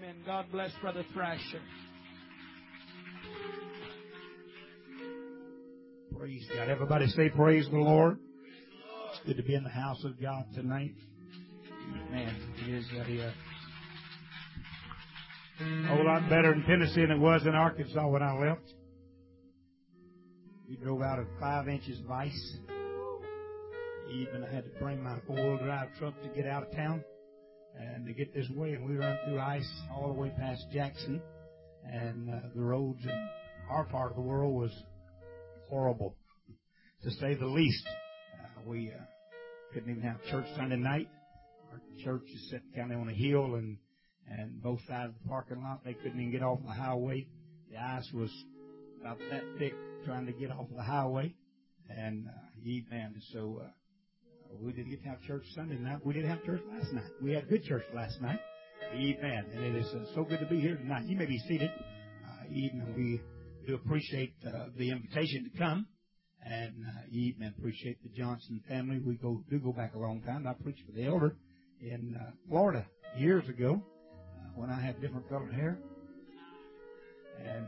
Amen. God bless Brother Thrasher. Praise God. Everybody say praise the Lord. It's good to be in the house of God tonight. Man, it is a whole lot better in Tennessee than it was in Arkansas when I left. We drove out of 5 inches of ice. Even I had to bring my 4-wheel drive truck to get out of town and to get this way. And we run through ice all the way past Jackson. And the roads in our part of the world was horrible, to say the least. We couldn't even have church Sunday night. Our church is sitting kind of on a hill, and both sides of the parking lot, they couldn't even get off the highway. The ice was about that thick trying to get off of the highway. And, so we didn't get to have church Sunday night. We didn't have church last night. We had good church last night. Amen. And it is so good to be here tonight. You may be seated. We do appreciate the invitation to come. And appreciate the Johnson family. We do go back a long time. I preached for the elder in Florida years ago when I had different colored hair. And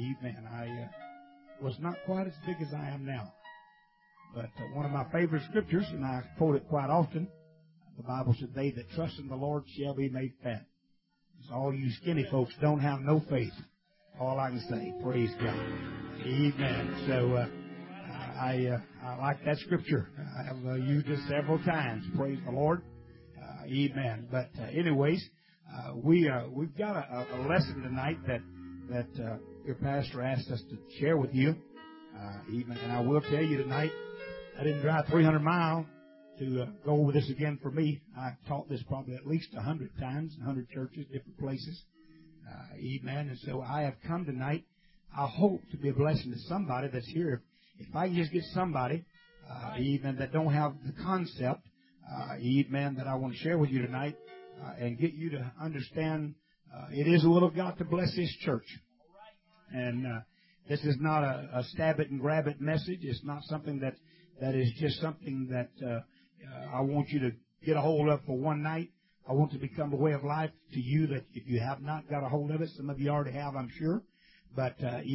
I was not quite as big as I am now. But one of my favorite scriptures, and I quote it quite often, the Bible said, "They that trust in the Lord shall be made fat." So all you skinny folks don't have no faith. All I can say, praise God. Amen. So I like that scripture. I have used it several times. Praise the Lord. Amen. But anyways, we've got a lesson tonight that your pastor asked us to share with you. And I will tell you tonight, I didn't drive 300 miles to go over this again for me. I've taught this probably at least 100 times, 100 churches, different places. Amen. And so I have come tonight. I hope to be a blessing to somebody that's here. If I can just get somebody, that don't have the concept, that I want to share with you tonight, and get you to understand, it is the will of God to bless His church. And this is not a stab it and grab it message. It's not something that is just something that I want you to get a hold of for one night. I want to become a way of life to you that if you have not got a hold of it, some of you already have, I'm sure. But,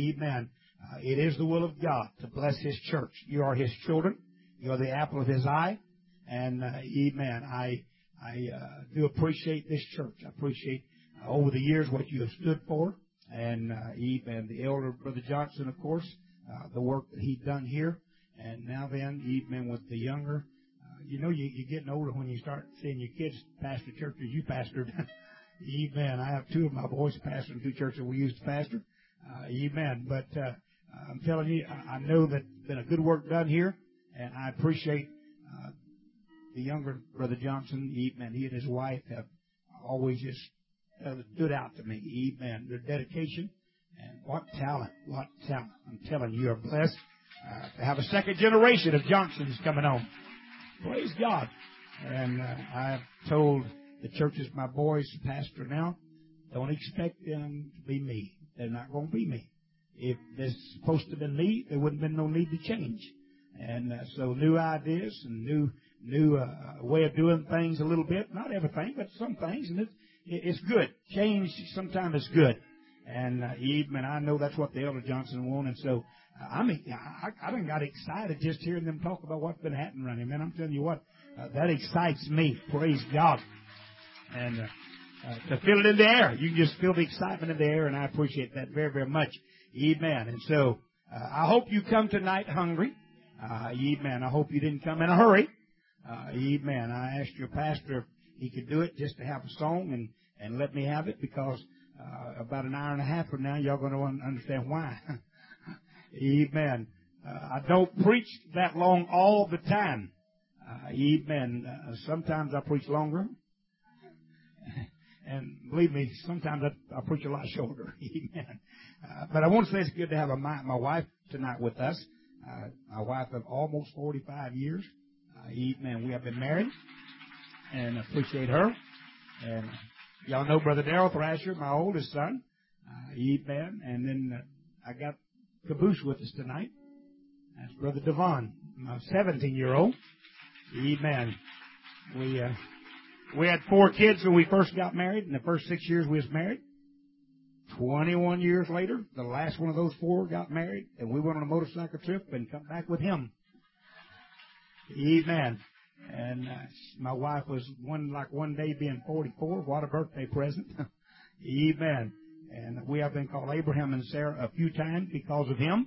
it is the will of God to bless His church. You are His children. You are the apple of His eye. And, I do appreciate this church. I appreciate over the years what you have stood for. And, the elder, Brother Johnson, of course, the work that he's done here. And now then, with the younger, you're getting older when you start seeing your kids pastor churches you pastored. I have 2 of my boys pastoring 2 churches we used to pastor. But I'm telling you, I know that there's been a good work done here, and I appreciate the younger Brother Johnson. He and his wife have always just stood out to me. Their dedication, and what talent, what talent. I'm telling you, you're blessed to have a second generation of Johnsons coming on. Praise God. And I've told the churches my boys pastor now, don't expect them to be me. They're not going to be me. If this supposed to have been me, there wouldn't have been no need to change. And so new ideas and new way of doing things a little bit. Not everything, but some things. And it's good. Change sometimes is good. And I know that's what the Elder Johnson wanted. And so, I done got excited just hearing them talk about what's been happening around here. Man, I'm telling you what, that excites me. Praise God. And to feel it in the air. You can just feel the excitement in the air, and I appreciate that very, very much. Amen. And so, I hope you come tonight hungry. I hope you didn't come in a hurry. I asked your pastor if he could do it just to have a song and let me have it, because about an hour and a half from now, y'all going to understand why. Amen. I don't preach that long all the time. Sometimes I preach longer. And believe me, sometimes I preach a lot shorter. Amen. But I want to say it's good to have my wife tonight with us. My wife of almost 45 years. We have been married, and appreciate her. And y'all know Brother Darrell Thrasher, my oldest son. And then I got Caboose with us tonight. That's Brother Devon, my 17-year-old. Amen. We had 4 kids when we first got married. In the first 6 years we was married. 21 years later, the last one of those 4 got married, and we went on a motorcycle trip and come back with him. Amen. And my wife was one day being 44. What a birthday present. Amen. And we have been called Abraham and Sarah a few times because of him.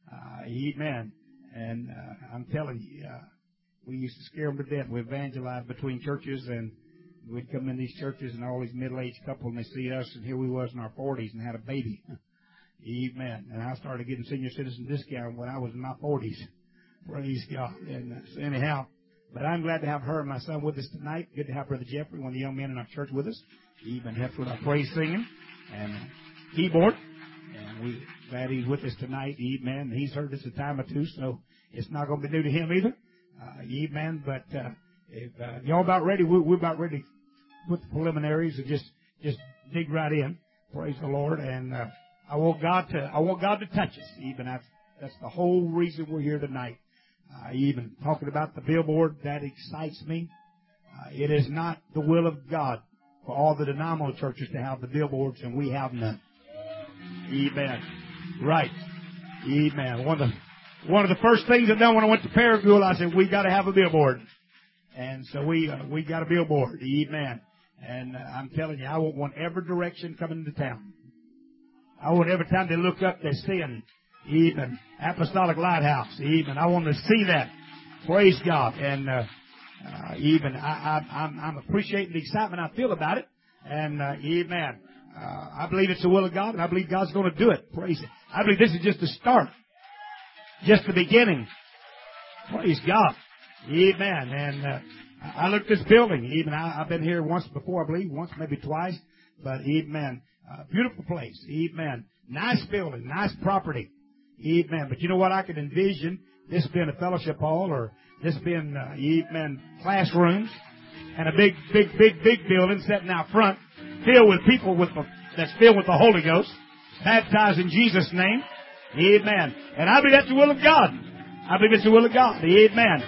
Amen. And I'm telling you, we used to scare them to death. We evangelized between churches, and we'd come in these churches and all these middle-aged couples, and they see us, and here we was in our 40s and had a baby. Amen. And I started getting senior citizen discount when I was in my 40s. Praise God. And so anyhow, but I'm glad to have her and my son with us tonight. Good to have Brother Jeffrey, one of the young men in our church, with us. He even helps with our praise singing and keyboard. And we're glad he's with us tonight. Amen. He's heard this a time or two, so it's not going to be new to him either. Amen. But if y'all about ready, we're about ready to put the preliminaries and just dig right in. Praise the Lord. And I want God to touch us. Even that's the whole reason we're here tonight. Even talking about the billboard, that excites me. It is not the will of God for all the denominational churches to have the billboards, and we have none. Amen. Right. Amen. One of the first things I done when I went to Paragould, I said, we got to have a billboard. And so we got a billboard. Amen. And I'm telling you, I want every direction coming into town. I want every time they look up, they're seeing even Apostolic Lighthouse. Even I want to see that. Praise God. And even I'm appreciating the excitement I feel about it. And amen. I believe it's the will of God, and I believe God's going to do it. Praise it. I believe this is just the start, just the beginning. Praise God. Amen. And I looked at this building. Even I've been here once before, I believe, once maybe twice. But amen. Beautiful place. Amen. Nice building, nice property. Amen. But you know what? I could envision this being a fellowship hall, or this being, amen, classrooms, and a big building sitting out front, filled with people that's filled with the Holy Ghost, baptized in Jesus' name. Amen. And I believe that's the will of God. I believe it's the will of God. Amen.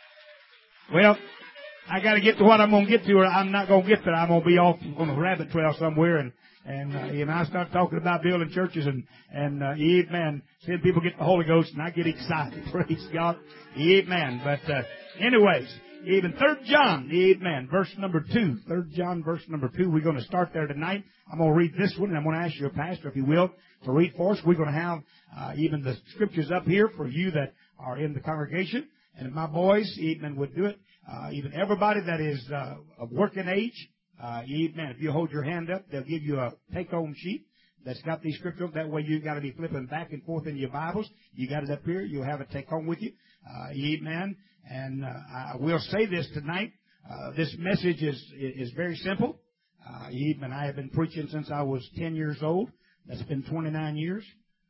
Well, I got to get to what I'm going to get to, or I'm not going to get there. I'm going to be off on a rabbit trail somewhere, and I start talking about building churches and amen, seeing people get the Holy Ghost, and I get excited. Praise God. Amen. But anyways, even 3 John, amen, verse number 2. 3 John, verse number 2. We're going to start there tonight. I'm going to read this one, and I'm going to ask your pastor, if you will, to read for us. We're going to have even the scriptures up here for you that are in the congregation. And if my boys, amen, would do it, even everybody that is of working age, amen, if you hold your hand up, they'll give you a take-home sheet that's got these scriptures. That way you've got to be flipping back and forth in your Bibles. You got it up here. You'll have it take home with you. Amen. And I will say this tonight. This message is very simple. Amen. I have been preaching since I was 10 years old. That's been 29 years.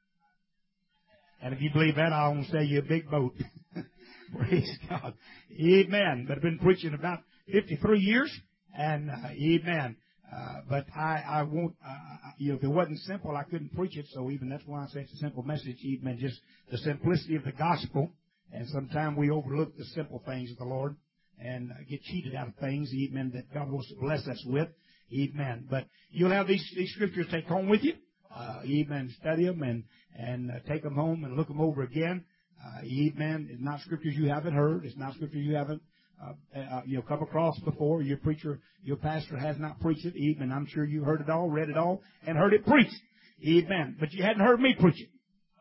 And if you believe that, I'll say you a big boat. Praise God. Amen. But I've been preaching about 53 years. And amen. But I won't, if it wasn't simple, I couldn't preach it. So even that's why I say it's a simple message. Even just the simplicity of the gospel. And sometimes we overlook the simple things of the Lord and get cheated out of things, amen, that God wants to bless us with. Amen. But you'll have these scriptures take home with you. Amen. Study them and take them home and look them over again. Amen. It's not scriptures you haven't heard. It's not scriptures you haven't come across before. Your preacher, your pastor has not preached it. Amen. I'm sure you heard it all, read it all, and heard it preached. Amen. But you hadn't heard me preach it.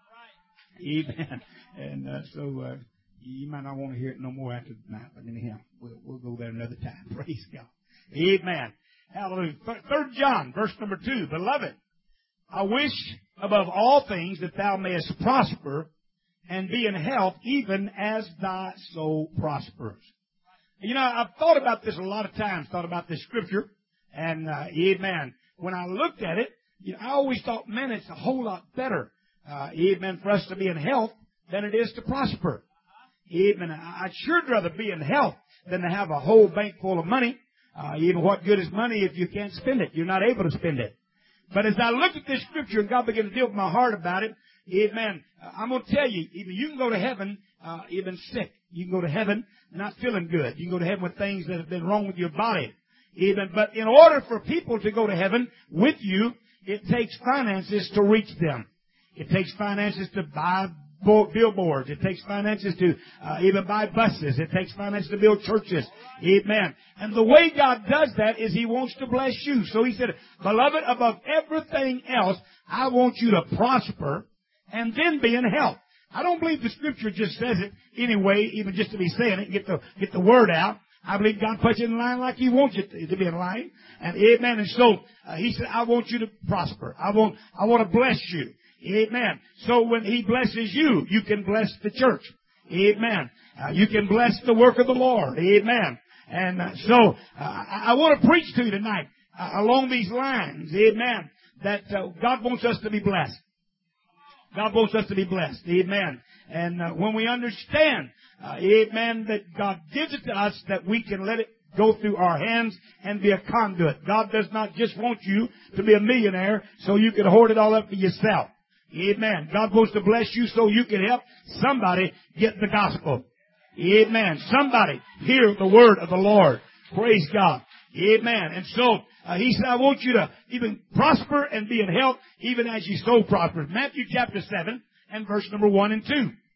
Amen. And so you might not want to hear it no more after tonight. But anyhow, we'll go there another time. Praise God. Amen. Hallelujah. 3 John, verse number 2. Beloved, I wish above all things that thou mayest prosper and be in health, even as thy soul prospers. You know, I've thought about this a lot of times, thought about this scripture, and amen. When I looked at it, I always thought, man, it's a whole lot better, amen, for us to be in health than it is to prosper. Amen. I'd sure rather be in health than to have a whole bank full of money. Even what good is money if you can't spend it? You're not able to spend it. But as I looked at this scripture and God began to deal with my heart about it, amen, I'm going to tell you, even you can go to heaven even sick. You can go to heaven not feeling good. You can go to heaven with things that have been wrong with your body. Amen. But in order for people to go to heaven with you, it takes finances to reach them. It takes finances to buy billboards. It takes finances to even buy buses. It takes finances to build churches. Amen. And the way God does that is He wants to bless you. So He said, beloved, above everything else, I want you to prosper and then be in health. I don't believe the Scripture just says it anyway, even just to be saying it, get the word out. I believe God puts it in line like He wants it to be in line. And amen. And so He said, I want you to prosper. I want to bless you. Amen. So when He blesses you, you can bless the church. Amen. You can bless the work of the Lord. Amen. And so I want to preach to you tonight along these lines. Amen. That God wants us to be blessed. God wants us to be blessed. Amen. And when we understand, amen, that God gives it to us, that we can let it go through our hands and be a conduit. God does not just want you to be a millionaire so you can hoard it all up for yourself. Amen. God wants to bless you so you can help somebody get the gospel. Amen. Somebody hear the word of the Lord. Praise God. Amen. And so, He said, I want you to even prosper and be in health, even as you so prosper. Matthew chapter 7 and verse number 1 and 2.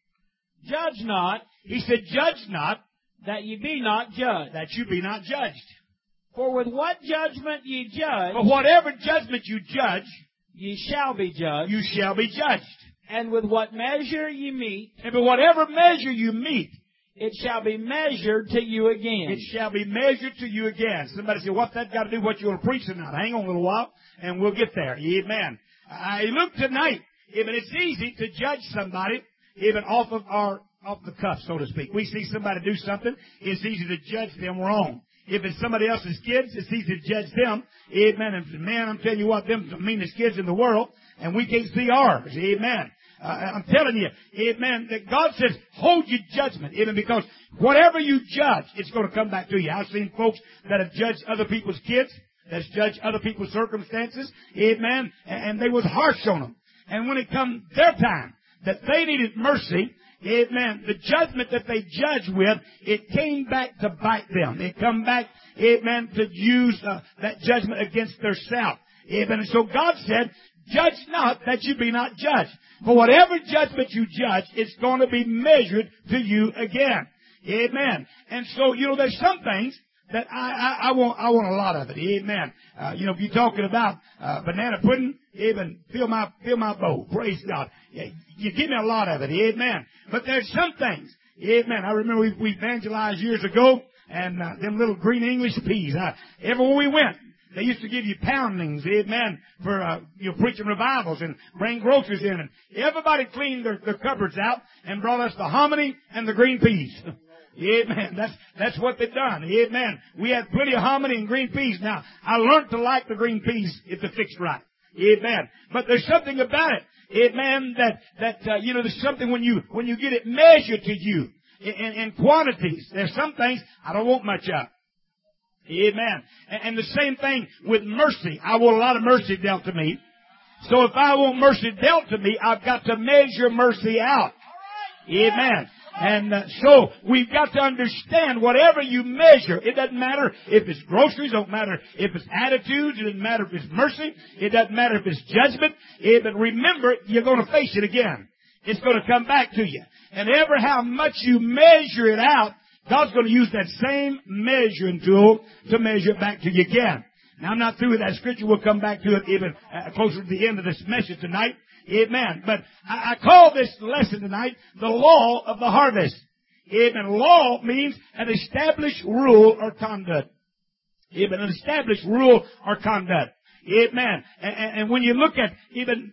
Judge not. He said, judge not, that ye be not judged. that you be not judged. For with what judgment ye judge, For whatever judgment you judge, ye shall be judged. you shall be judged. And with what measure ye meet, And by whatever measure you meet, it shall be measured to you again. it shall be measured to you again. Somebody say, what's that got to do with what you want to preach tonight? Hang on a little while, and we'll get there. Amen. I look tonight, even it's easy to judge somebody, even off the cuff, so to speak. We see somebody do something, it's easy to judge them wrong. If it's somebody else's kids, it's easy to judge them. Amen. And man, I'm telling you what, them the meanest kids in the world, and we can't see ours. Amen. I'm telling you, amen, that God says, hold your judgment, even because whatever you judge, it's going to come back to you. I've seen folks that have judged other people's kids, that's judged other people's circumstances, amen, and they was harsh on them. And when it come their time that they needed mercy, amen, the judgment that they judged with, it came back to bite them. It come back, amen, to use that judgment against theirself. Amen. And so God said, judge not that you be not judged. For whatever judgment you judge, it's going to be measured to you again. Amen. And so, there's some things that I want a lot of it. Amen. If you're talking about banana pudding, even fill my bowl. Praise God. You give me a lot of it. Amen. But there's some things. Amen. I remember we evangelized years ago, and them little green English peas. Everywhere we went, they used to give you poundings, amen, for preaching revivals and bring groceries in. And everybody cleaned their cupboards out and brought us the hominy and the green peas. Amen. That's what they've done. Amen. We had plenty of hominy and green peas. Now, I learned to like the green peas if they're fixed right. Amen. But there's something about it, amen, that there's something when you get it measured to you in quantities. There's some things I don't want much of. Amen. And the same thing with mercy. I want a lot of mercy dealt to me. So if I want mercy dealt to me, I've got to measure mercy out. Amen. And so we've got to understand whatever you measure. It doesn't matter if it's groceries. It don't matter if it's attitudes. It doesn't matter if it's mercy. It doesn't matter if it's judgment. But remember, you're going to face it again. It's going to come back to you. And ever how much you measure it out, God's going to use that same measuring tool to measure it back to you again. Now, I'm not through with that scripture. We'll come back to it even closer to the end of this message tonight. Amen. But I call this lesson tonight the law of the harvest. Amen. Law means an established rule or conduct. Amen. An established rule or conduct. Amen. And when you look at even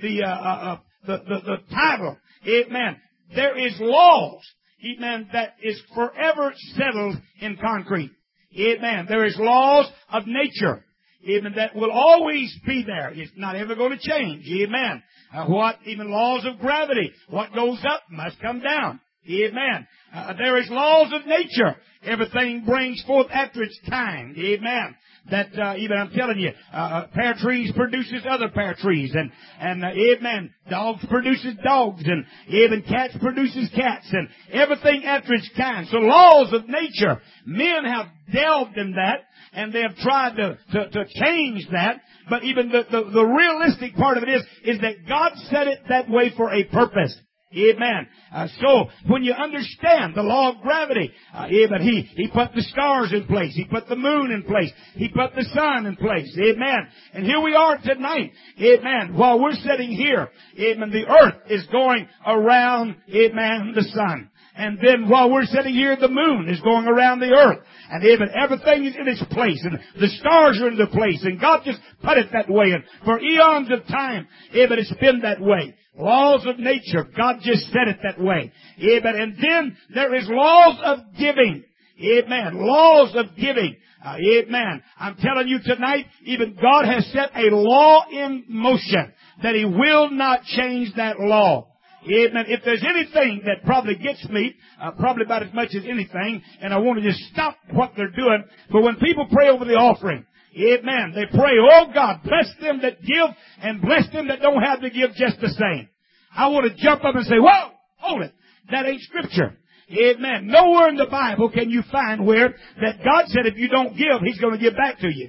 the title, amen, there is laws. Amen. That is forever settled in concrete. Amen. There is laws of nature. Amen. That will always be there. It's not ever going to change. Amen. Even laws of gravity. What goes up must come down. Amen. There is laws of nature. Everything brings forth after its kind. Amen. even I'm telling you, pear trees produces other pear trees, and amen, dogs produces dogs, and even cats produces cats, and everything after its kind. So laws of nature, men have delved in that, and they have tried to change that. But even the realistic part of it is that God set it that way for a purpose. Amen. So when you understand the law of gravity, amen, He put the stars in place. He put the moon in place. He put the sun in place. Amen. And here we are tonight. Amen. While we're sitting here, amen, the earth is going around, amen, the sun. And then while we're sitting here, the moon is going around the earth. And even everything is in its place. And the stars are in their place. And God just put it that way. And for eons of time, amen, it's been that way. Laws of nature. God just said it that way. Amen. And then there is laws of giving. Amen. Laws of giving. Amen. I'm telling you tonight, even God has set a law in motion that He will not change that law. Amen. If there's anything that probably gets me, probably about as much as anything, and I want to just stop what they're doing, but when people pray over the offering, amen, they pray, oh God, bless them that give and bless them that don't have to give just the same. I want to jump up and say, whoa, hold it. That ain't scripture. Amen. Nowhere in the Bible can you find where that God said if you don't give, He's going to give back to you.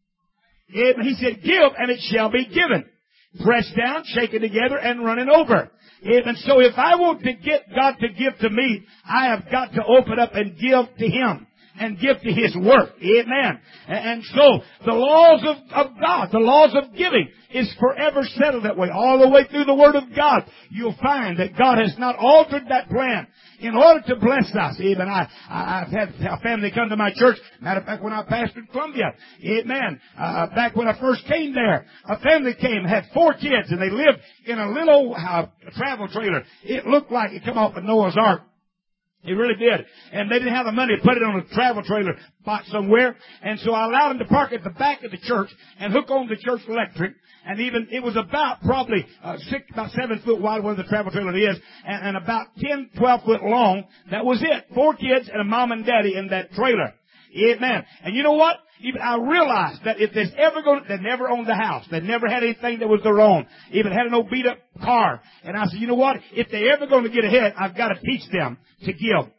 Amen. He said, give and it shall be given. Pressed down, shaken together, and running over. And so if I want to get God to give to me, I have got to open up and give to Him and give to His work. Amen. And so the laws of God, the laws of giving is forever settled that way. All the way through the Word of God, you'll find that God has not altered that plan in order to bless us. Even I've had a family come to my church. Matter of fact, when I pastored Columbia, amen, back when I first came there, a family came, had 4 kids, and they lived in a little travel trailer. It looked like it come off of Noah's Ark. It really did. And they didn't have the money to put it on a travel trailer spot somewhere. And so I allowed them to park at the back of the church and hook on the church electric. And even, it was about probably about 7 foot wide where the travel trailer is, and about 10, 12 foot long. That was it. 4 kids and a mom and daddy in that trailer. Amen. And you know what? Even I realized that if there's ever they never owned the house. They never had anything that was their own. Even had an old beat up car. And I said, you know what? If they're ever going to get ahead, I've got to teach them to give.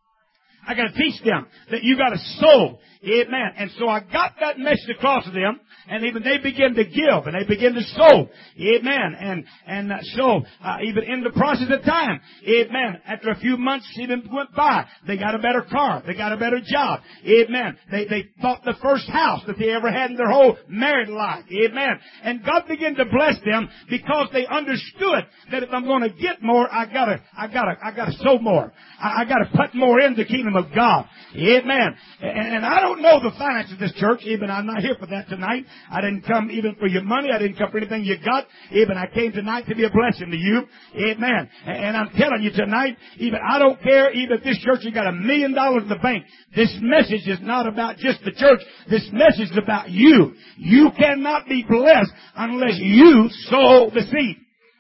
I got to teach them that you got to sow. Amen. And so I got that message across to them, and even they begin to give, and they begin to sow. Amen. And so, even in the process of time, amen, after a few months even went by, they got a better car. They got a better job. Amen. They bought the first house that they ever had in their whole married life. Amen. And God began to bless them because they understood that if I'm going to get more, I gotta sow more. I gotta put more in the kingdom of God. Amen. And I don't know the finances of this church. Even I'm not here for that tonight. I didn't come even for your money. I didn't come for anything you got. Even I came tonight to be a blessing to you. Amen. And I'm telling you tonight, even I don't care even if this church has got $1 million in the bank. This message is not about just the church. This message is about you. You cannot be blessed unless you sow the seed.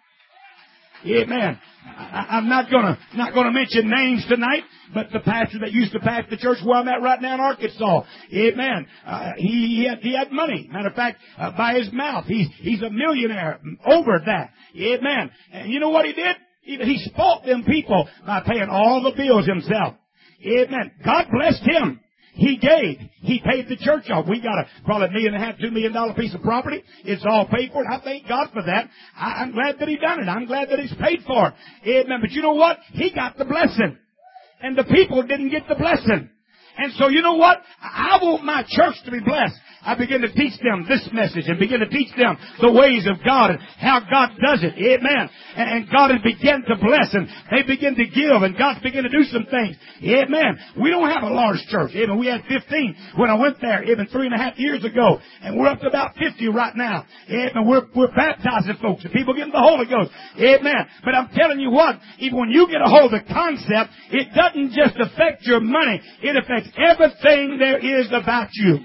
Amen. I'm not gonna mention names tonight, but the pastor that used to pastor the church where I'm at right now in Arkansas, amen. He had money. Matter of fact, by his mouth, he's a millionaire over that. Amen. And you know what he did? He spoilt them people by paying all the bills himself. Amen. God blessed him. He gave. He paid the church off. We got probably $1.5 million, $2 million piece of property. It's all paid for. I thank God for that. I'm glad that He done it. I'm glad that it's paid for. Amen. But you know what? He got the blessing. And the people didn't get the blessing. And so you know what? I want my church to be blessed. I begin to teach them this message and begin to teach them the ways of God and how God does it. Amen. And God has begun to bless, and they begin to give, and God's begun to do some things. Amen. We don't have a large church. Amen. We had 15 when I went there even 3.5 years ago, and we're up to about 50 right now. Amen. We're baptizing folks, and people getting the Holy Ghost. Amen. But I'm telling you what, even when you get a hold of the concept, it doesn't just affect your money. It affects everything there is about you.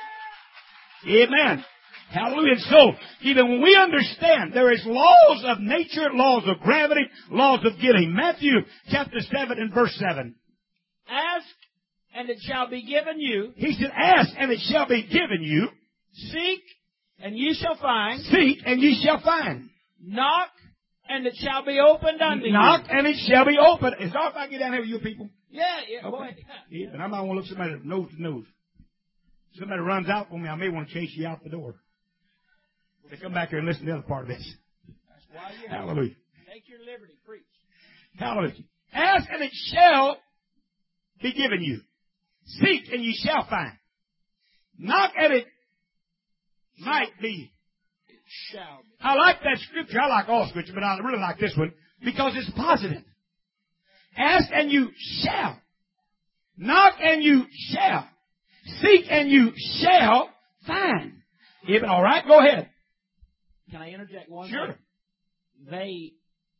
Amen. Hallelujah. So, even when we understand there is laws of nature, laws of gravity, laws of giving. Matthew chapter 7 and verse 7. Ask, and it shall be given you. He said, ask, and it shall be given you. Seek, and ye shall find. Seek, and ye shall find. Knock, and it shall be opened unto you. Knock, and it shall be opened. Is that if I get down here with you people? Yeah, Okay. boy. Yeah, but I might want to look somebody nose to nose. If somebody runs out on me, I may want to chase you out the door. They come back here and listen to the other part of this. That's why you Hallelujah. take your liberty, preach. Hallelujah. Ask, and it shall be given you. Seek, and ye shall find. Knock, and it might be. It shall be. I like that scripture. I like all scripture, but I really like this one because it's positive. Ask, and you shall. Knock, and you shall. Seek, and you shall find. Yeah, all right, go ahead. Can I interject one Sure. thing?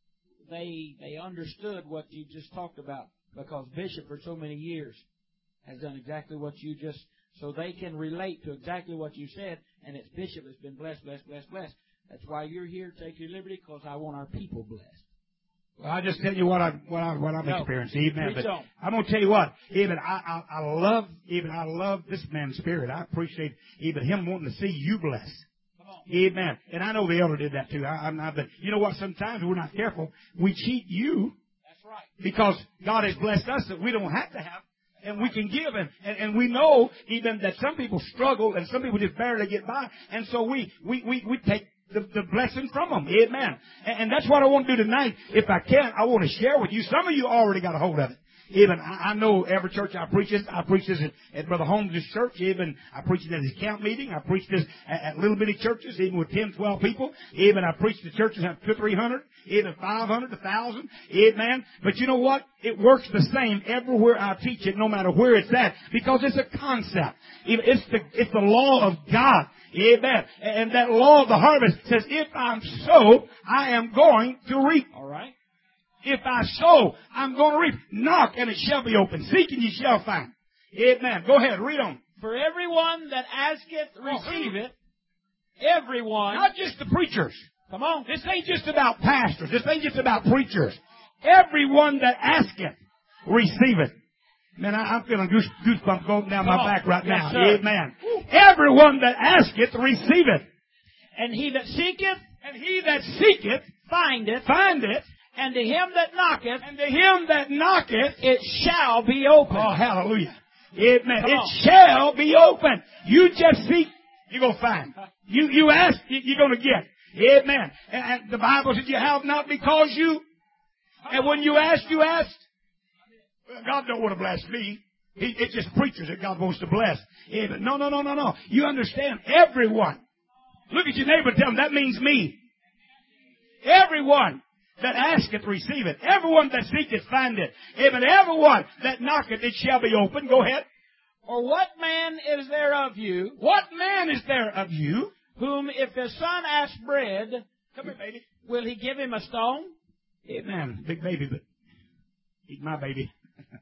They understood what you just talked about because Bishop for so many years has done exactly what you just, so they can relate to exactly what you said, and it's Bishop that's been blessed. That's why you're here. Take your liberty, because I want our people blessed. Well, I'll just tell you what I'm experiencing. Amen. But on. I'm going to tell you what. Even I love this man's spirit. I appreciate even him wanting to see you blessed. Amen. And I know the elder did that too. But you know what? Sometimes we're not careful. We cheat you. That's right. Because God has blessed us that we don't have to have. And we can give. And we know even that some people struggle and some people just barely get by. And so we take the blessing from them. Amen. And that's what I want to do tonight. If I can, I want to share with you. Some of you already got a hold of it. Even I know every church I preach this at Brother Holmes' church. Even I preach it at his camp meeting. I preach this at little bitty churches, even with 10, 12 people. Even I preach to churches that have 300, even 500, 1,000. Amen. But you know what? It works the same everywhere I teach it, no matter where it's at, because it's a concept. It's the law of God. Amen. And that law of the harvest says, if I'm sow, I am going to reap. All right. If I sow, I'm going to reap. Knock, and it shall be open. Seek, and ye shall find. Amen. Go ahead, read on. For everyone that asketh, receiveth. Everyone. Not just the preachers. Come on. This ain't just about pastors. This ain't just about preachers. Everyone that asketh, receiveth. Man, I'm feeling goosebumps going down my back right now. Sir. Amen. Everyone that asketh, receiveth. And he that seeketh, findeth. And to him that knocketh, it shall be open. Oh, hallelujah. Amen. It shall be open. You just seek, you're going to find. You ask, you're going to get. Amen. And the Bible says you have not because you. And when you ask, well, God don't want to bless me. It's just preachers that God wants to bless. Amen. No. You understand, everyone. Look at your neighbor and tell them, that means me. Everyone that asketh, receiveth. Everyone that seeketh, findeth. Even everyone that knocketh, it shall be open. Go ahead. Or what man is there of you? What man is there of you? Whom if his son asks bread, Come here, baby. will he give him a stone? Amen. Big baby, but eat my baby.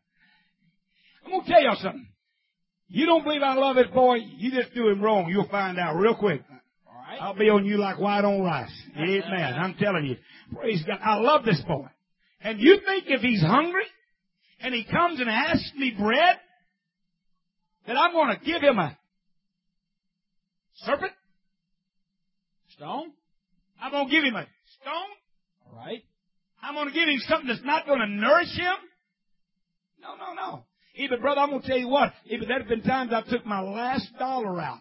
I'm going to tell y'all something. You don't believe I love this boy, you just do him wrong. You'll find out real quick. All right. I'll be on you like white on rice. Amen. I'm telling you. Praise God. I love this boy. And you think if he's hungry and he comes and asks me bread, that I'm going to give him a serpent? Stone? I'm going to give him a stone? All right. I'm going to give him something that's not going to nourish him? No. Even, brother, I'm going to tell you what. Even there have been times I took my last dollar out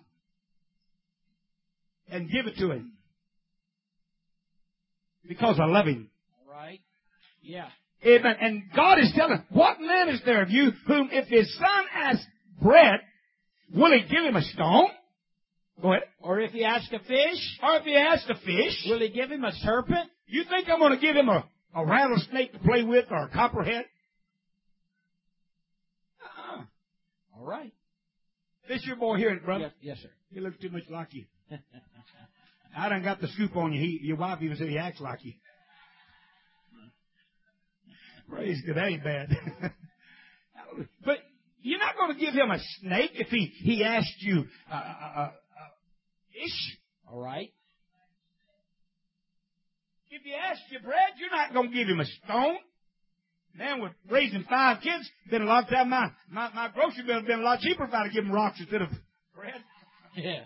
and give it to him. Because I love him. All right. Yeah. Amen. And God is telling, what man is there of you whom if his son asks bread, will he give him a stone? Go ahead. Or if he asks a fish, will he give him a serpent? You think I'm going to give him a rattlesnake to play with or a copperhead? All right. This your boy here, brother? Yes, sir. He looks too much like you. I done got the scoop on you. Your wife even said he acts like you. Praise God, that ain't bad. But you're not going to give him a snake if he asked you fish. All right. If he asks you bread, you're not going to give him a stone. Man, with raising 5 kids, been a lot of time. My grocery bill has been a lot cheaper if I'd have given them rocks instead of bread. Yeah.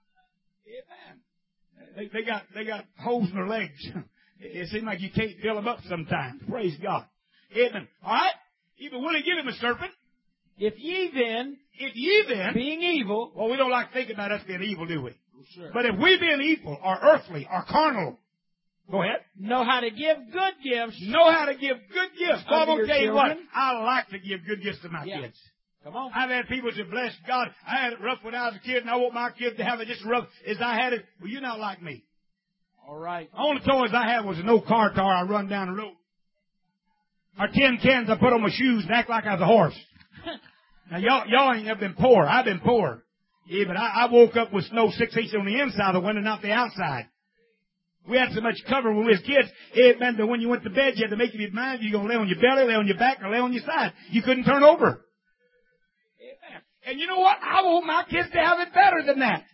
Amen. They got holes in their legs. It seems like you can't fill them up sometimes. Praise God. Amen. All right? Even will he give him a serpent? If ye then, being evil. Well, we don't like thinking about us being evil, do we? Well, sure. But if we being evil, are earthly, are carnal, go ahead. Know how to give good gifts. Know how to give good gifts. Well, I'm going to tell you what. children. I like to give good gifts to my kids. Come on. I've had people say, bless God, I had it rough when I was a kid, and I want my kids to have it just as rough as I had it. Well, you're not like me. All right. The only toys I had was an old car tire I run down the road. Or tin cans I put on my shoes and act like I was a horse. Now, y'all ain't never been poor. I've been poor. Yeah, but I woke up with snow 6 inches on the inside of the window, not the outside. We had so much cover when we was kids, it meant that when you went to bed, you had to make up your mind if you're going to lay on your belly, lay on your back, or lay on your side. You couldn't turn over. And you know what? I want my kids to have it better than that.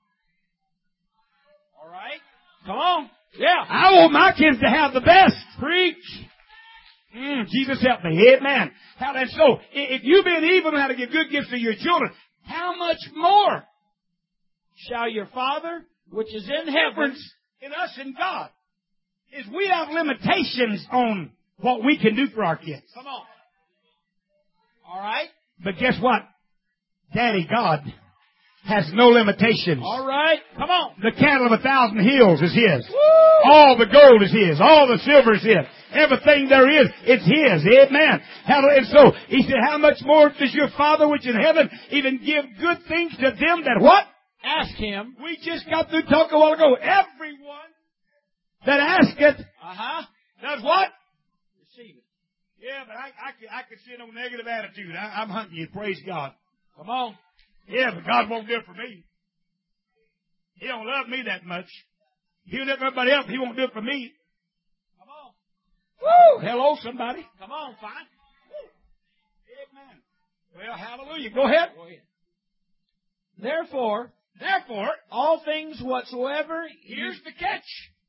All right. Come on. Yeah. I want my kids to have the best. Preach. Jesus help me. Amen. And so, if you being evil know how to give good gifts to your children, how much more Shall your Father, which is in heaven, in us and God, is we have limitations on what we can do for our kids. Come on. All right. But guess what? Daddy God has no limitations. All right. Come on. The cattle of 1,000 hills is His. Woo! All the gold is His. All the silver is His. Everything there is, it's His. Amen. And so, He said, how much more does your Father which in heaven even give good things to them that what? Ask Him. We just got through talking a while ago. Everyone that asketh does what? Receive it. Yeah, but I could see no negative attitude. I'm hunting you. Praise God. Come on. Yeah, but God won't do it for me. He don't love me that much. He'll do it for everybody else. He won't do it for me. Come on. Woo! Hello, somebody. Come on, fine. Amen. Well, hallelujah. Go ahead. Go ahead. Therefore, all things whatsoever. Here's the catch.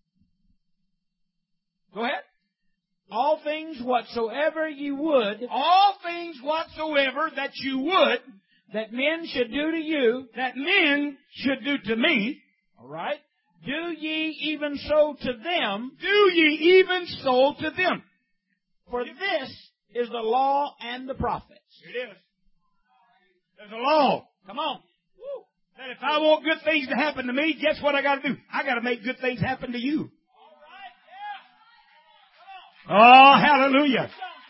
Go ahead. All things whatsoever you would. All things whatsoever that you would. That men should do to you. That men should do to me. All right. Do ye even so to them. Do ye even so to them. For this is the law and the prophets. It is. There's a law. Come on. Woo. That if I want good things to happen to me, guess what I got to do? I got to make good things happen to you. Oh, hallelujah.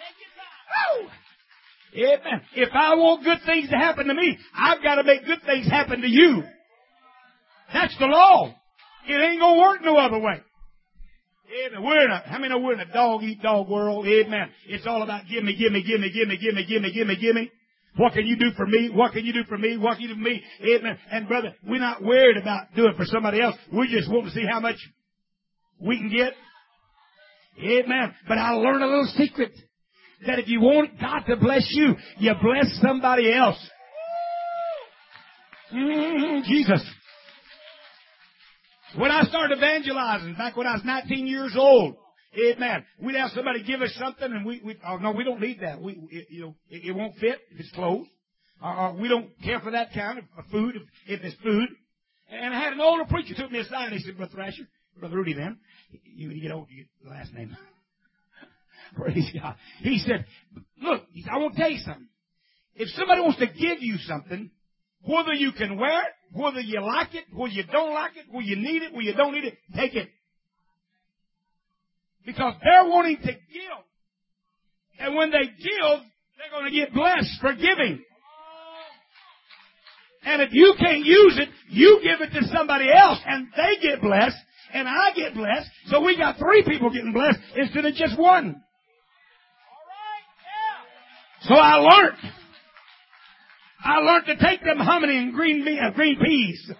Amen. If I want good things to happen to me, I've got to make good things happen to you. That's the law. It ain't going to work no other way. Amen. How many know we're in a dog-eat-dog world? Amen. It's all about give me. What can you do for me? What can you do for me? What can you do for me? Amen. And brother, we're not worried about doing it for somebody else. We just want to see how much we can get. Amen. But I learned a little secret. That if you want God to bless you, you bless somebody else. Jesus. When I started evangelizing, back when I was 19 years old, amen, we'd have somebody give us something and we don't need that. It won't fit if it's clothes. We don't care for that kind of food if it's food. And I had an older preacher took me aside and he said, Brother Thrasher, Brother Rudy then, you get old, you get the last name. Praise God. He said, look, I want to tell you something. If somebody wants to give you something, whether you can wear it, whether you like it, whether you don't like it, whether you need it, whether you don't need it, take it. Because they're wanting to give. And when they give, they're going to get blessed for giving. And if you can't use it, you give it to somebody else and they get blessed and I get blessed. So we got 3 people getting blessed instead of just one. So I learned to take them humming and green peas.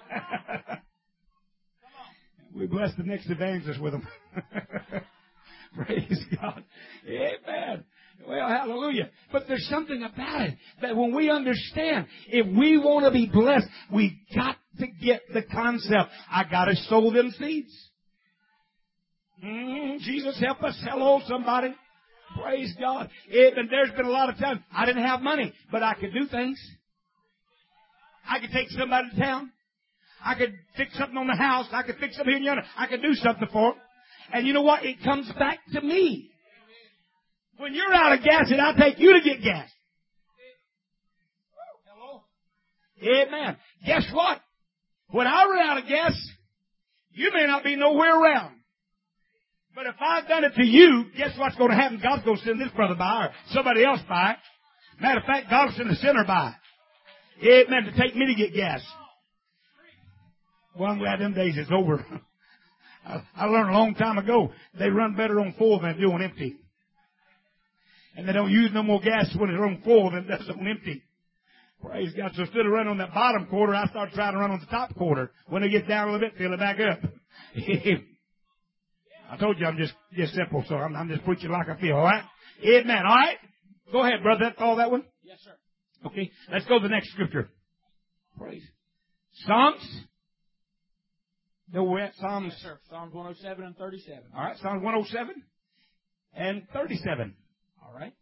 We bless the next evangelist with them. Praise God. Amen. Well, hallelujah. But there's something about it that when we understand, if we want to be blessed, we got to get the concept. I got to sow them seeds. Jesus help us. Hello, somebody. Praise God. And there's been a lot of times I didn't have money, but I could do things. I could take somebody to town. I could fix something on the house. I could fix something here and yonder. I could do something for them. And you know what? It comes back to me. When you're out of gas, and I'll take you to get gas. Hello? Amen. Guess what? When I run out of gas, you may not be nowhere around. But if I've done it to you, guess what's going to happen? God's going to send this brother by or somebody else by. Matter of fact, God will send a sinner by. Amen. To take me to get gas. Well, I'm glad them days is over. I learned a long time ago, they run better on full than they do on empty. And they don't use no more gas when it's on full than it does on empty. Praise God. So instead of running on that bottom quarter, I start trying to run on the top quarter. When it gets down a little bit, fill it back up. I told you I'm just simple, so I'm just preaching like I feel, all right? Amen. All right? Go ahead, brother. That's all that one? Yes, sir. Okay. Let's go to the next scripture. Praise. Psalms. No, we're at Psalms. Yes, sir. Psalms 107 and 37. All right. Psalms 107 and 37. All right.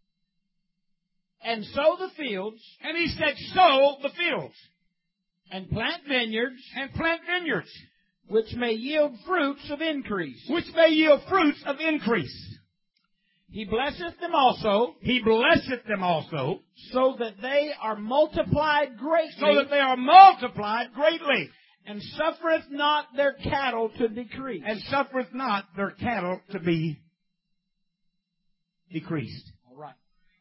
And sow the fields. And he said, sow the fields. And plant vineyards. And plant vineyards. Which may yield fruits of increase. Which may yield fruits of increase. He blesseth them also. He blesseth them also. So that they are multiplied greatly. So that they are multiplied greatly. And suffereth not their cattle to decrease. And suffereth not their cattle to be decreased. All right.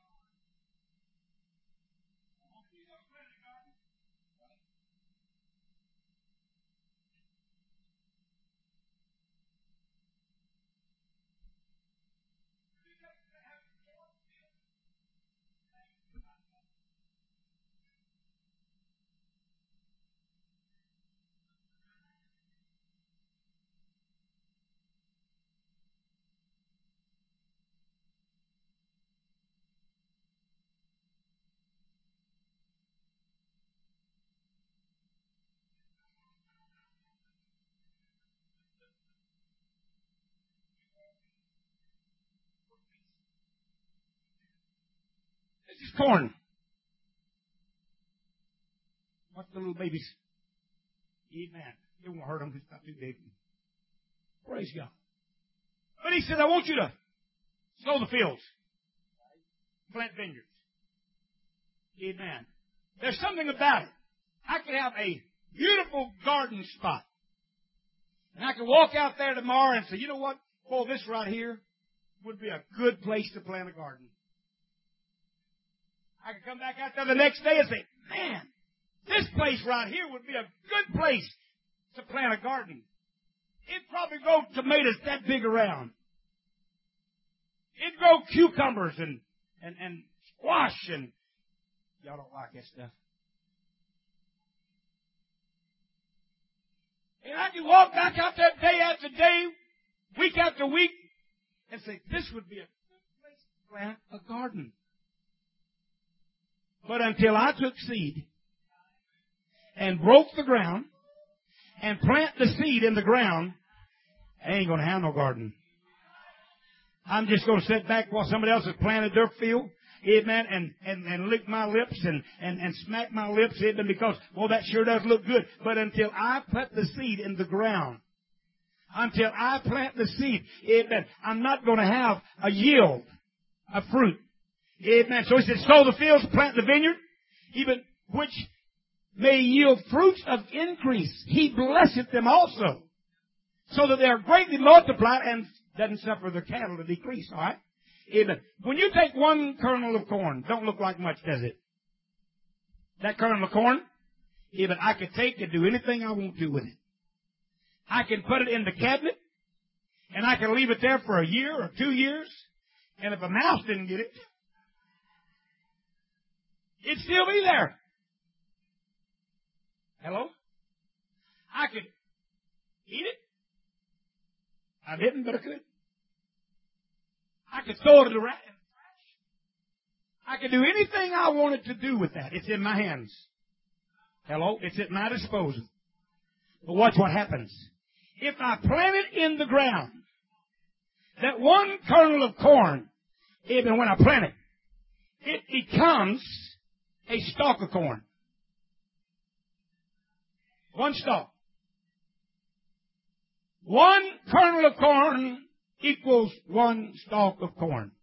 This is corn. Watch the little babies. Amen. It won't hurt them. It's not too big. Praise God. But he said, I want you to sow the fields. Plant vineyards. Amen. There's something about it. I could have a beautiful garden spot. And I could walk out there tomorrow and say, you know what? Boy, this right here would be a good place to plant a garden. I could come back out there the next day and say, man, this place right here would be a good place to plant a garden. It'd probably grow tomatoes that big around. It'd grow cucumbers and squash and y'all don't like that stuff. And I could walk back out there day after day, week after week, and say, this would be a good place to plant a garden. But until I took seed and broke the ground and plant the seed in the ground, I ain't going to have no garden. I'm just going to sit back while somebody else has planted their field, amen, and lick my lips and smack my lips, amen, because, well, that sure does look good. But until I put the seed in the ground, until I plant the seed, amen, I'm not going to have a yield of fruit. Amen. So he said, sow the fields, plant the vineyard, even which may yield fruits of increase. He blesseth them also, so that they are greatly multiplied and doesn't suffer their cattle to decrease. All right? Amen. When you take one kernel of corn, don't look like much, does it? That kernel of corn, even I could take and do anything I want to with it. I can put it in the cabinet, and I can leave it there for a year or 2 years, and if a mouse didn't get it, it'd still be there. Hello? I could eat it. I didn't, but I could. I could throw it around. I could do anything I wanted to do with that. It's in my hands. Hello? It's at my disposal. But watch what happens. If I plant it in the ground, that one kernel of corn even when I plant it, it becomes a stalk of corn. One stalk. One kernel of corn equals one stalk of corn.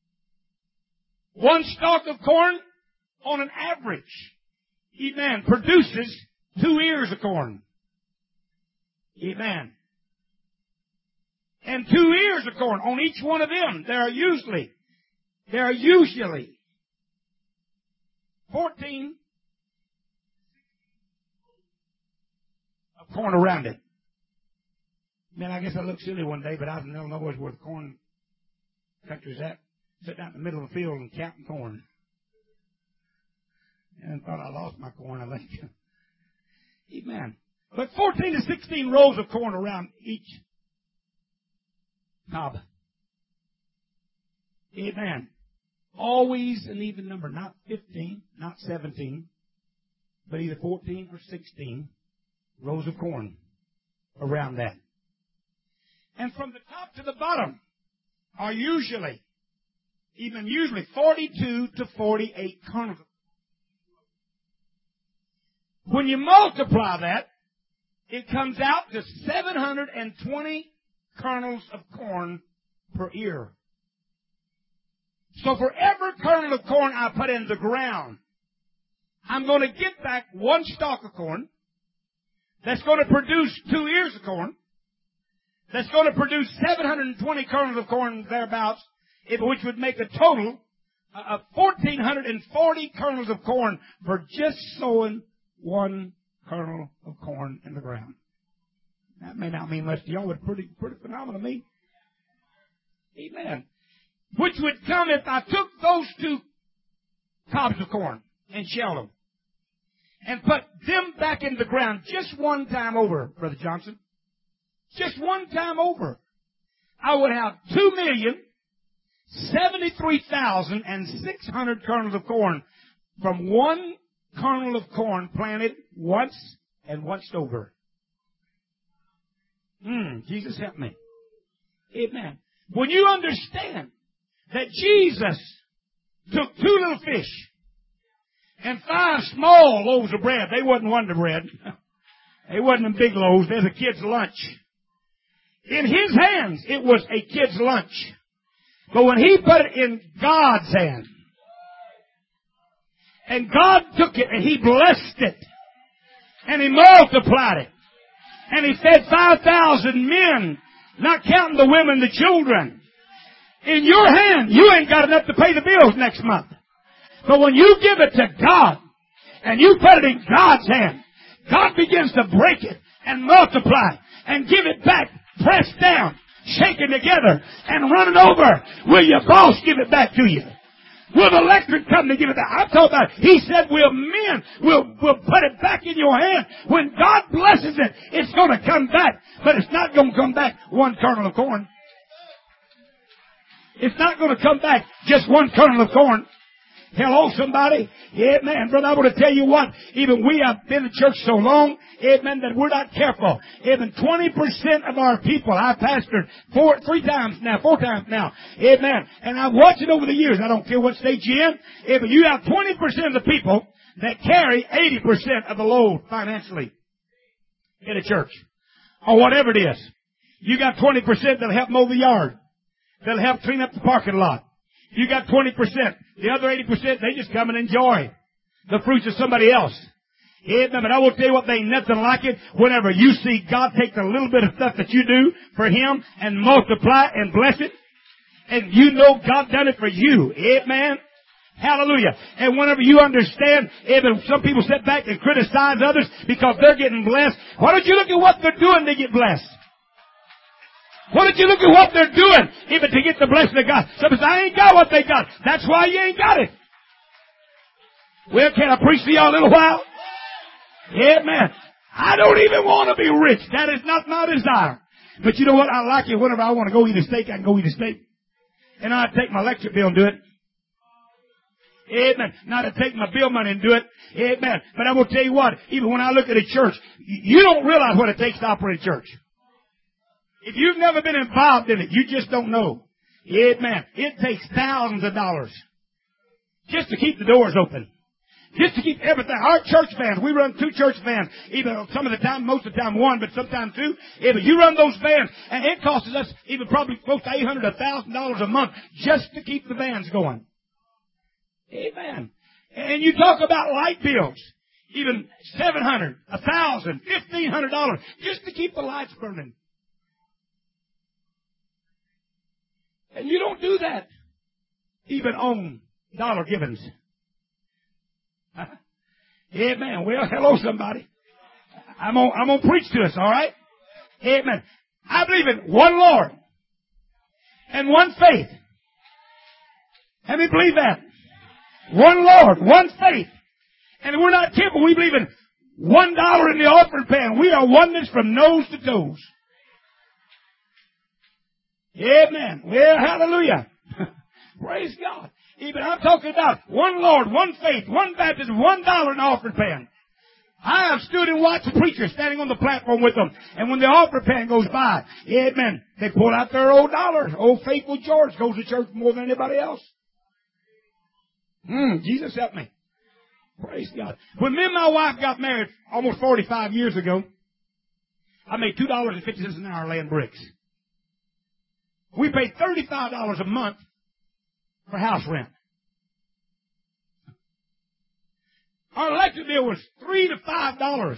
One stalk of corn, on an average, amen, produces 2 ears of corn. Amen. And 2 ears of corn. On each one of them, there are usually 14 of corn around it. Man, I guess I looked silly one day, but I was in Illinois where the corn country's at. Sitting out in the middle of the field and counting corn. And thought I lost my corn, I think. Amen. But 14 to 16 rows of corn around each cob. Amen. Always an even number, not 15, not 17, but either 14 or 16 rows of corn around that. And from the top to the bottom are usually 42 to 48 kernels. When you multiply that, it comes out to 720 kernels of corn per ear. So for every kernel of corn I put in the ground, I'm going to get back one stalk of corn that's going to produce 2 ears of corn, that's going to produce 720 kernels of corn thereabouts, which would make a total of 1,440 kernels of corn for just sowing one kernel of corn in the ground. That may not mean much to y'all, but pretty phenomenal to me. Amen. Which would come if I took those 2 cobs of corn and shelled them and put them back in the ground just one time over, Brother Johnson. Just one time over. I would have 2,073,600 kernels of corn from one kernel of corn planted once and once over. Jesus help me. Amen. When you understand that Jesus took 2 little fish and 5 small loaves of bread. They wasn't Wonder Bread. They wasn't them big loaves. They're the kid's lunch. In His hands, it was a kid's lunch. But when He put it in God's hand, and God took it and He blessed it, and He multiplied it, and He fed 5,000 men, not counting the women, the children. In your hand, you ain't got enough to pay the bills next month. But when you give it to God, and you put it in God's hand, God begins to break it and multiply and give it back, pressed down, shaken together, and running over. Will your boss give it back to you? Will the electric company give it back? I'm talking about, He said, we'll put it back in your hand. When God blesses it, it's going to come back. But it's not going to come back one kernel of corn. It's not going to come back just one kernel of corn. Hello, somebody. Amen. Brother, I want to tell you what. Even we have been in church so long, amen, that we're not careful. Even 20% of our people, I've pastored 4 times now. Amen. And I've watched it over the years. I don't care what state you're in. But you have 20% of the people that carry 80% of the load financially in a church. Or whatever it is. You got 20% that'll help mow the yard. That'll help clean up the parking lot. You got 20%. The other 80%, they just come and enjoy the fruits of somebody else. Amen. But I will tell you what, there ain't nothing like it whenever you see God take the little bit of stuff that you do for Him and multiply and bless it. And you know God done it for you. Amen. Hallelujah. And whenever you understand, amen, some people sit back and criticize others because they're getting blessed. Why don't you look at what they're doing to get blessed? Why don't you look at what they're doing even to get the blessing of God? Somebody says, I ain't got what they got. That's why you ain't got it. Well, can I preach to you a little while? Amen. I don't even want to be rich. That is not my desire. But you know what? I like it. Whenever I want to go eat a steak, I can go eat a steak. And I take my electric bill and do it. Amen. Not to take my bill money and do it. Amen. But I will tell you what, even when I look at a church, you don't realize what it takes to operate a church. If you've never been involved in it, you just don't know. Amen. It takes thousands of dollars just to keep the doors open. Just to keep everything. Our church vans, we run 2 church vans. Even some of the time, most of the time 1, but sometimes 2. If you run those vans, and it costs us even probably close to $800 to $1,000 a month just to keep the vans going. Amen. And you talk about light bills. Even $700, $1,000, $1,500 just to keep the lights burning. And you don't do that even on dollar givens. Amen. Well, hello somebody. I'm gonna preach to us, all right? Amen. I believe in one Lord and one faith. Let me believe that. One Lord, one faith. And we're not careful. We believe in $1 in the offering pan. We are oneness from nose to toes. Amen. Well, hallelujah. Praise God. Even I'm talking about one Lord, one faith, one baptism, $1 in the offering pan. I have stood and watched the preacher standing on the platform with them. And when the offering pan goes by, amen, they pull out their old dollars. Old faithful George goes to church more than anybody else. Jesus help me. Praise God. When me and my wife got married almost 45 years ago, I made $2.50 an hour laying bricks. We paid $35 a month for house rent. Our electric bill was $3 to $5.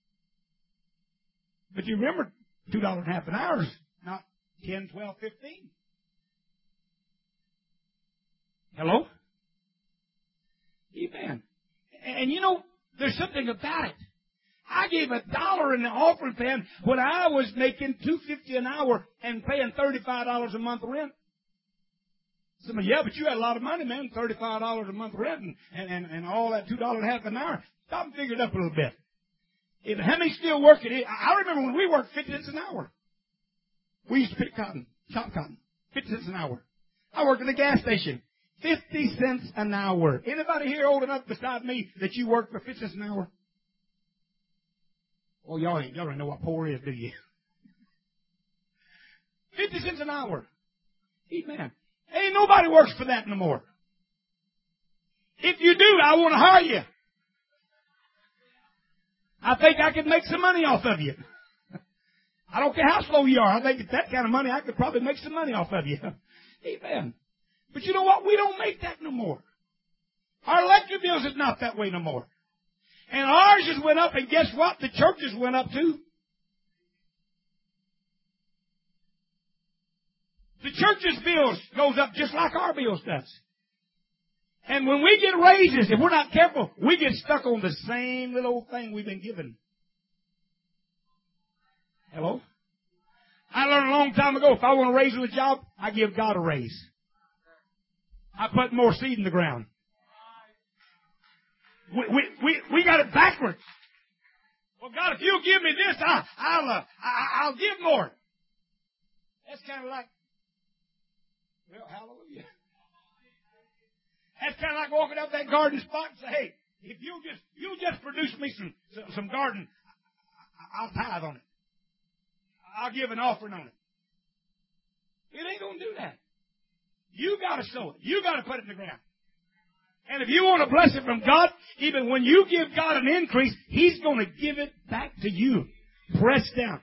But you remember, $2.50 an hour is not 10, 12, 15. Hello? Amen. And you know, there's something about it. I gave $1 in the offering pan when I was making $2.50 an hour and paying $35 a month rent. Somebody, yeah, but you had a lot of money, man, $35 a month rent and all that $2.50 an hour. Stop and figure it up a little bit. How many still work at it? I remember when we worked 50 cents an hour. We used to pick cotton, chop cotton, 50 cents an hour. I worked at a gas station, 50 cents an hour. Anybody here old enough beside me that you work for 50 cents an hour? Oh, y'all don't know what poor is, do you? 50 cents an hour. Amen. Ain't nobody works for that no more. If you do, I want to hire you. I think I could make some money off of you. I don't care how slow you are. I think at that kind of money, I could probably make some money off of you. Amen. But you know what? We don't make that no more. Our electric bills is not that way no more. And ours just went up, and guess what? The churches went up too. The church's bills goes up just like our bills does. And when we get raises, if we're not careful, we get stuck on the same little old thing we've been given. Hello? I learned a long time ago, if I want to raise with a job, I give God a raise. I put more seed in the ground. We got it backwards. Well, God, if you'll give me this, I'll give more. That's kind of like, well, hallelujah. That's kind of like walking up that garden spot and say, hey, if you'll just produce me some garden, I'll tithe on it. I'll give an offering on it. It ain't going to do that. You got to sow it. You got to put it in the ground. And if you want a blessing from God, even when you give God an increase, He's going to give it back to you. Pressed down.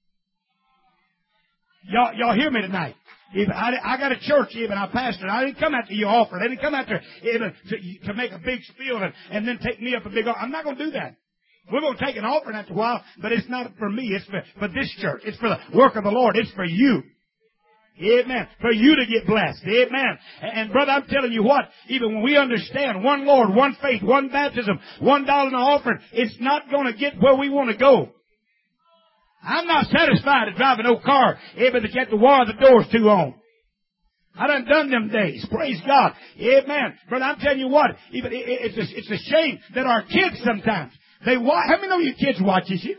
Y'all hear me tonight? I got a church, even I pastored. I didn't come after your offering. I didn't come after even to make a big spiel and then take me up a big offering. I'm not going to do that. We're going to take an offering after a while, but it's not for me. It's for this church. It's for the work of the Lord. It's for you. Amen. For you to get blessed. Amen. And brother, I'm telling you what, even when we understand one Lord, one faith, one baptism, $1 in the offering, it's not going to get where we want to go. I'm not satisfied to drive an old car, but to get the wire the doors too on. I done them days. Praise God. Amen. Brother, I'm telling you what, even it's a shame that our kids sometimes, they watch. How many know your kids watches you?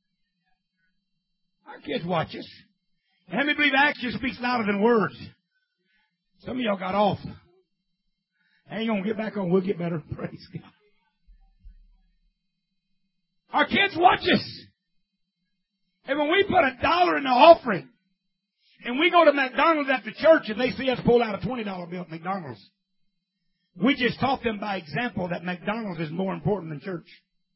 Our kids watch us. And how many believe action speaks louder than words? Some of y'all got off. Hang on, get back on. We'll get better. Praise God. Our kids watch us. And when we put $1 in the offering, And we go to McDonald's after church and they see us pull out a $20 bill at McDonald's. We just taught them by example that McDonald's is more important than church.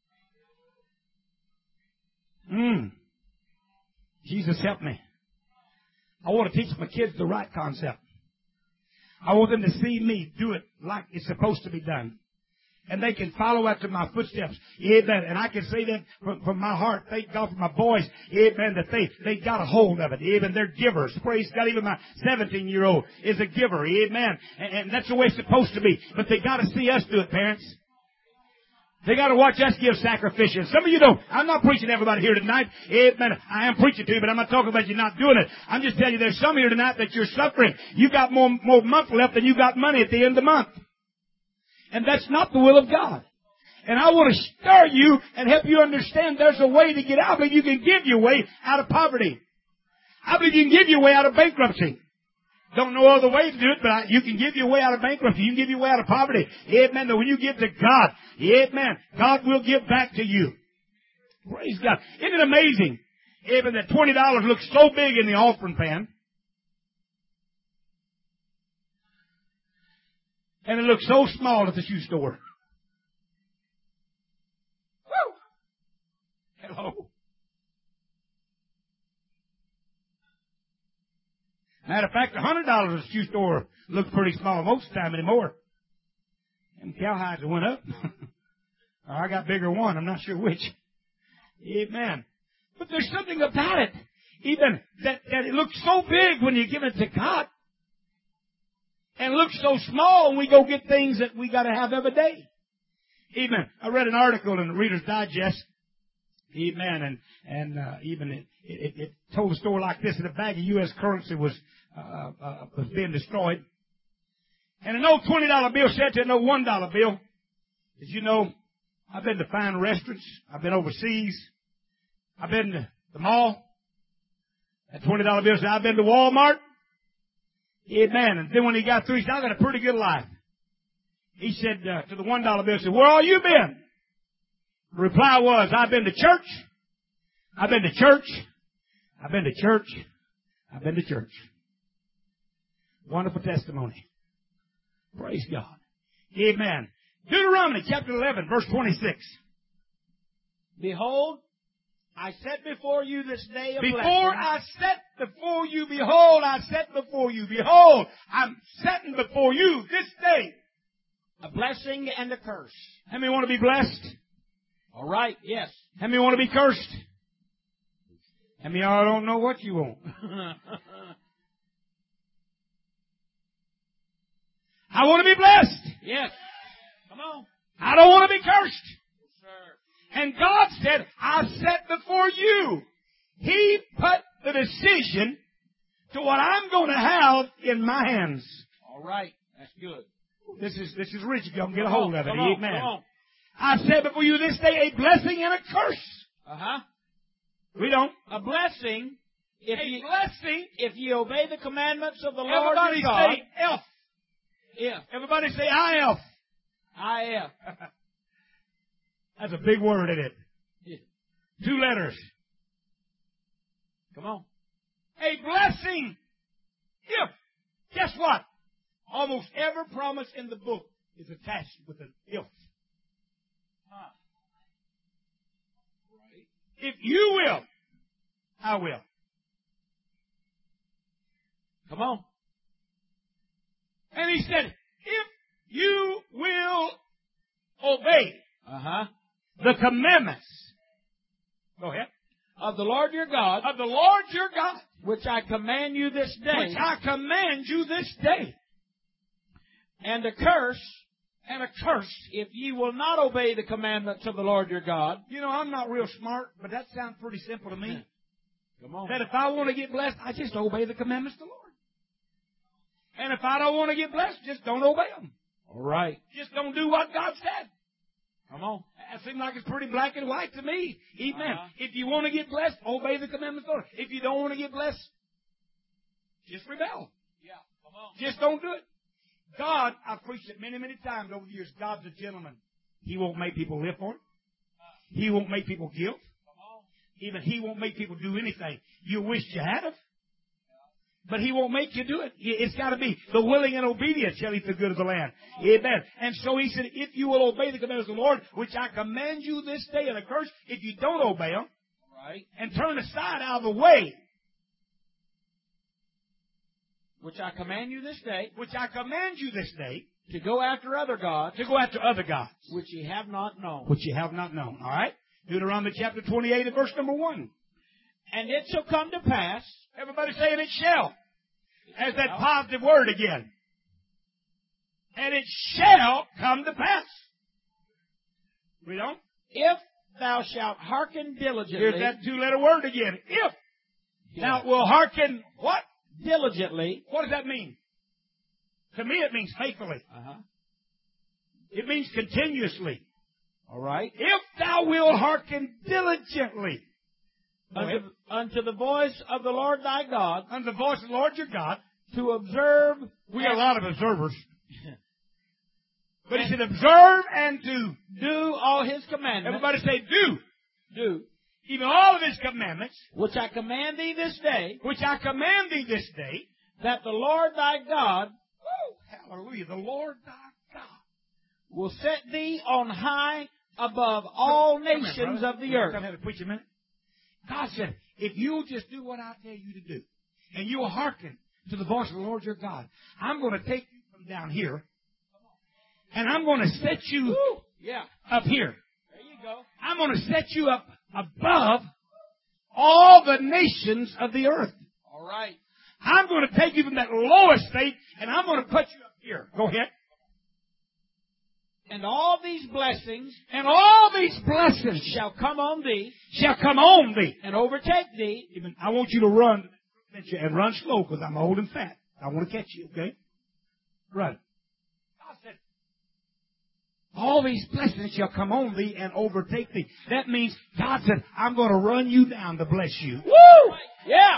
Jesus help me. I want to teach my kids the right concept. I want them to see me do it like it's supposed to be done. And they can follow after my footsteps. Amen. And I can say that from my heart. Thank God for my boys. Amen. That they got a hold of it. Amen. They're givers. Praise God. Even my 17-year-old is a giver. Amen. And that's the way it's supposed to be. But they got to see us do it, parents. They got to watch us give sacrificial. Some of you don't. I'm not preaching to everybody here tonight. Amen. I am preaching to you, but I'm not talking about you not doing it. I'm just telling you there's some here tonight that you're suffering. You got more month left than you got money at the end of the month. And that's not the will of God. And I want to stir you and help you understand there's a way to get out. I believe you can give your way out of poverty. I believe you can give your way out of bankruptcy. Don't know other way to do it, but you can give your way out of bankruptcy. You can give your way out of poverty. Amen. But when you give to God, amen, God will give back to you. Praise God. Isn't it amazing? Amen. That $20 looks so big in the offering pan. And it looks so small at the shoe store. Woo! Hello. Matter of fact, $100 at the shoe store looks pretty small most of the time anymore. Them cowhides went up. Or I got bigger one. I'm not sure which. Amen. But there's something about it. Even that it looks so big when you give it to God. And looks so small when we go get things that we got to have every day. Amen. I read an article in the Reader's Digest. Amen. And even it told a story like this: that a bag of U.S. currency was being destroyed. And an old $20 bill said to an old $1 bill, as you know, I've been to fine restaurants. I've been overseas. I've been to the mall. That $20 bill said, I've been to Walmart. Amen. And then when he got through, he said, I got a pretty good life. He said to the $1 bill, said, where all you been? The reply was, I've been to church. I've been to church. I've been to church. I've been to church. Wonderful testimony. Praise God. Amen. Deuteronomy chapter 11, verse 26. Behold, I set before you this day a blessing. Before I set before you, behold, I set before you. Behold, I'm setting before you this day a blessing and a curse. How many want to be blessed? All right, yes. How many want to be cursed? How many of y'all don't know what you want? I want to be blessed. Yes. Come on. I don't want to be cursed. Yes, sir. And God said, I set before you. He put the decision to what I'm going to have in my hands. All right. That's good. This is rich. Y'all can get a hold of it. Amen. Come on. I set before you this day a blessing and a curse. Uh-huh. We don't. A blessing. Blessing. If you obey the commandments of the Lord Everybody your God. say F. Yeah. Everybody say IF. IF. That's a big word, isn't it? Yeah. 2 letters. Come on. A blessing. If. Guess what? Almost every promise in the book is attached with an if. If you will, I will. Come on. And he said, if you will obey the commandments. Go ahead. Of the Lord your God. Of the Lord your God. Which I command you this day. Which I command you this day. And a curse. And a curse. If ye will not obey the commandments of the Lord your God. You know, I'm not real smart, but that sounds pretty simple to me. Come on. That if I want to get blessed, I just obey the commandments of the Lord. And if I don't want to get blessed, just don't obey them. All right. Just don't do what God said. Come on. That seems like it's pretty black and white to me. Amen. If you want to get blessed, obey the commandments of the Lord. If you don't want to get blessed, just rebel. Yeah. Come on. Just don't do it. God, I've preached it many, many times over the years. God's a gentleman. He won't make people live for it. He won't make people guilt. Even He won't make people do anything you wished you had of. But He won't make you do it. It's got to be the willing and obedient shall eat the good of the land. Amen. And so He said, if you will obey the commandments of the Lord, which I command you this day, and a curse if you don't obey them, Right. and turn aside out of the way, Which I command you this day, which I command you this day, to go after other gods, to go after other gods, which ye have not known. which you have not known. All right? Deuteronomy chapter 28 and verse number 1. And it shall come to pass, Everybody saying it shall. As that positive word again. And it shall come to pass. Read on. if thou shalt hearken diligently. Here's that two-letter word again. If thou will hearken what? Diligently. What does that mean? To me it means faithfully. It means continuously. All right. If thou wilt hearken diligently Unto the voice of the Lord thy God, unto the voice of the Lord your God, to observe. we got a lot of observers. But He said observe and to Do all His commandments. everybody say do. Do. Even all of His commandments, Which I command thee this day, which I command thee this day. that the Lord thy God Hallelujah. The Lord thy God will set thee on high above all nations of the earth. Come here to preach a minute. God said, if you'll just do what I tell you to do, and you'll hearken to the voice of the Lord your God, I'm going to take you from down here, and I'm going to set you Yeah. up here. There you go. I'm going to set you up above all the nations of the earth. All right. I'm going to take you from that lowest state, and I'm going to put you up here. Go ahead. And all these blessings And all these blessings shall come on thee shall come on thee. and overtake thee. Even I want you to run and run slow because I'm old and fat. I want to catch you, okay? Run. God said, all these blessings shall come on thee and overtake thee. That means God said, I'm going to run you down to bless you. Woo! Yeah.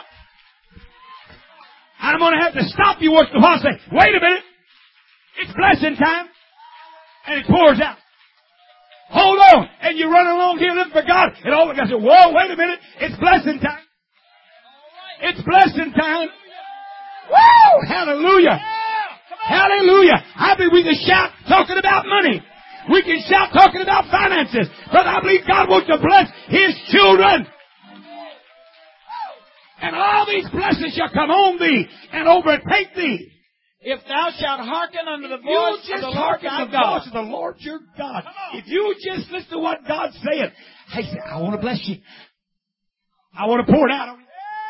I'm going to have to stop you once in a while and say, wait a minute. It's blessing time. And it pours out. Hold on. And you run along here looking for God. And all the guys say, whoa, wait a minute. It's blessing time. It's blessing time. Woo! Hallelujah. Hallelujah. I believe we can shout talking about money. We can shout talking about finances. But I believe God wants to bless His children. And all these blessings shall come on thee and overtake thee. If thou shalt hearken unto the You voice of just the Lord hearken thy to the God. voice of the Lord your God. If you just listen to what God's saying, hey, say, I want to bless you. I want to pour it out on you.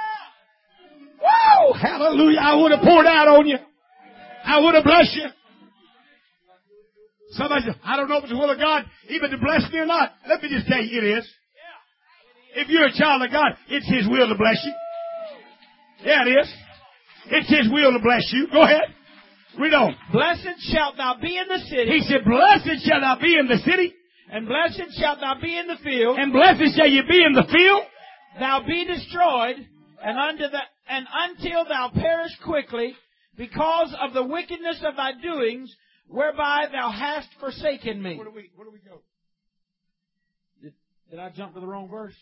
Whoa! Hallelujah. I want to pour it out on you. I want to bless you. Somebody says, I don't know if it's the will of God even to bless me or not. Let me just tell you, it is. If you're a child of God, it's His will to bless you. Yeah, it is. It's His will to bless you. Go ahead. Read on. Blessed shalt thou be in the city, He said, blessed shall thou be in the city, and blessed shalt thou be in the field. and blessed shall you be in the field. Thou be destroyed, and until thou perish quickly, because of the wickedness of thy doings, whereby thou hast forsaken me. Where do we go? Did I jump to the wrong verse?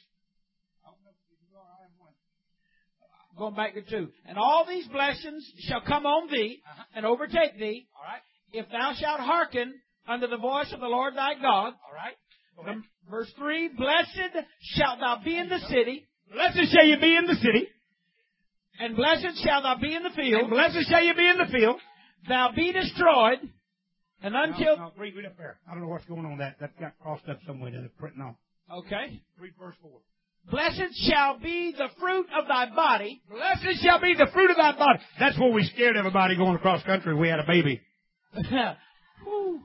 Going back to 2. And all these blessings shall come on thee and overtake thee, All right. if thou shalt hearken unto the voice of the Lord thy God. All right. Go ahead. Verse 3, blessed shalt thou be in the city, Blessed shall you be in the city, and blessed shalt thou be in the field. and blessed shall you be in the field. Thou be destroyed, and until... No, read up there. I don't know what's going on. That got crossed up somewhere. They're printing off. Okay. Read verse 4. Blessed shall be the fruit of thy body. Blessed shall be the fruit of thy body. That's where we scared everybody going across country. We had a baby. Whew.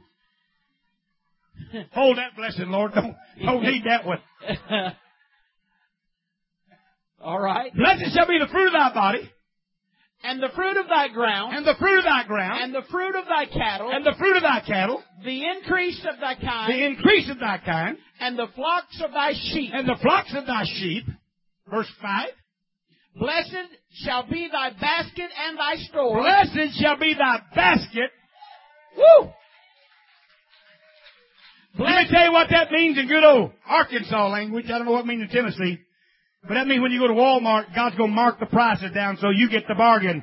Hold that blessing, Lord. Don't need that one. All right. Blessed shall be the fruit of thy body, And the fruit of thy ground, and the fruit of thy ground, and the fruit of thy cattle, and the fruit of thy cattle, the increase of thy the kind, increase of thy kind, and the flocks of thy sheep. and the flocks of thy sheep. Verse 5. Blessed shall be thy basket and thy store. Blessed shall be thy basket. Woo! Let me tell you what that means in good old Arkansas language. I don't know what it means in Tennessee. But that means when you go to Walmart, God's going to mark the prices down so you get the bargain.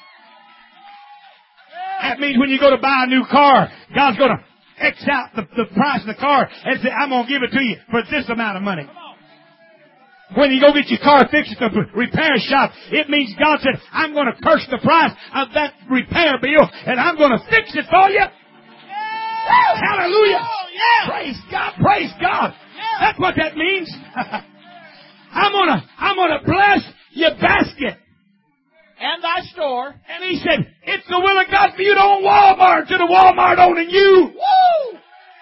That means when you go to buy a new car, God's going to X out the price of the car and say, I'm going to give it to you for this amount of money. When you go get your car fixed at the repair shop, it means God said, I'm going to curse the price of that repair bill and I'm going to fix it for you. Yeah. Hallelujah. Oh, yeah. Praise God. Praise God. Yeah. That's what that means. I'm gonna bless your basket. And thy store. And he said, it's the will of God for you to own Walmart to the Walmart owning you. Woo!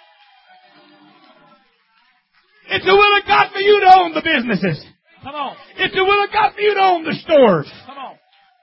It's the will of God for you to own the businesses. Come on. It's the will of God for you to own the stores. Come on.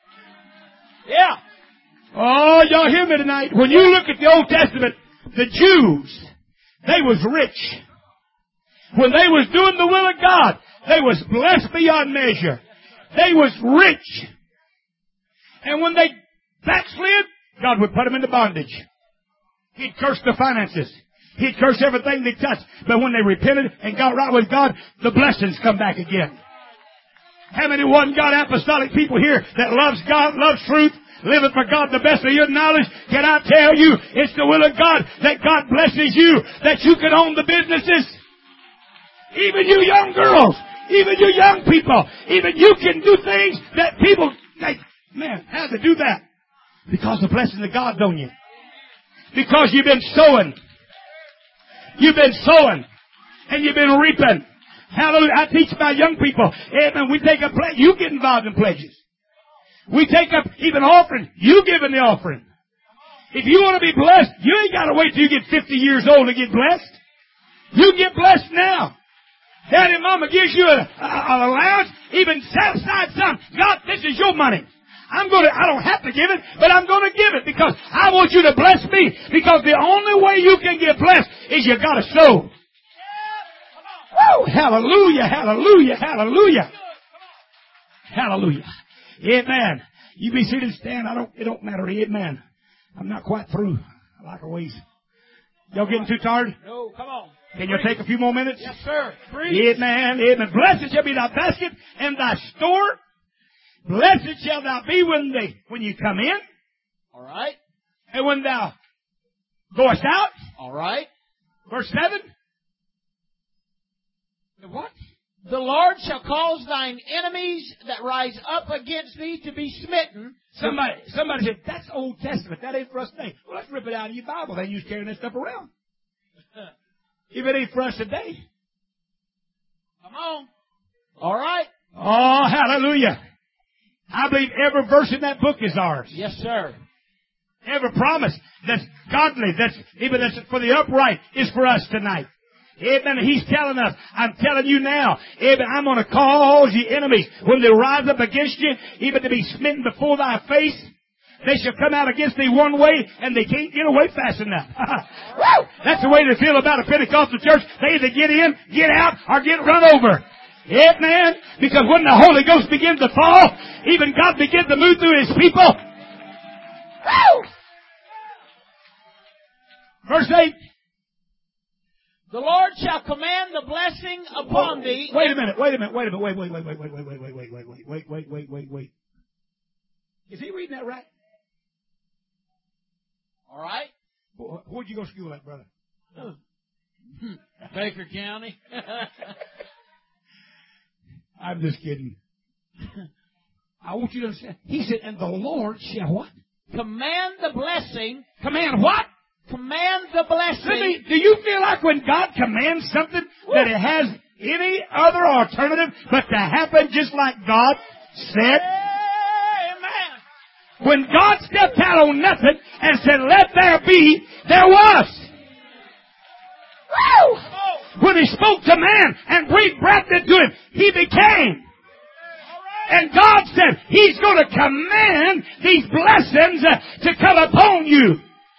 Yeah. Oh, y'all hear me tonight? When you look at the Old Testament, the Jews, they was rich. When they was doing the will of God, they was blessed beyond measure. They was rich. And when they backslid, God would put them into bondage. He'd curse the finances. He'd curse everything they touched. But when they repented and got right with God, the blessings come back again. How many one God apostolic people here that loves God, loves truth, living for God the best of your knowledge? Can I tell you, it's the will of God that God blesses you, that you can own the businesses. Even you young girls, even you young people, even you can do things that people think, man, how to do that? Because the blessing of God's on you. Because you've been sowing. You've been sowing. And you've been reaping. Hallelujah. I teach my young people. Amen. We take a pledge. You get involved in pledges. We take up even offering. You give in the offering. If you want to be blessed, you ain't got to wait till you get 50 years old to get blessed. You get blessed now. Daddy and Mama gives you an allowance. Even set aside some. God, this is your money. I don't have to give it, but I'm going to give it because I want you to bless me. Because the only way you can get blessed is you got to sow. Woo! Hallelujah, hallelujah, hallelujah. Hallelujah. Amen. You be seated and stand. It don't matter. Amen. I'm not quite through. I like a ways. Y'all getting too tired? No, come on. Can you take a few more minutes? Yes, sir. Breathe. Amen. Amen. Blessed shall be thy basket and thy store. Blessed shall thou be when you come in. All right. And when thou goest out. All right. Verse 7. What? The Lord shall cause thine enemies that rise up against thee to be smitten. Somebody said, that's Old Testament. That ain't for us today. Well, let's rip it out of your Bible. Then you carrying that stuff around. If it ain't for us today. Come on. All right. Oh, hallelujah. I believe every verse in that book is ours. Yes, sir. Every promise that's godly, that's for the upright, is for us tonight. Amen. He's telling us, I'm telling you now, amen, I'm going to cause your enemies, when they rise up against you, even to be smitten before thy face. They shall come out against thee one way, and they can't get away fast enough. Woo! That's the way they feel about a Pentecostal church. They either get in, get out, or get run over. Amen. Because when the Holy Ghost begins to fall, even God begins to move through His people. Woo! Verse 8. The Lord shall command the blessing upon thee. Wait a minute. Is he reading that right? All right. Where'd you go to school at, brother? Baker County. I'm just kidding. I want you to understand. He said, and the Lord shall what? Command the blessing. Command what? Command the blessing. Do you feel like when God commands something that it has any other alternative but to happen just like God said? Amen. When God stepped out on nothing and said, let there be, there was. Woo! When He spoke to man and breathed breath into him, he became. And God said, He's going to command these blessings to come upon you.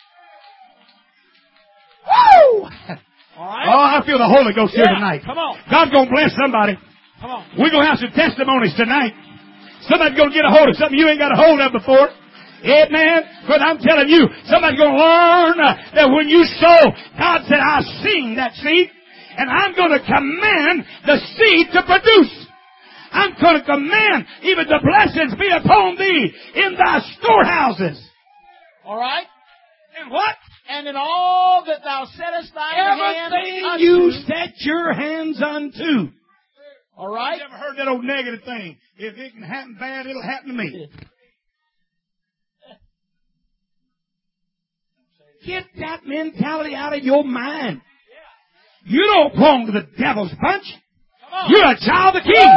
Woo! All right. Oh, I feel the Holy Ghost here tonight. Come on. God's going to bless somebody. Come on. We're going to have some testimonies tonight. Somebody's going to get a hold of something you ain't got a hold of before. Amen. But I'm telling you, somebody's going to learn that when you sow, God said, I've seen that seed, and I'm going to command the seed to produce. I'm going to command even the blessings be upon thee in thy storehouses. All right? And what? And in all that thou settest thine hand Everything unto. you set your hands unto. All right? You ever heard that old negative thing? If it can happen bad, it'll happen to me. Get that mentality out of your mind. You don't belong to the devil's bunch. You're a child of the King.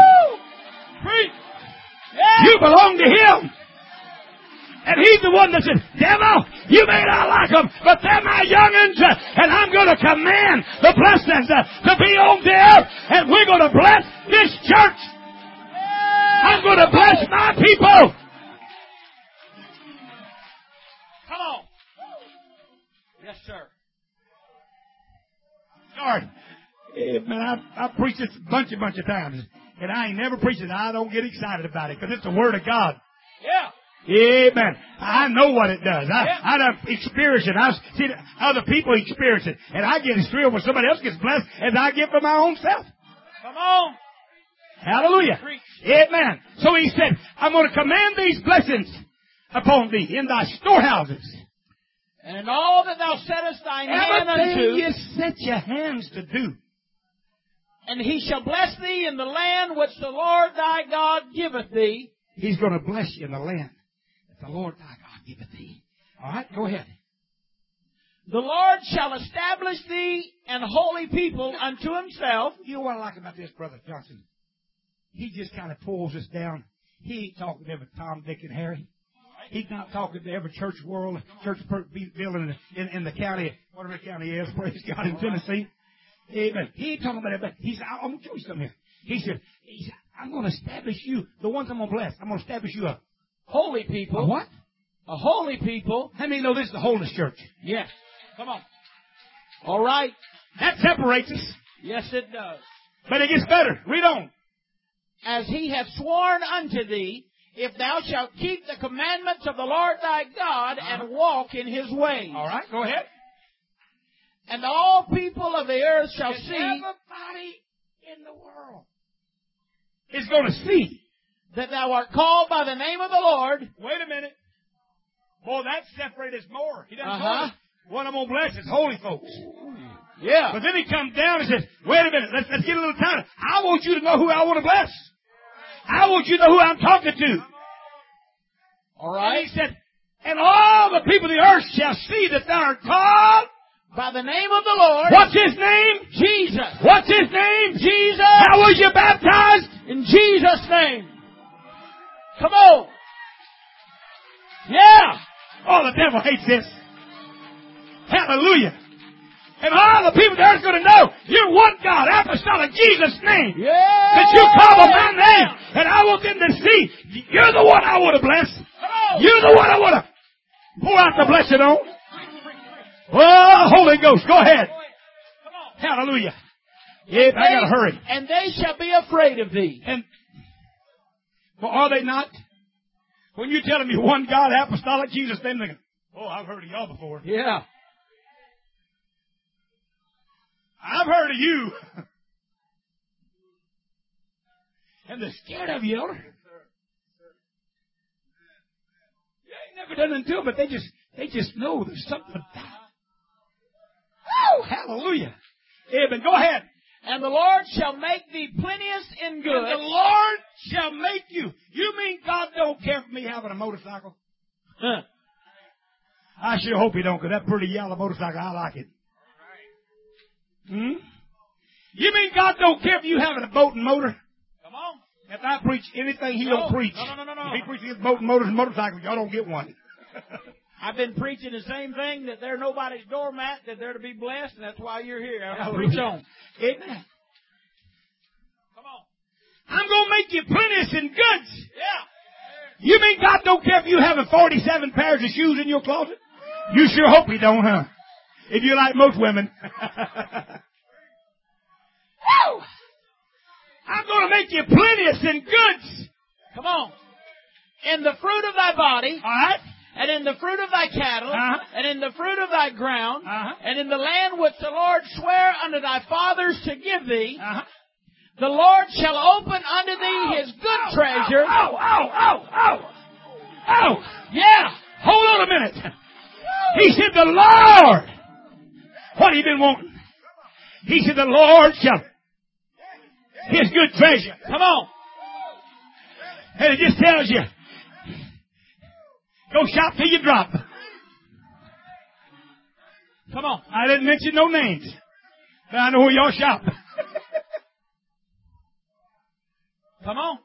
You belong to Him. And He's the one that says, devil, you may not like them, but they're my young'uns, and I'm going to command the blessings to be on the earth, and we're going to bless this church. I'm going to bless my people. Come on. Yes, sir. Lord, man, I've preached this a bunch of times, and I ain't never preached it. I don't get excited about it, because it's the Word of God. Yeah. Amen. I know what it does. I done experienced it. I've seen other people experience it. And I get as thrilled when somebody else gets blessed as I get for my own self. Come on. Hallelujah. Preach. Amen. So He said, I'm going to command these blessings upon thee in thy storehouses. And in all that thou settest thine hand unto. Everything you set your hands to do. And He shall bless thee in the land which the Lord thy God giveth thee. He's going to bless you in the land that the Lord thy God giveth thee. All right, go ahead. The Lord shall establish thee an holy people unto Himself. You know what I like about this, Brother Johnson? He just kind of pulls us down. He ain't talking to every Tom, Dick, and Harry. He's not talking to every church building in the county, whatever the county is, praise God, in Tennessee. Amen. He ain't talking about it, but I'm going to show you something here. He said, I'm going to establish you, the ones I'm going to bless, I'm going to establish you a holy people. A what? A holy people. How many know this is the holiness church? Yes. Come on. All right. That separates us. Yes, it does. But it gets better. Read on. As He hath sworn unto thee, if thou shalt keep the commandments of the Lord thy God and walk in His ways. All right, go ahead. And all people of the earth shall see. Everybody in the world is going to see that thou art called by the name of the Lord. Wait a minute. Boy, that separates us more. He doesn't know what I'm going to bless is holy folks. Yeah. But then He comes down and says, wait a minute, let's get a little tighter. I want you to know who I want to bless. I want you to know who I'm talking to. All right. And He said, and all the people of the earth shall see that thou art called by the name of the Lord. What's His name? Jesus. What's His name? Jesus. How was you baptized? In Jesus' name. Come on. Yeah. Oh, the devil hates this. Hallelujah. And all the people there is going to know you're one God, apostolic, Jesus' name. Yeah. That you call on my name. And I want them to see you're the one I want to bless. You're the one I want to pour out the blessing on. Oh, Holy Ghost, go ahead. Hallelujah. Yeah, I got to hurry. And they shall be afraid of thee. And well, are they not? When you tell them you're one God, apostolic, Jesus, they're thinking, oh, I've heard of y'all before. Yeah. I've heard of you. And they're scared of you, elder. You ain't never done it to them, but they just know there's something about it. Oh, hallelujah. Amen. Go ahead. And the Lord shall make thee plenteous in good. And the Lord shall make you. You mean God don't care for me having a motorcycle? Huh. I sure hope He don't, because that pretty yellow motorcycle, I like it. You mean God don't care for you having a boat and motor? Come on. If I preach anything He don't preach. No. If He preaches boat and motors and motorcycles, y'all don't get one. I've been preaching the same thing, that they're nobody's doormat, that they're to be blessed, and that's why you're here. I'll preach on. Amen. Come on. I'm going to make you plenteous in goods. Yeah. You mean God don't care if you having 47 pairs of shoes in your closet? You sure hope He don't, huh? If you're like most women. I'm going to make you plenteous in goods. Come on. In the fruit of thy body. All right. And in the fruit of thy cattle, and in the fruit of thy ground, and in the land which the Lord sware unto thy fathers to give thee, The Lord shall open unto thee his good treasure. Yeah. Hold on a minute. He said the Lord. What have you been wanting? He said the Lord shall. His good treasure. Come on. And it just tells you. Go shop till you drop. Come on. I didn't mention no names. But I know where y'all shop. Come on.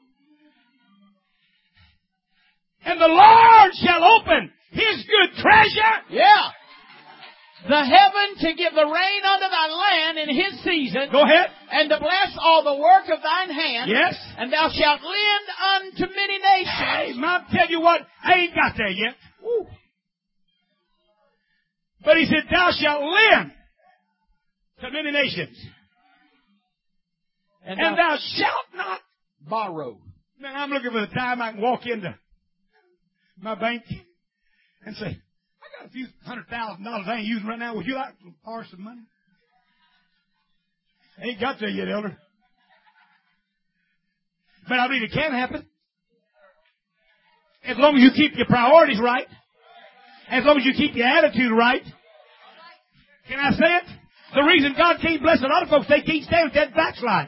And the Lord shall open his good treasure. Yeah. The heaven to give the rain unto thy land in his season. Go ahead. And to bless all the work of thine hand. Yes. And thou shalt lend unto many nations. Hey, I'll tell you what, I ain't got there yet. Woo. But he said, thou shalt lend to many nations. And thou shalt not borrow. Man, I'm looking for the time I can walk into my bank and say, I got a few $100,000 I ain't using right now. Would you like to borrow some money? Ain't got there yet, elder. But I believe it can happen. As long as you keep your priorities right. As long as you keep your attitude right. Can I say it? The reason God can't bless a lot of folks, they can't stand with that backslide.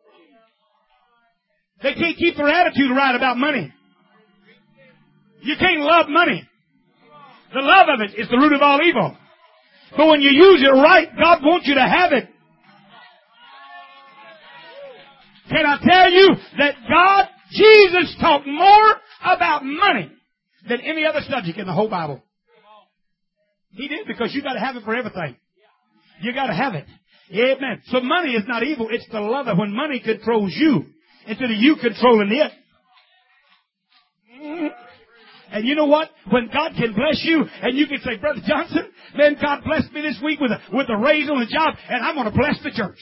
They can't keep their attitude right about money. You can't love money. The love of it is the root of all evil. But when you use it right, God wants you to have it. Can I tell you that God, Jesus talked more about money than any other subject in the whole Bible? He did, because you got to have it for everything. You got to have it. Amen. So money is not evil. It's the love of when money controls you instead of you controlling it. And you know what? When God can bless you, and you can say, Brother Johnson, man, God blessed me this week with a raise on the job, and I'm going to bless the church.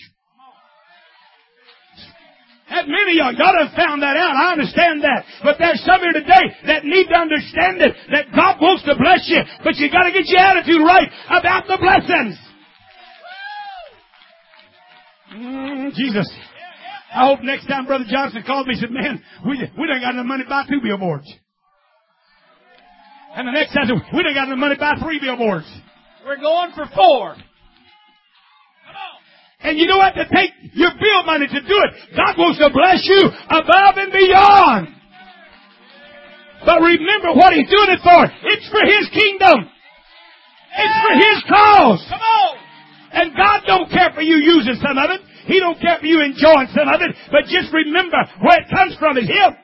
And many of y'all have found that out. I understand that. But there's some here today that need to understand it, that God wants to bless you, but you got to get your attitude right about the blessings. Jesus. I hope next time Brother Johnson called me and said, man, we done got enough money to buy 2 billboards. And the next time, we done got enough money to buy 3 billboards. We're going for 4. And you know what? To take your bill money to do it, God wants to bless you above and beyond. But remember what He's doing it for. It's for His kingdom. It's for His cause. Come on. And God don't care for you using some of it. He don't care for you enjoying some of it. But just remember where it comes from is Him.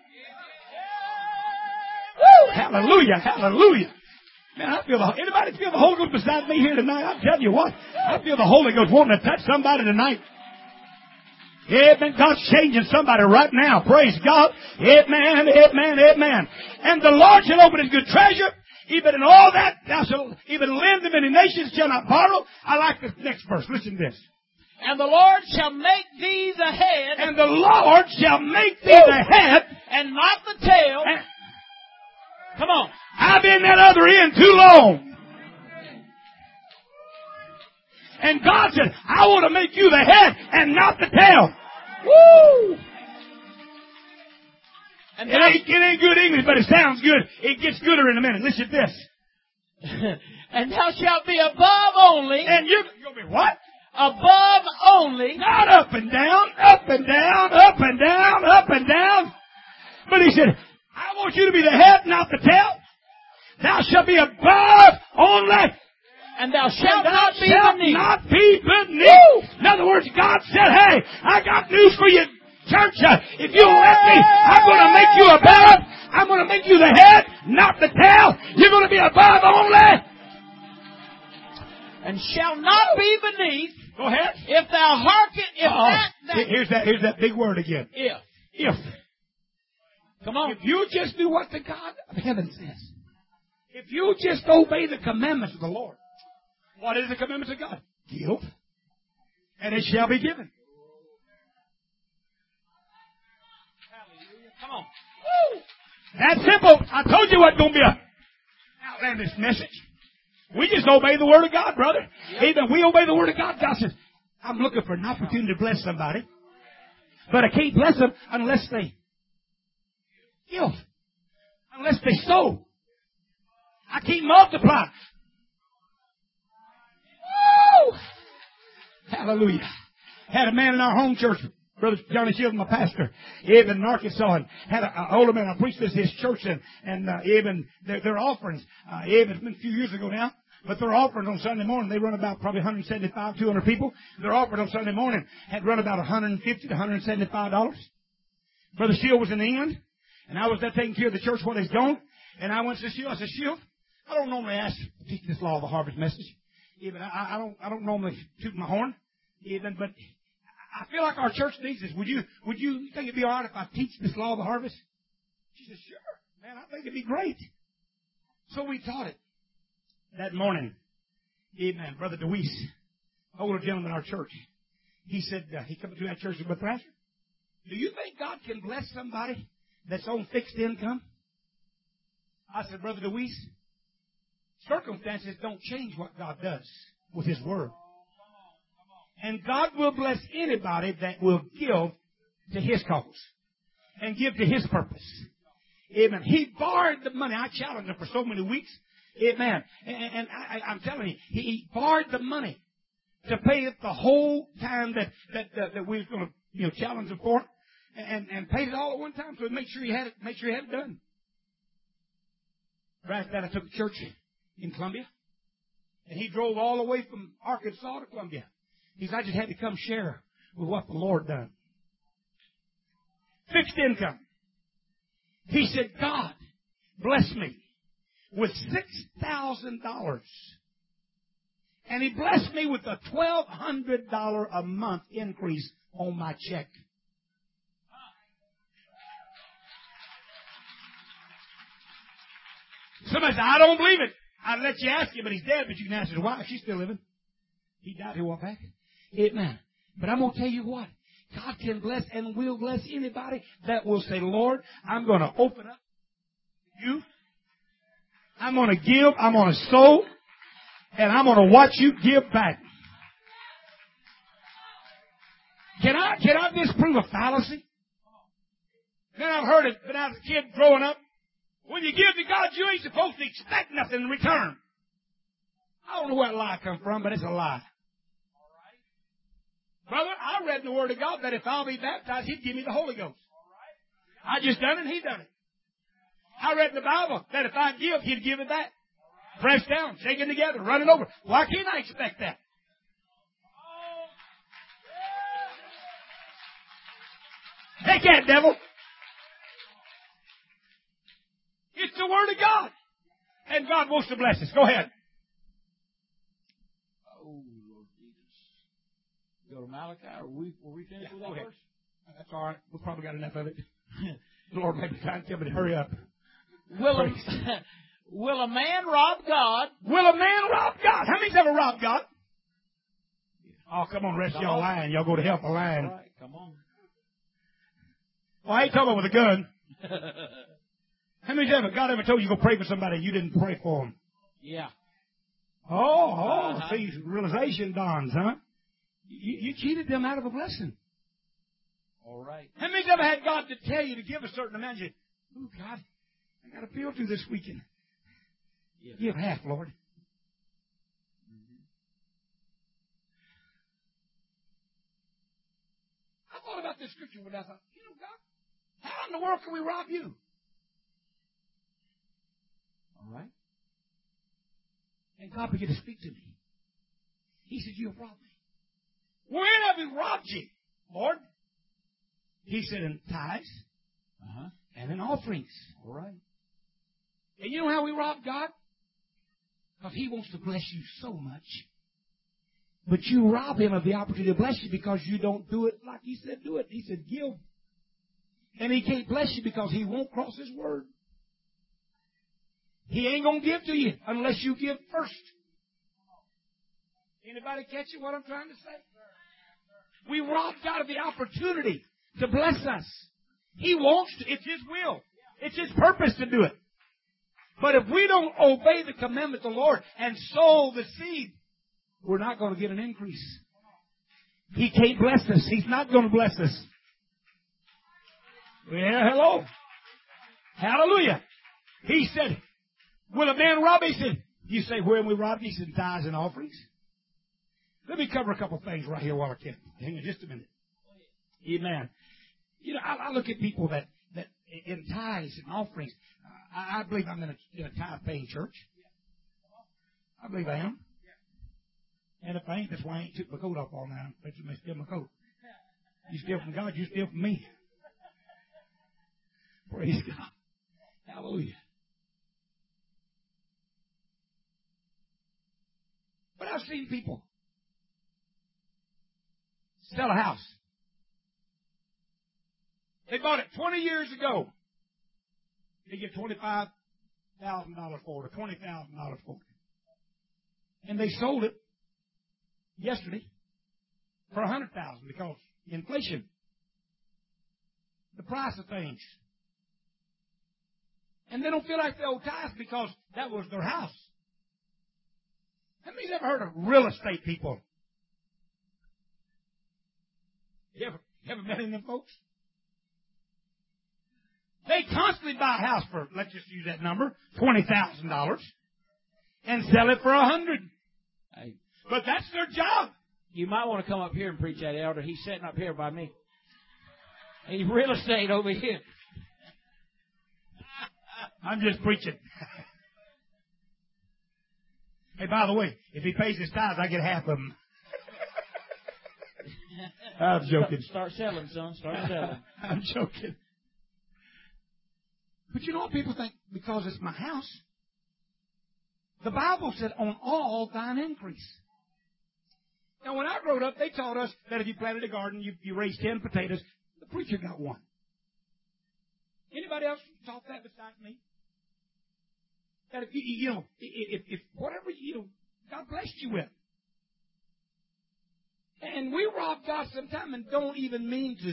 Woo! Hallelujah! Hallelujah! Man, anybody feel the Holy Ghost beside me here tonight? I'm telling you what, I feel the Holy Ghost wanting to touch somebody tonight. Amen. God's changing somebody right now. Praise God. Amen, amen, amen. And the Lord shall open His good treasure. Even in all that, thou shalt even lend to many nations, shall not borrow. I like this next verse. Listen to this. And the Lord shall make thee the head. And the Lord shall make thee the head. And not the tail. Come on. I've been that other end too long. And God said, I want to make you the head and not the tail. Woo! And it ain't good English, but it sounds good. It gets gooder in a minute. Listen to this. And thou shalt be above only. And you'll be what? Above only. Not up and down, up and down, up and down, up and down. But He said, I want you to be the head, not the tail. Thou shalt be above only. And thou shalt not be beneath. Not be beneath. In other words, God said, hey, I got news for you, church. If you let me, I'm going to make you above. I'm going to make you the head, not the tail. You're going to be above only. And shall not be beneath. Go ahead. If thou hearken, Here's that big word again. If. Come on. If you just do what the God of heaven says. If you just obey the commandments of the Lord. What is the commandments of God? Give, and it shall be given. Hallelujah. Come on. Woo! That's simple. I told you what's going to be a outlandish message. We just obey the Word of God, brother. Yep. Even we obey the Word of God. God says, I'm looking for an opportunity to bless somebody. But I can't bless them unless they give. Unless they sow. I can't multiply. Woo! Hallelujah. Had a man in our home church, Brother Johnny Shields, my pastor, even in Arkansas, and had an older man. I preached this at his church, and even their offerings. Even it's been a few years ago now, but their offerings on Sunday morning, they run about probably 175, 200 people. Their offering on Sunday morning had run about $150 to $175. Brother Shield was in England, and I was there taking care of the church while he's gone. And I went to Shield. I said, Shield, I don't normally ask to teach this Law of the Harvest message. Even I don't normally toot my horn. Even, but I feel like our church needs this. Would you think it'd be all right if I teach this Law of the Harvest? She said, sure. Man, I think it'd be great. So we taught it. That morning, amen, Brother DeWeese, older gentleman in our church, he said, he come to that church and said, but Pastor, do you think God can bless somebody that's on fixed income? I said, Brother DeWeese, circumstances don't change what God does with His Word. And God will bless anybody that will give to His cause and give to His purpose. Amen. He borrowed the money. I challenged him for so many weeks. Amen. And I'm telling you, he borrowed the money to pay it the whole time that we was going to challenge him for, and paid it all at one time. So make sure he had it done. Right after that, I took the church in Columbia, and he drove all the way from Arkansas to Columbia. He said, I just had to come share with what the Lord done. Fixed income. He said, God bless me with $6,000. And He blessed me with a $1,200 a month increase on my check. Somebody said, I don't believe it. I'd let you ask him, but he's dead, but you can ask his wife. She's still living. He died here a while back. Amen. But I'm going to tell you what. God can bless and will bless anybody that will say, Lord, I'm going to open up you. I'm going to give. I'm going to sow. And I'm going to watch you give back. Can I disprove a fallacy? Then I've heard it when I was a kid growing up. When you give to God, you ain't supposed to expect nothing in return. I don't know where that lie come from, but it's a lie. Brother, I read in the Word of God that if I'll be baptized, He'd give me the Holy Ghost. I just done it, He done it. I read in the Bible that if I give, He'd give it back. Pressed down, shaken together, running over. Why can't I expect that? Take that, devil. It's the Word of God. And God wants to bless us. Go ahead. Oh, Lord Jesus. Go to Malachi. Were we finished with that verse? That's all right. We've probably got enough of it. The Lord may be trying to tell me to hurry up. Will a man rob God? Will a man rob God? How many's ever robbed God? Oh, come on, rest y'all lying. Y'all go to hell for lying. All right, come on. Well, I ain't talking about with a gun. How many's ever, God ever told you to go pray for somebody and you didn't pray for them? Yeah. See, realization dawns, huh? You cheated them out of a blessing. All right. How many's ever had God to tell you to give a certain amount? You, oh, God, I got a bill due this weekend. Yes. Give half, Lord. I thought about this scripture when I thought, God, how in the world can we rob you? All right. And God began to speak to me. He said, you have robbed me. Where have we robbed you, Lord? He said, in tithes and in offerings. All right. And you know how we rob God? Because He wants to bless you so much. But you rob Him of the opportunity to bless you because you don't do it like He said do it. He said, give. And He can't bless you because He won't cross His word. He ain't going to give to you unless you give first. Anybody catch it, what I'm trying to say? We rob God of the opportunity to bless us. He wants to. It's His will. It's His purpose to do it. But if we don't obey the commandment of the Lord and sow the seed, we're not going to get an increase. He can't bless us. He's not going to bless us. Well, hello. Hallelujah. He said, will a man rob? He said, you say, where we rob? He said, tithes and offerings. Let me cover a couple of things right here while I can. Hang on just a minute. Amen. You know, I look at people that in tithes and offerings. I believe I'm in a tithe-paying church. I believe I am. And if I ain't, that's why I ain't took my coat off all night. I may steal my coat. You steal from God, you steal from me. Praise God. Hallelujah. But I've seen people sell a house. They bought it 20 years ago. They get $25,000 for it, or $20,000 for it. And they sold it yesterday for $100,000 because inflation, the price of things. And they don't feel like they owe tithes because that was their house. How many's ever heard of real estate people? You ever met any of them folks? They constantly buy a house for, let's just use that number, $20,000 and sell it for $100,000. Hey, but that's their job. You might want to come up here and preach that, Elder. He's sitting up here by me. He's real estate over here. I'm just preaching. Hey, by the way, if he pays his tithes, I get half of them. I'm joking. Start selling, son. Start selling. I'm joking. But you know what people think? Because it's my house. The Bible said, on all thine increase. Now, when I growed up, they taught us that if you planted a garden, you raised 10 potatoes. The preacher got one. Anybody else taught that besides me? That if if whatever, God blessed you with. And we rob God sometimes and don't even mean to.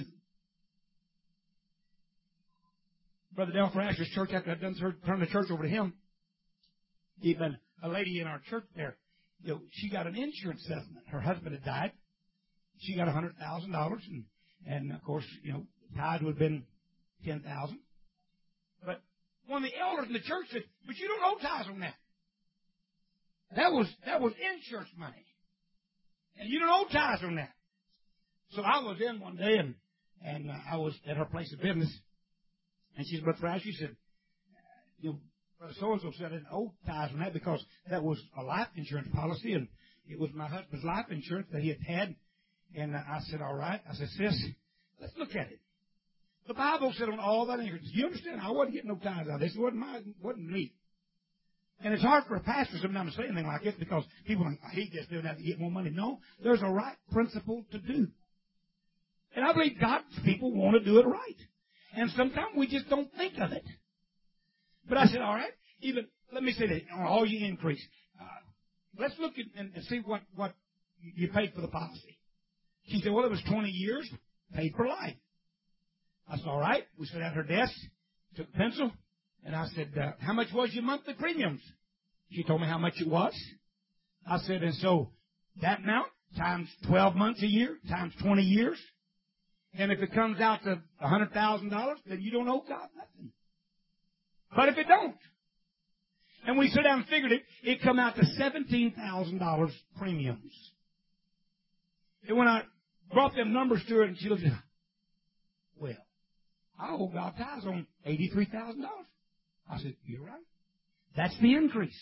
Brother Delfer Asher's church, after I'd turned the church over to him, even a lady in our church there, she got an insurance settlement. Her husband had died. She got $100,000, and of course, tithe would have been $10,000. But one of the elders in the church said, "But you don't owe tithes on that. That was insurance money, and you don't owe tithes on that." So I was in one day, and I was at her place of business, and she said, "Brother Thrasher," she said, Brother so-and-so said I didn't owe tithes on that because that was a life insurance policy, and it was my husband's life insurance that he had had." And I said, "All right." I said, "Sis, let's look at it. The Bible said on all that increase." You understand? I wasn't getting no tithes out of this. It wasn't me. And it's hard for a pastor sometimes to say anything like this because people think, he just doing that to get more money. No, there's a right principle to do. And I believe God's people want to do it right. And sometimes we just don't think of it. But I said, all right, even, let me say that, on all you increase, let's look at and see what you paid for the policy. She said, well, it was 20 years, paid for life. I said, all right. We sat at her desk, took a pencil, and I said, how much was your monthly premiums? She told me how much it was. I said, and so that amount times 12 months a year, times 20 years. And if it comes out to $100,000, then you don't owe God nothing. But if it don't, and we sat down and figured it come out to $17,000 premiums. And when I brought them numbers to her, and she looked at me, well, I owe God tithes on $83,000. I said, you're right. That's the increase.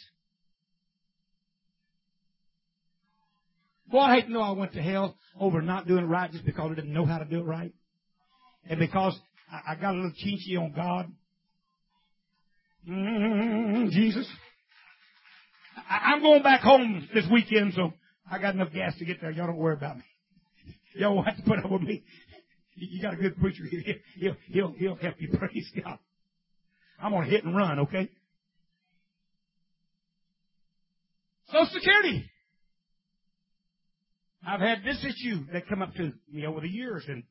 Boy, I hate to know I went to hell over not doing it right just because I didn't know how to do it right. And because I got a little chinchy on God. Jesus. I'm going back home this weekend, so I got enough gas to get there. Y'all don't worry about me. Y'all won't have to put up with me. You got a good preacher here. He'll help you. Praise God. I'm going to hit and run, okay? Social Security. I've had this issue that come up to me over the years, and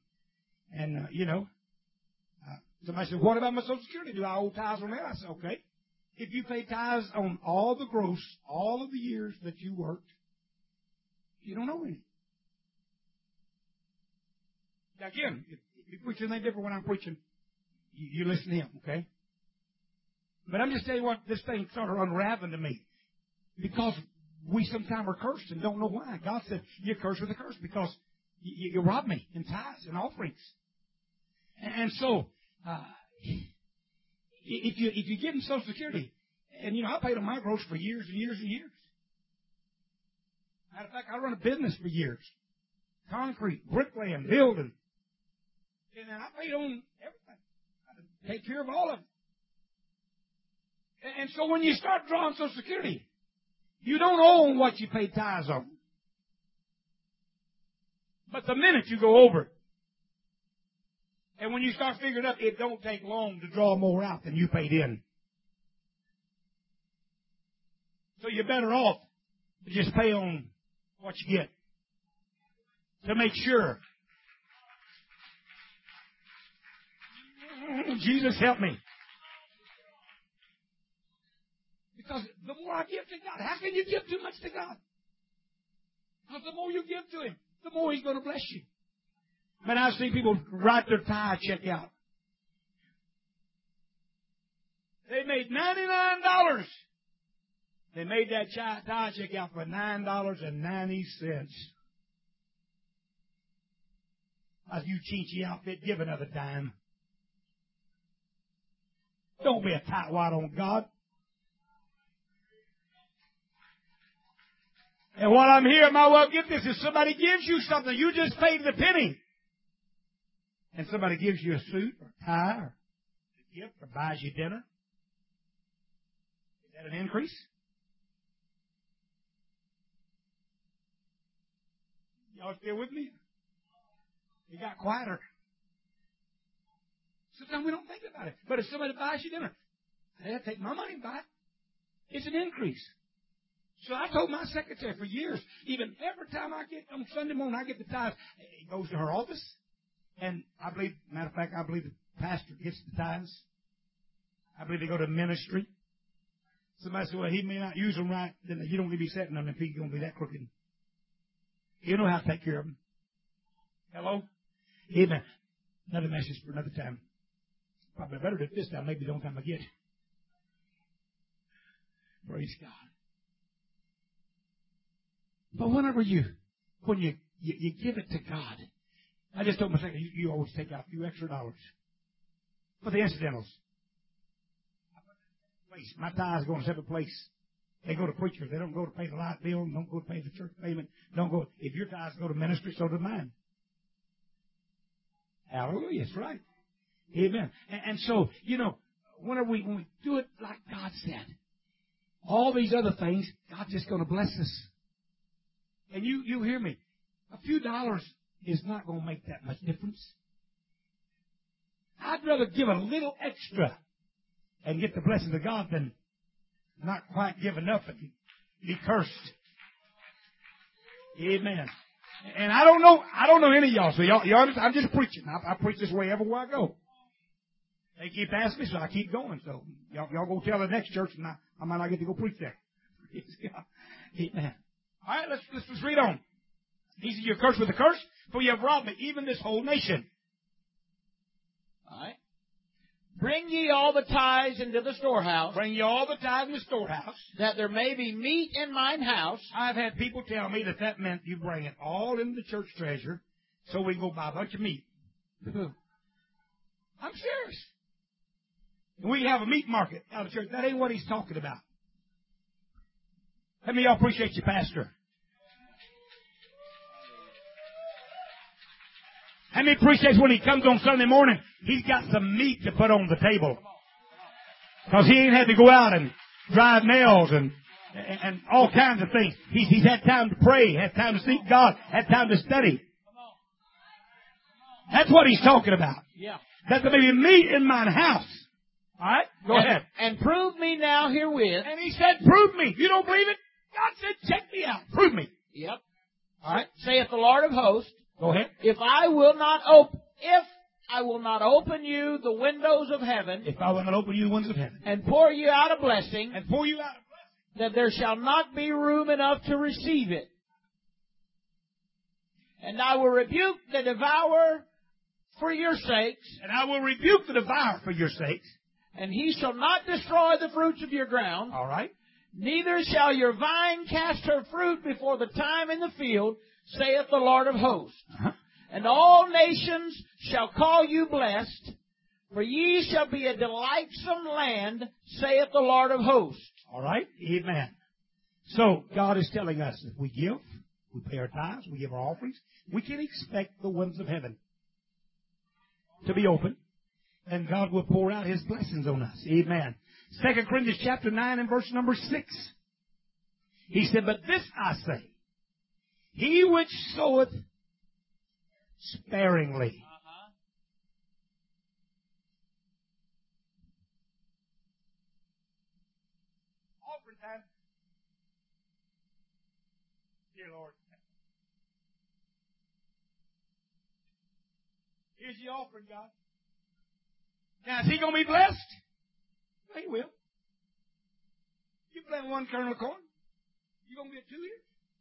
somebody said, what about my Social Security? Do I owe tithes on that? I said, okay. If you pay tithes on all the gross, all of the years that you worked, you don't owe any. Now again, if you preach anything different when I'm preaching, You listen to him, okay? But I'm just telling you what, this thing started unraveling to me. Because we sometimes are cursed and don't know why. God said, you're cursed with a curse because you robbed me in tithes and offerings. And so, if you give him Social Security, and I paid on my groceries for years and years and years. Matter of fact, I run a business for years. Concrete, bricklaying, building. And I paid on everything. I take care of all of it. And so when you start drawing Social Security, you don't own what you pay tithes on. But the minute you go over it, and when you start figuring up, it don't take long to draw more out than you paid in. So you're better off to just pay on what you get. To make sure. Jesus, help me. Because the more I give to God, how can you give too much to God? Because the more you give to Him, the more He's going to bless you. Man, I've seen people write their tithe check out. They made $99. They made that tithe check out for $9.90. As you chinchy outfit, give another dime. Don't be a tightwad on God. And what I'm hearing, my well, get this, if somebody gives you something, you just paid the penny. And somebody gives you a suit or a tie or a gift or buys you dinner. Is that an increase? Y'all still with me? It got quieter. Sometimes we don't think about it. But if somebody buys you dinner, they'll take my money and buy it. It's an increase. So I told my secretary for years, even every time I get, on Sunday morning, I get the tithes, it goes to her office. And I believe, matter of fact, I believe the pastor gets the tithes. I believe they go to ministry. Somebody said, well, he may not use them right, then you don't need to be setting them if he's going to be that crooked. You know how to take care of them. Hello? Amen. Another message for another time. Probably better do it this time, maybe the only time I get it. Praise God. But when you give it to God, I just told my secretary, you always take out a few extra dollars for the incidentals. My tithes go in a separate place. They go to preachers. They don't go to pay the light bill. Don't go to pay the church payment. Don't go. If your tithes go to ministry, so do mine. Hallelujah. That's right. Amen. And so, when we do it like God said, all these other things, God's just going to bless us. And you hear me. A few dollars is not going to make that much difference. I'd rather give a little extra and get the blessing of God than not quite give enough and be cursed. Amen. And I don't know any of y'all, so y'all understand, I'm just preaching. I preach this way everywhere I go. They keep asking me, so I keep going. So y'all go tell the next church, and I might not get to go preach there. Amen. All right, let's read on. He said, you're cursed with a curse, for you have robbed me, even this whole nation. All right. Bring ye all the tithes into the storehouse. Bring ye all the tithes in the storehouse. That there may be meat in mine house. I've had people tell me that meant you bring it all into the church treasure so we can go buy a bunch of meat. I'm serious. And we have a meat market out of church. That ain't what he's talking about. How many of y'all appreciate your pastor? How many appreciates when he comes on Sunday morning, he's got some meat to put on the table? Because he ain't had to go out and drive nails and all kinds of things. He's had time to pray, had time to seek God, had time to study. That's what he's talking about. Yeah. That there may be meat in mine house. All right? Go ahead. And prove me now herewith. And he said, prove me. You don't believe it? God said, check me out. Prove me. Yep. All right. Saith the Lord of hosts. Go ahead. If I will not open you the windows of heaven. If I will not open you the windows of heaven. And pour you out a blessing. And pour you out a blessing. That there shall not be room enough to receive it. And I will rebuke the devourer for your sakes, and I will rebuke the devourer for your sakes. and he shall not destroy the fruits of your ground. All right. Neither shall your vine cast her fruit before the time in the field, saith the Lord of hosts. Uh-huh. And all nations shall call you blessed, for ye shall be a delightsome land, saith the Lord of hosts. All right. Amen. So, God is telling us if we give, we pay our tithes, we give our offerings, we can expect the windows of heaven to be open, and God will pour out His blessings on us. Amen. 2 Corinthians chapter 9 and verse number 6. He said, but this I say, he which soweth sparingly. Offering time. Dear Lord. Here's the offering, God. Now, is he going to be blessed? He will. You plant 1 kernel of corn, you're going to get 2 ears.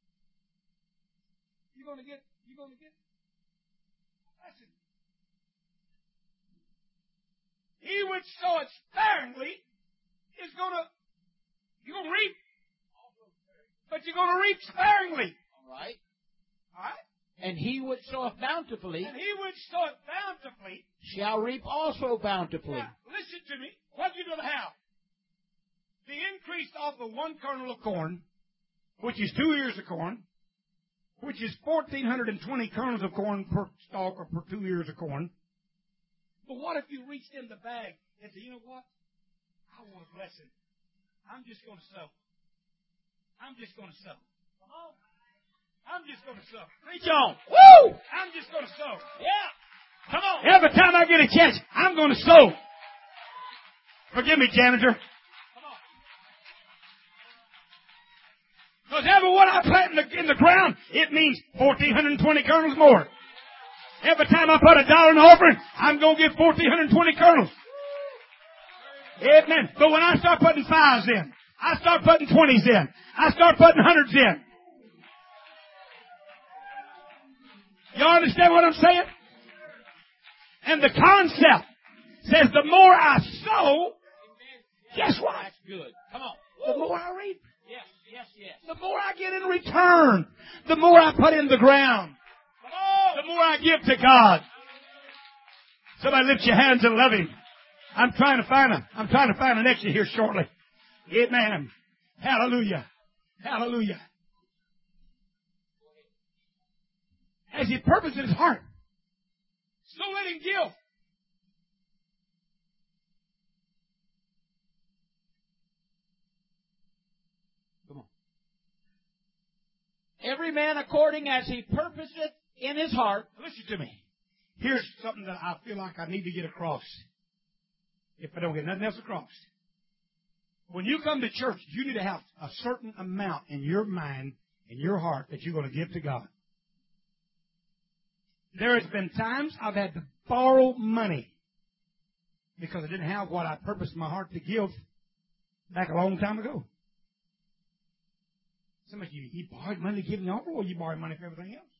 You're going to get blessing. He which soweth sparingly is going to, you're going to reap. But you're going to reap sparingly. All right. All right? And he which soweth bountifully And he which soweth bountifully shall reap also bountifully. Now, listen to me. What you're going to have? The increase off of 1 kernel of corn, which is 2 ears of corn, which is 1,420 kernels of corn per stalk or per 2 ears of corn. But what if you reached in the bag and said, you know what? I want a blessing. I'm just going to sow. I'm just going to sow. I'm just going to sow. Preach on. Woo! I'm just going to sow. Yeah. Come on. Every time I get a chance, I'm going to sow. Forgive me, janitor. Because every one I plant in the ground, it means 1,420 kernels more. Every time I put $1 in the offering, I'm going to get 1,420 kernels. Amen. But when I start putting 5s in, I start putting 20s in, I start putting 100s in. You understand what I'm saying? And the concept says the more I sow, guess what? That's good. Come on. The more I reap. Yes, yes, yes. The more I get in return. The more I put in the ground. The more I give to God. Somebody lift your hands and love Him. I'm trying to find an exit here shortly. Amen. Hallelujah. Hallelujah. As He purposed in His heart, so let Him give. Come on. Every man according as he purposeth in his heart. Listen to me. Here's something that I feel like I need to get across. If I don't get nothing else across. When you come to church, you need to have a certain amount in your mind, in your heart, that you're going to give to God. There has been times I've had to borrow money because I didn't have what I purposed in my heart to give back a long time ago. Somebody, you borrowed money to give in the offering, or you borrowed money for everything else?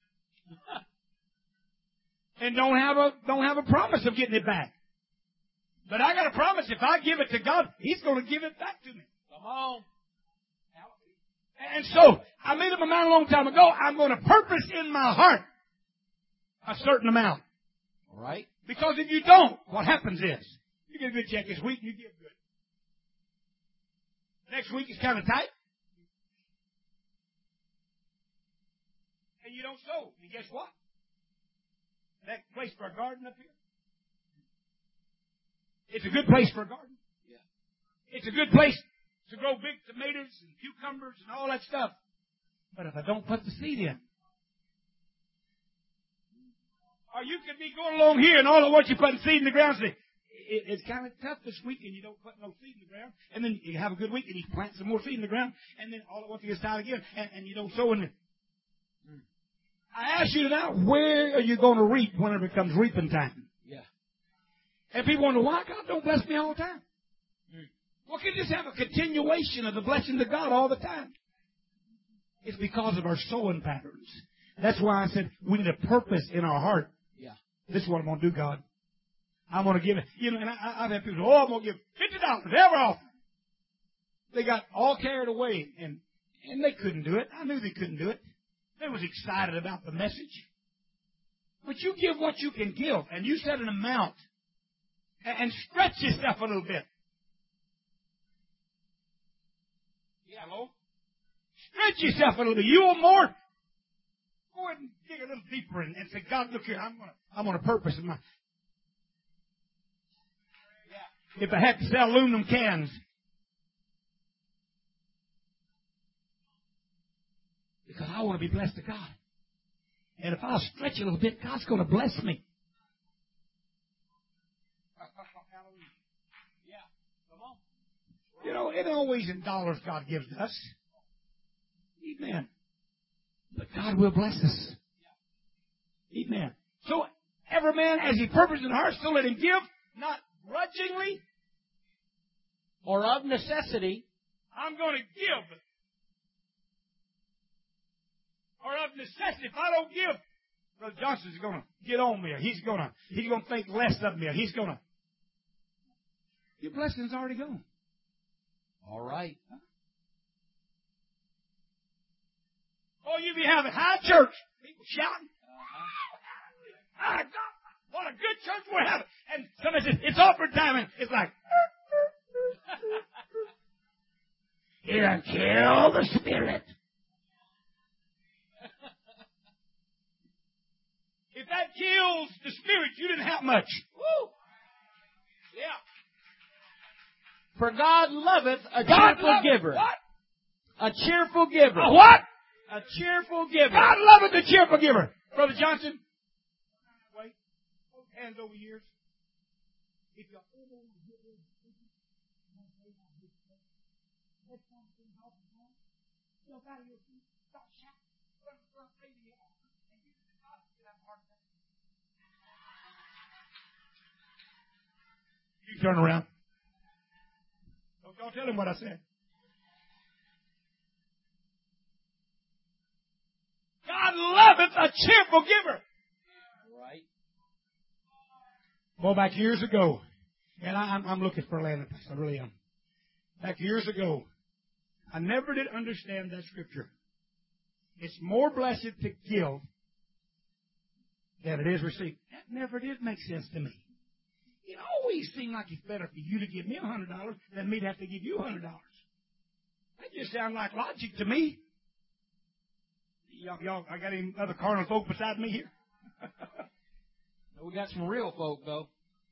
And don't have a promise of getting it back. But I got a promise, if I give it to God, He's going to give it back to me. Come on. And so, I made up my mind a long time ago, I'm going to purpose in my heart a certain amount. All right. Because if you don't, what happens is, you get a good check this week, and you give good. Next week is kind of tight. And you don't sow. And guess what? That place for a garden up here, it's a good place for a garden. Yeah. It's a good place to grow big tomatoes and cucumbers and all that stuff. But if I don't put the seed in, or you could be going along here and all at once you put seed in the ground and say, it's kind of tough this week and you don't put no seed in the ground. And then you have a good week and you plant some more seed in the ground. And then all at once it gets tired again and you don't sow in it. I ask you now, where are you going to reap when it becomes reaping time? Yeah. And people wonder, why God don't bless me all the time? Well, can you just have a continuation of the blessing of God all the time? It's because of our sowing patterns. That's why I said we need a purpose in our heart. Yeah. This is what I'm going to do, God. I'm going to give it. You know, and I've had people say, oh, I'm going to give $50 every offering. They got all carried away, and they couldn't do it. I knew they couldn't do it. They was excited about the message. But you give what you can give, and you set an amount, and stretch yourself a little bit. Yeah, hello? Stretch yourself a little bit. You want more? Go ahead and dig a little deeper and say, God, look here, I'm on a purpose in my. Yeah. If I had to sell aluminum cans, because I want to be blessed to God. And if I'll stretch a little bit, God's going to bless me. Yeah, come on. You know, it ain't always in dollars God gives us. Amen. But God will bless us. Amen. So, every man as he purposes in heart, so let him give, not grudgingly or of necessity. I'm going to give. Or of necessity, if I don't give, Brother Johnson's going to get on me, or he's going to think less of me, or he's going to. Your blessing's already gone. All right. Oh, you be having high church. People shouting. What a good church we're having. And somebody says, it's offering time, and it's like, here, kill the spirit. If that kills the spirit, you didn't have much. Woo! Yeah. For God loveth a cheerful giver. What? A cheerful giver. A what? A cheerful giver. God loveth a cheerful giver. Brother Johnson. Wait. Hold hands over yours. If you You turn around. Don't tell him what I said. God loveth a cheerful giver. Right. Well, back years ago, and I'm looking for a landing place. I really am. Back years ago, I never did understand that scripture. It's more blessed to give than it is received. That never did make sense to me. It always seemed like it's better for you to give me $100 than me to have to give you $100. That just sounds like logic to me. Y'all, I got any other carnal folk beside me here? We got some real folk, though.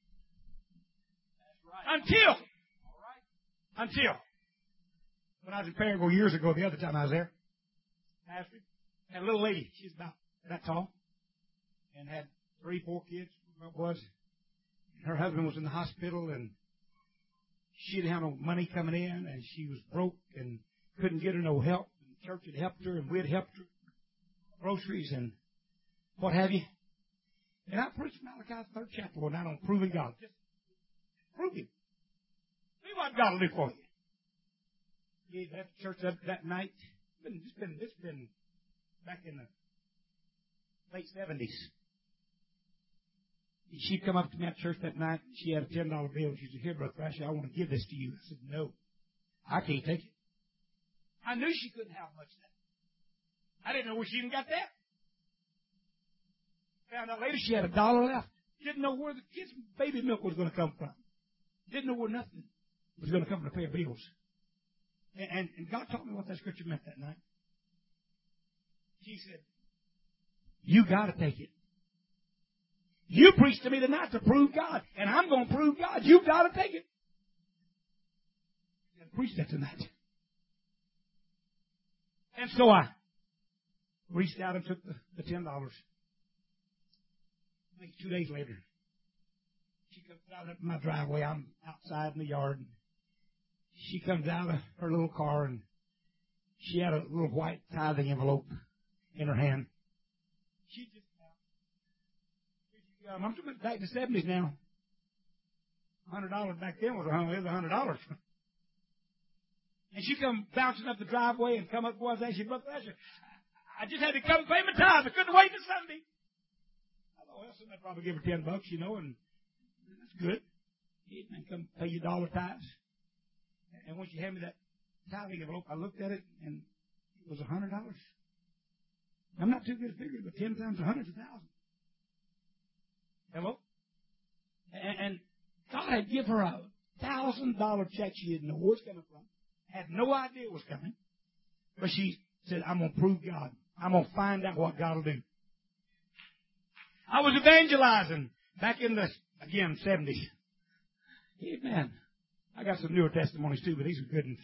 That's right. Until when I was in Paraguay years ago, the other time I was there, pastor, had a little lady. She's about that tall, and had 3, 4 kids. What was? Her husband was in the hospital, and she didn't have no money coming in, and she was broke and couldn't get her no help. And the church had helped her, and we'd helped her. Groceries and what have you. And I preached Malachi's 3rd chapter one night on proving God. Just prove Him. See what God will do for you. He left the church that night. It's been back in the late 70s. She come up to me at church that night. She had a $10 bill. She said, "Here, Brother Thrasher, I want to give this to you." I said, "No, I can't take it." I knew she couldn't have much of that. I didn't know where she even got that. Found out later she had $1 left. Didn't know where the kids' baby milk was going to come from. Didn't know where nothing was going to come to pay bills. And God taught me what that scripture meant that night. She said, "You got to take it. You preached to me tonight to prove God, and I'm going to prove God. You got to take it." And preached that tonight. And so I reached out and took the $10. I think 2 days later, she comes out of my driveway. I'm outside in the yard. And she comes out of her little car, and she had a little white tithing envelope in her hand. She just, I'm talking back in the 70s now. $100 back then was $100. And she come bouncing up the driveway and come up to us and she said, "Brother Thrasher, I just had to come pay my tithe. I couldn't wait till Sunday." I Oh, well, somebody probably give her $10, and that's good. Amen. Come pay your dollar tithes. And when she handed me that tithing envelope, I looked at it, and it was $100. I'm not too good at figuring, but 10 times 100 is 1,000. Hello? And God had given her a $1,000 check she didn't know where it was coming from. Had no idea it was coming. But she said, I'm going to prove God. I'm going to find out what God will do. I was evangelizing back in the, again, 70s. Amen. I got some newer testimonies too, but these are good ones.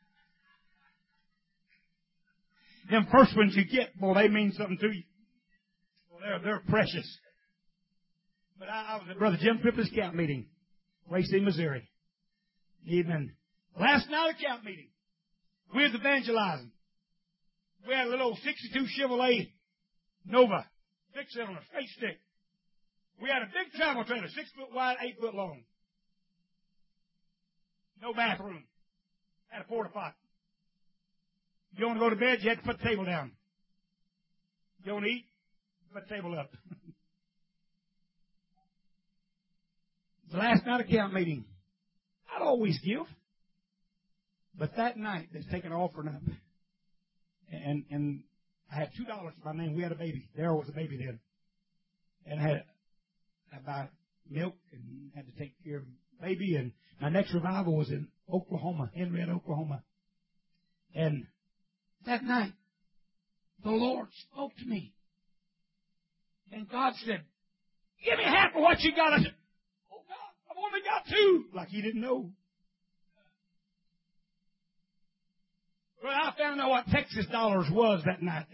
Them first ones you get, boy, they mean something to you. Well, they're precious. But I was at Brother Jim Tripl's camp meeting, Racine, Missouri. Amen. Last night at camp meeting, we was evangelizing. We had a little old 62 Chevrolet Nova, 6-cylinder, straight stick. We had a big travel trailer, 6 foot wide, 8 foot long. No bathroom. Had a porta potty. You want to go to bed, you had to put the table down. You want to eat, put the table up. The last night of camp meeting, I'd always give. But that night, they've taken an offering up. And I had $2 to my name. We had a baby. Daryl was a baby then. And I buy milk and had to take care of the baby. And my next revival was in Oklahoma, Henrietta, Oklahoma. And that night, the Lord spoke to me. And God said, give me half of what you got. I said, oh God, I've only got 2. Like He didn't know. Well, I found out what Texas dollars was that night.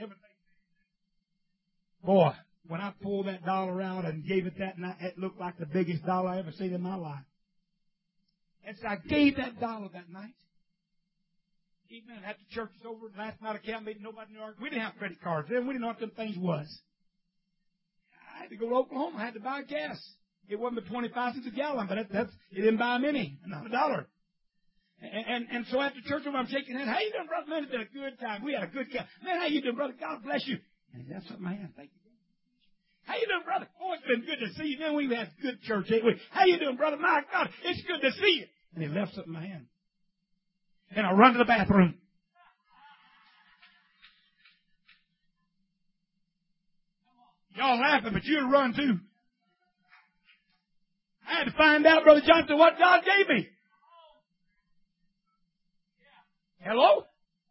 Boy, when I pulled that dollar out and gave it that night, it looked like the biggest dollar I ever seen in my life. And so I gave that dollar that night. Amen. After church was over, last night of camp meeting, nobody knew. We didn't have credit cards then. We didn't know what them things was. I had to go to Oklahoma. I had to buy gas. It wasn't but 25 cents a gallon, but it didn't buy many, not $1. And so after church, I'm shaking hands. How you doing, brother? Man, it's been a good time. We had a good time. Man, how you doing, brother? God bless you. And he left something in my hand. Thank you. How you doing, brother? Oh, it's been good to see you. Man, we've had good church, ain't we? How you doing, brother? My God, it's good to see you. And he left something in my hand. And I run to the bathroom. Y'all laughing, but you'd run too. I had to find out, Brother Johnson, what God gave me. Hello?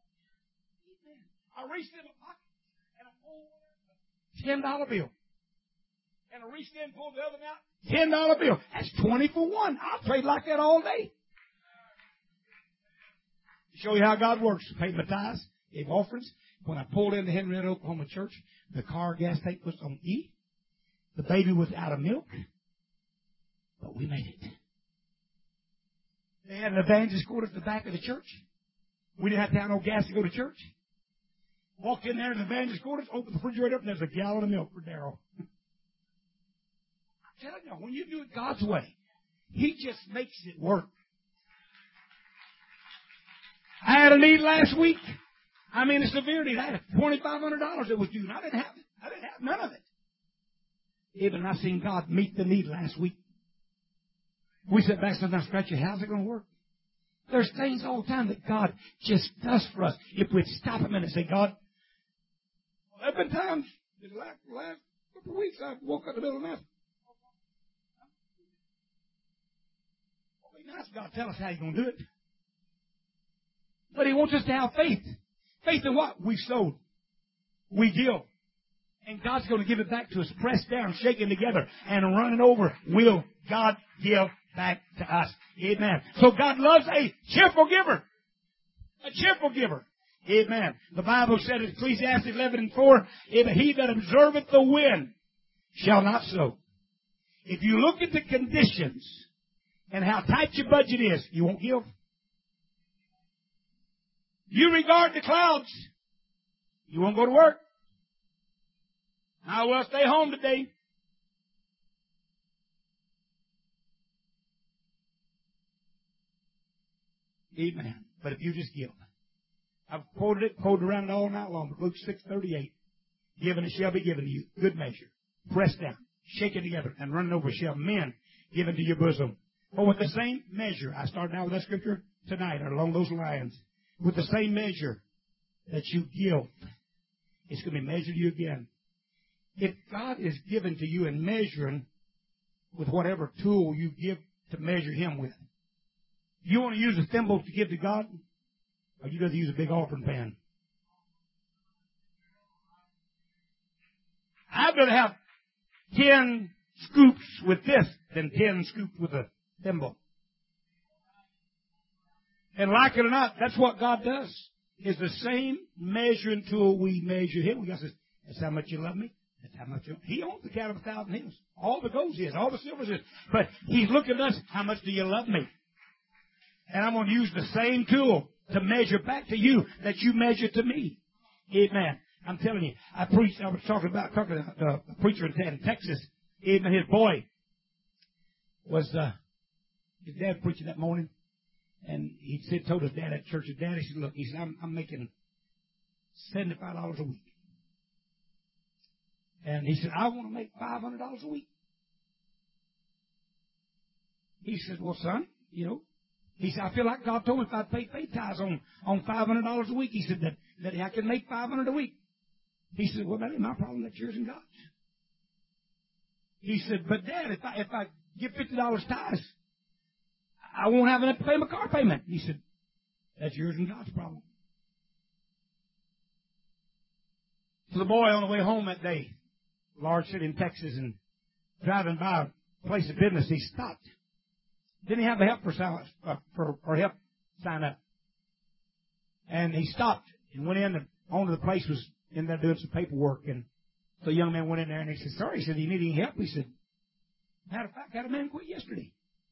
I reached in my pocket and I pulled a $10 bill. And I reached in and pulled the other one out. $10 bill. That's 20 for 1. I'll trade like that all day. To show you how God works. Paid my tithes, gave offerings. When I pulled into Henrietta, Oklahoma church, the car gas tank was on E. The baby was out of milk. But we made it. They had an evangelist court at the back of the church. We didn't have to have no gas to go to church. Walked in there in the evangelist quarters, opened the refrigerator up, and there's a gallon of milk for Daryl. I'm telling you, when you do it God's way, He just makes it work. I had a need last week. I mean, a severe need. I had $2,500 that was due, and I didn't have it. I didn't have none of it. Even I seen God meet the need last week. We sat back sometimes scratching, how's it going to work? There's things all the time that God just does for us. If we'd stop a minute and say, God, there have been times in the last couple of weeks I woke up in the middle of the night. It'd be nice if God tell us how He's going to do it. But He wants us to have faith. Faith in what? We sowed. We give. And God's going to give it back to us, pressed down, shaken together, and running over. Will God give back to us? Amen. So God loves a cheerful giver. A cheerful giver. Amen. The Bible said in Ecclesiastes 11:4, he that observeth the wind shall not sow. If you look at the conditions and how tight your budget is, you won't give. You regard the clouds, you won't go to work. I will stay home today. Amen. But if you just give. I've quoted around it all night long, but Luke 6:38. Given it shall be given to you. Good measure. Pressed down. shaken together and running over shall men give into your bosom. For with the same measure, I start now with that scripture tonight, or along those lines, with the same measure that you give, it's going to be measured to you again. If God is given to you in measuring with whatever tool you give to measure Him with, you want to use a thimble to give to God, or you rather use a big offering pan? I'd rather have 10 scoops with this than 10 scoops with a thimble. And like it or not, that's what God does. It's the same measuring tool we measure Him. God says, that's how much you love me. That's how much He owns the cattle of 1,000 hills. All the gold's His, all the silver's His. But He's looking at us, how much do you love me? And I'm going to use the same tool to measure back to you that you measure to me. Amen. I'm telling you, I was talking to a preacher in Texas. Amen. His boy was, his dad preaching that morning. And he told his dad at church, his dad, he said, look, he said, I'm making $75 a week. And he said, I want to make $500 a week. He said, well, son, he said, I feel like God told me if I'd pay tithes on $500 a week, he said that I could make $500 a week. He said, well, that ain't my problem. That's yours and God's. He said, but Dad, if I give $50 tithes, I won't have enough to pay my car payment. He said, that's yours and God's problem. So the boy on the way home that day, large city in Texas, and driving by a place of business, he stopped. Didn't have a help for help sign up. And he stopped and went in and onto the place, was in there doing some paperwork. And so a young man went in there and he said, sir, he said, do you need any help? He said, matter of fact, I had a man quit yesterday.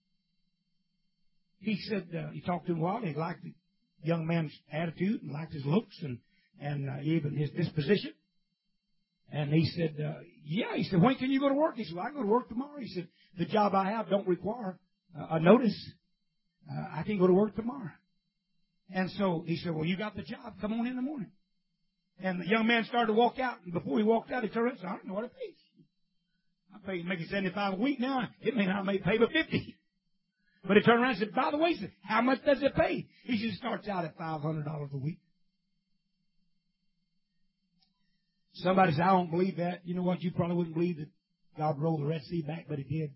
He said, he talked to him a while, and he liked the young man's attitude and liked his looks and even his disposition. And he said, yeah. He said, when can you go to work? He said, well, I go to work tomorrow. He said, the job I have don't require a notice. I can go to work tomorrow. And so he said, well, you got the job. Come on in the morning. And the young man started to walk out. And before he walked out, he turned around and said, I don't know what it pays. I'm making $75 a week now. It may not pay but $50. But he turned around and said, by the way, he said, how much does it pay? He said, it starts out at $500 a week. Somebody said, I don't believe that. You know what? You probably wouldn't believe that God rolled the Red Sea back, but He did.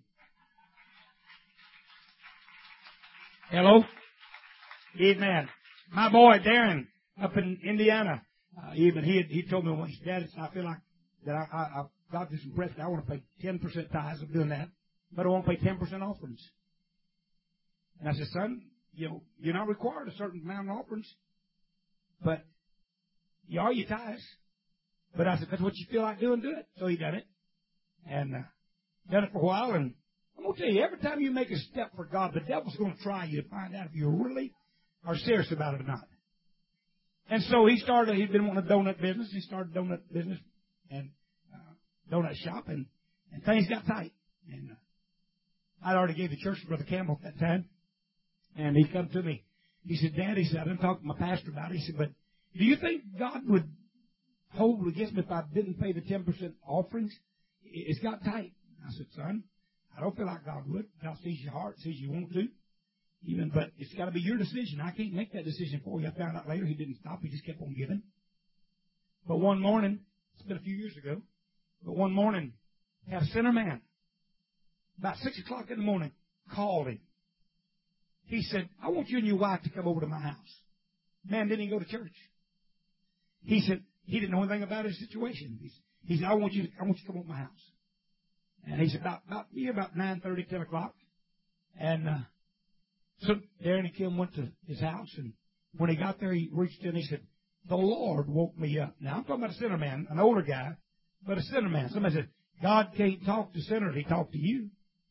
Hello? Amen. My boy, Darren, up in Indiana, he told me once, Dad, I feel like that I got this impression. I want to pay 10% tithes. I'm doing that. But I won't pay 10% offerings. And I said, son, you're not required a certain amount of offerings. But you are your tithes. But I said, that's what you feel like doing, do it. So he done it. And done it for a while. And I'm going to tell you, every time you make a step for God, the devil's going to try you to find out if you really are serious about it or not. And so he'd been wanting a donut business. He started a donut business and donut shop. And things got tight. And I'd already gave the church to Brother Campbell at that time. And he come to me. He said, Dad, he said, I didn't talk to my pastor about it. He said, but do you think God would hold against me if I didn't pay the 10% offerings? It's got tight. I said, son, I don't feel like God would. God sees your heart, sees you want to. But it's got to be your decision. I can't make that decision for you. I found out later He didn't stop. He just kept on giving. But one morning, it's been a few years ago, but one morning, had a sinner man, about 6 o'clock in the morning, called him. He said, I want you and your wife to come over to my house. Man didn't even go to church. He said, he didn't know anything about his situation. He said, I want you to come over to my house. And he said, about 9:30, 10 o'clock. And so Darren and Kim went to his house. And when he got there, he reached in and he said, the Lord woke me up. Now, I'm talking about a sinner man, an older guy, but a sinner man. Somebody said, God can't talk to sinners. He talked to you.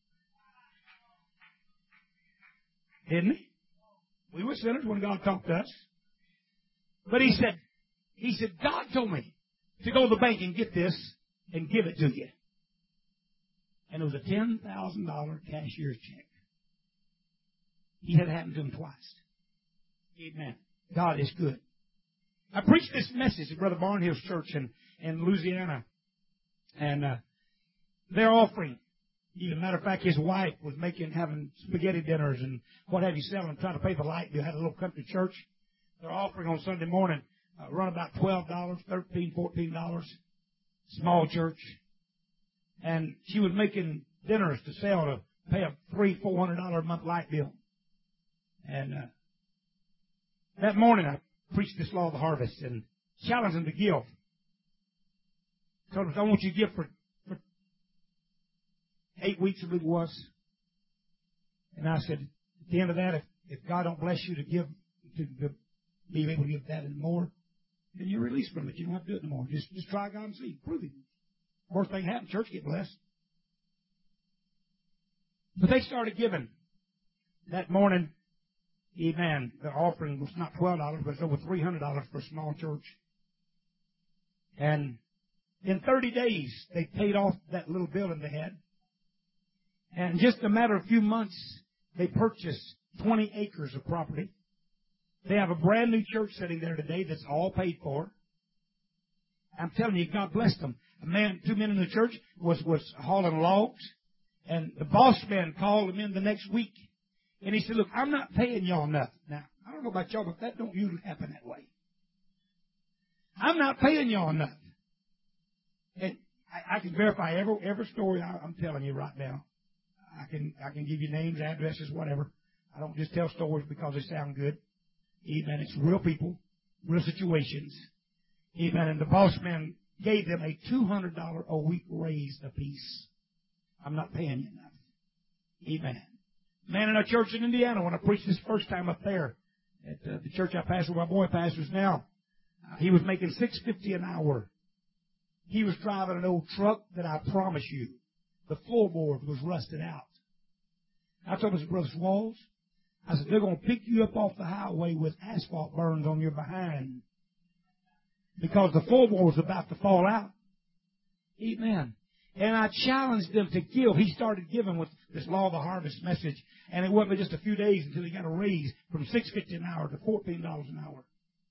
Didn't He? We were sinners when God talked to us. But he said, God told me to go to the bank and get this and give it to you. And it was a $10,000 cashier's check. He had it happen to him twice. Amen. God is good. I preached this message at Brother Barnhill's church in Louisiana. And their offering. As a matter of fact, his wife was having spaghetti dinners and what have you, selling, trying to pay the light bill. Had a little country church. Their offering on Sunday morning run about $12, $13, $14. Small church. And she was making dinners to sell to pay a $300, $400 a month light bill. And that morning I preached this law of the harvest and challenged them to give. Told them, I want you to give for 8 weeks, I believe it was. And I said, at the end of that, if God don't bless you to give, to be able to give that and more, then you're released from it. You don't have to do it anymore. Just try God and see. Prove it. Worst thing happened, church get blessed. But they started giving. That morning, amen, the offering was not $12, but it was over $300 for a small church. And in 30 days, they paid off that little building they had. And in just a matter of a few months, they purchased 20 acres of property. They have a brand new church sitting there today that's all paid for. I'm telling you, God blessed them. Two men in the church was hauling logs, and the boss man called him in the next week, and he said, look, I'm not paying y'all nothing. Now, I don't know about y'all, but that don't usually happen that way. I'm not paying y'all nothing. And I can verify every story I'm telling you right now. I can give you names, addresses, whatever. I don't just tell stories because they sound good. Amen. It's real people, real situations. Amen. And the boss man gave them a $200 a week raise apiece. I'm not paying you enough. Amen. Man in our church in Indiana, when I preached this first time up there at the church I pastor, where my boy pastors now, he was making $6.50 an hour. He was driving an old truck that I promise you, the floorboard was rusted out. I told his brother Swalls, I said, they're going to pick you up off the highway with asphalt burns on your behind because the floorboard was about to fall out. Amen. And I challenged them to give. He started giving with this Law of the Harvest message, and it wasn't just a few days until he got a raise from $6.50 an hour to $14 an hour.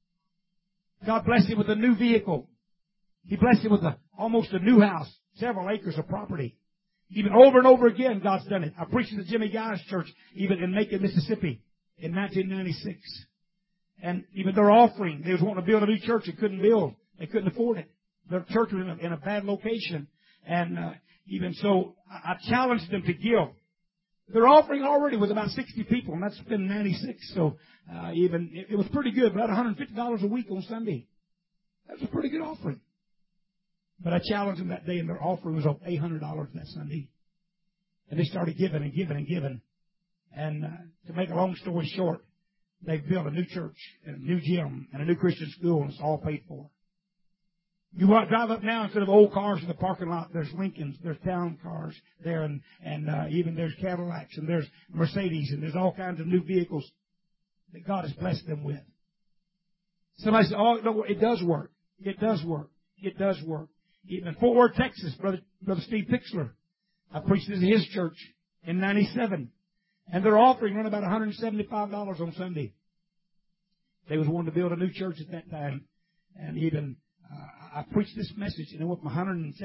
God blessed him with a new vehicle. He blessed him with almost a new house, several acres of property. Even over and over again, God's done it. I preached at the Jimmy Guy's church, even in Macon, Mississippi, in 1996. And even their offering, they was wanting to build a new church they couldn't build. They couldn't afford it. Their church was in a bad location. And even so, I challenged them to give. Their offering already was about 60 people, and that's been 96. So it was pretty good, about $150 a week on Sunday. That's a pretty good offering. But I challenged them that day, and their offering was over $800 that Sunday. And they started giving and giving and giving. And to make a long story short, they built a new church and a new gym and a new Christian school, and it's all paid for. You drive up now, instead of old cars in the parking lot, there's Lincolns, there's town cars there, and even there's Cadillacs, and there's Mercedes, and there's all kinds of new vehicles that God has blessed them with. Somebody said, oh, no, it does work. It does work. It does work. Even in Fort Worth, Texas, Brother Steve Pixler, I preached at his church in 97. And their offering run about $175 on Sunday. They was wanting to build a new church at that time. And even, I preached this message, and it went from $175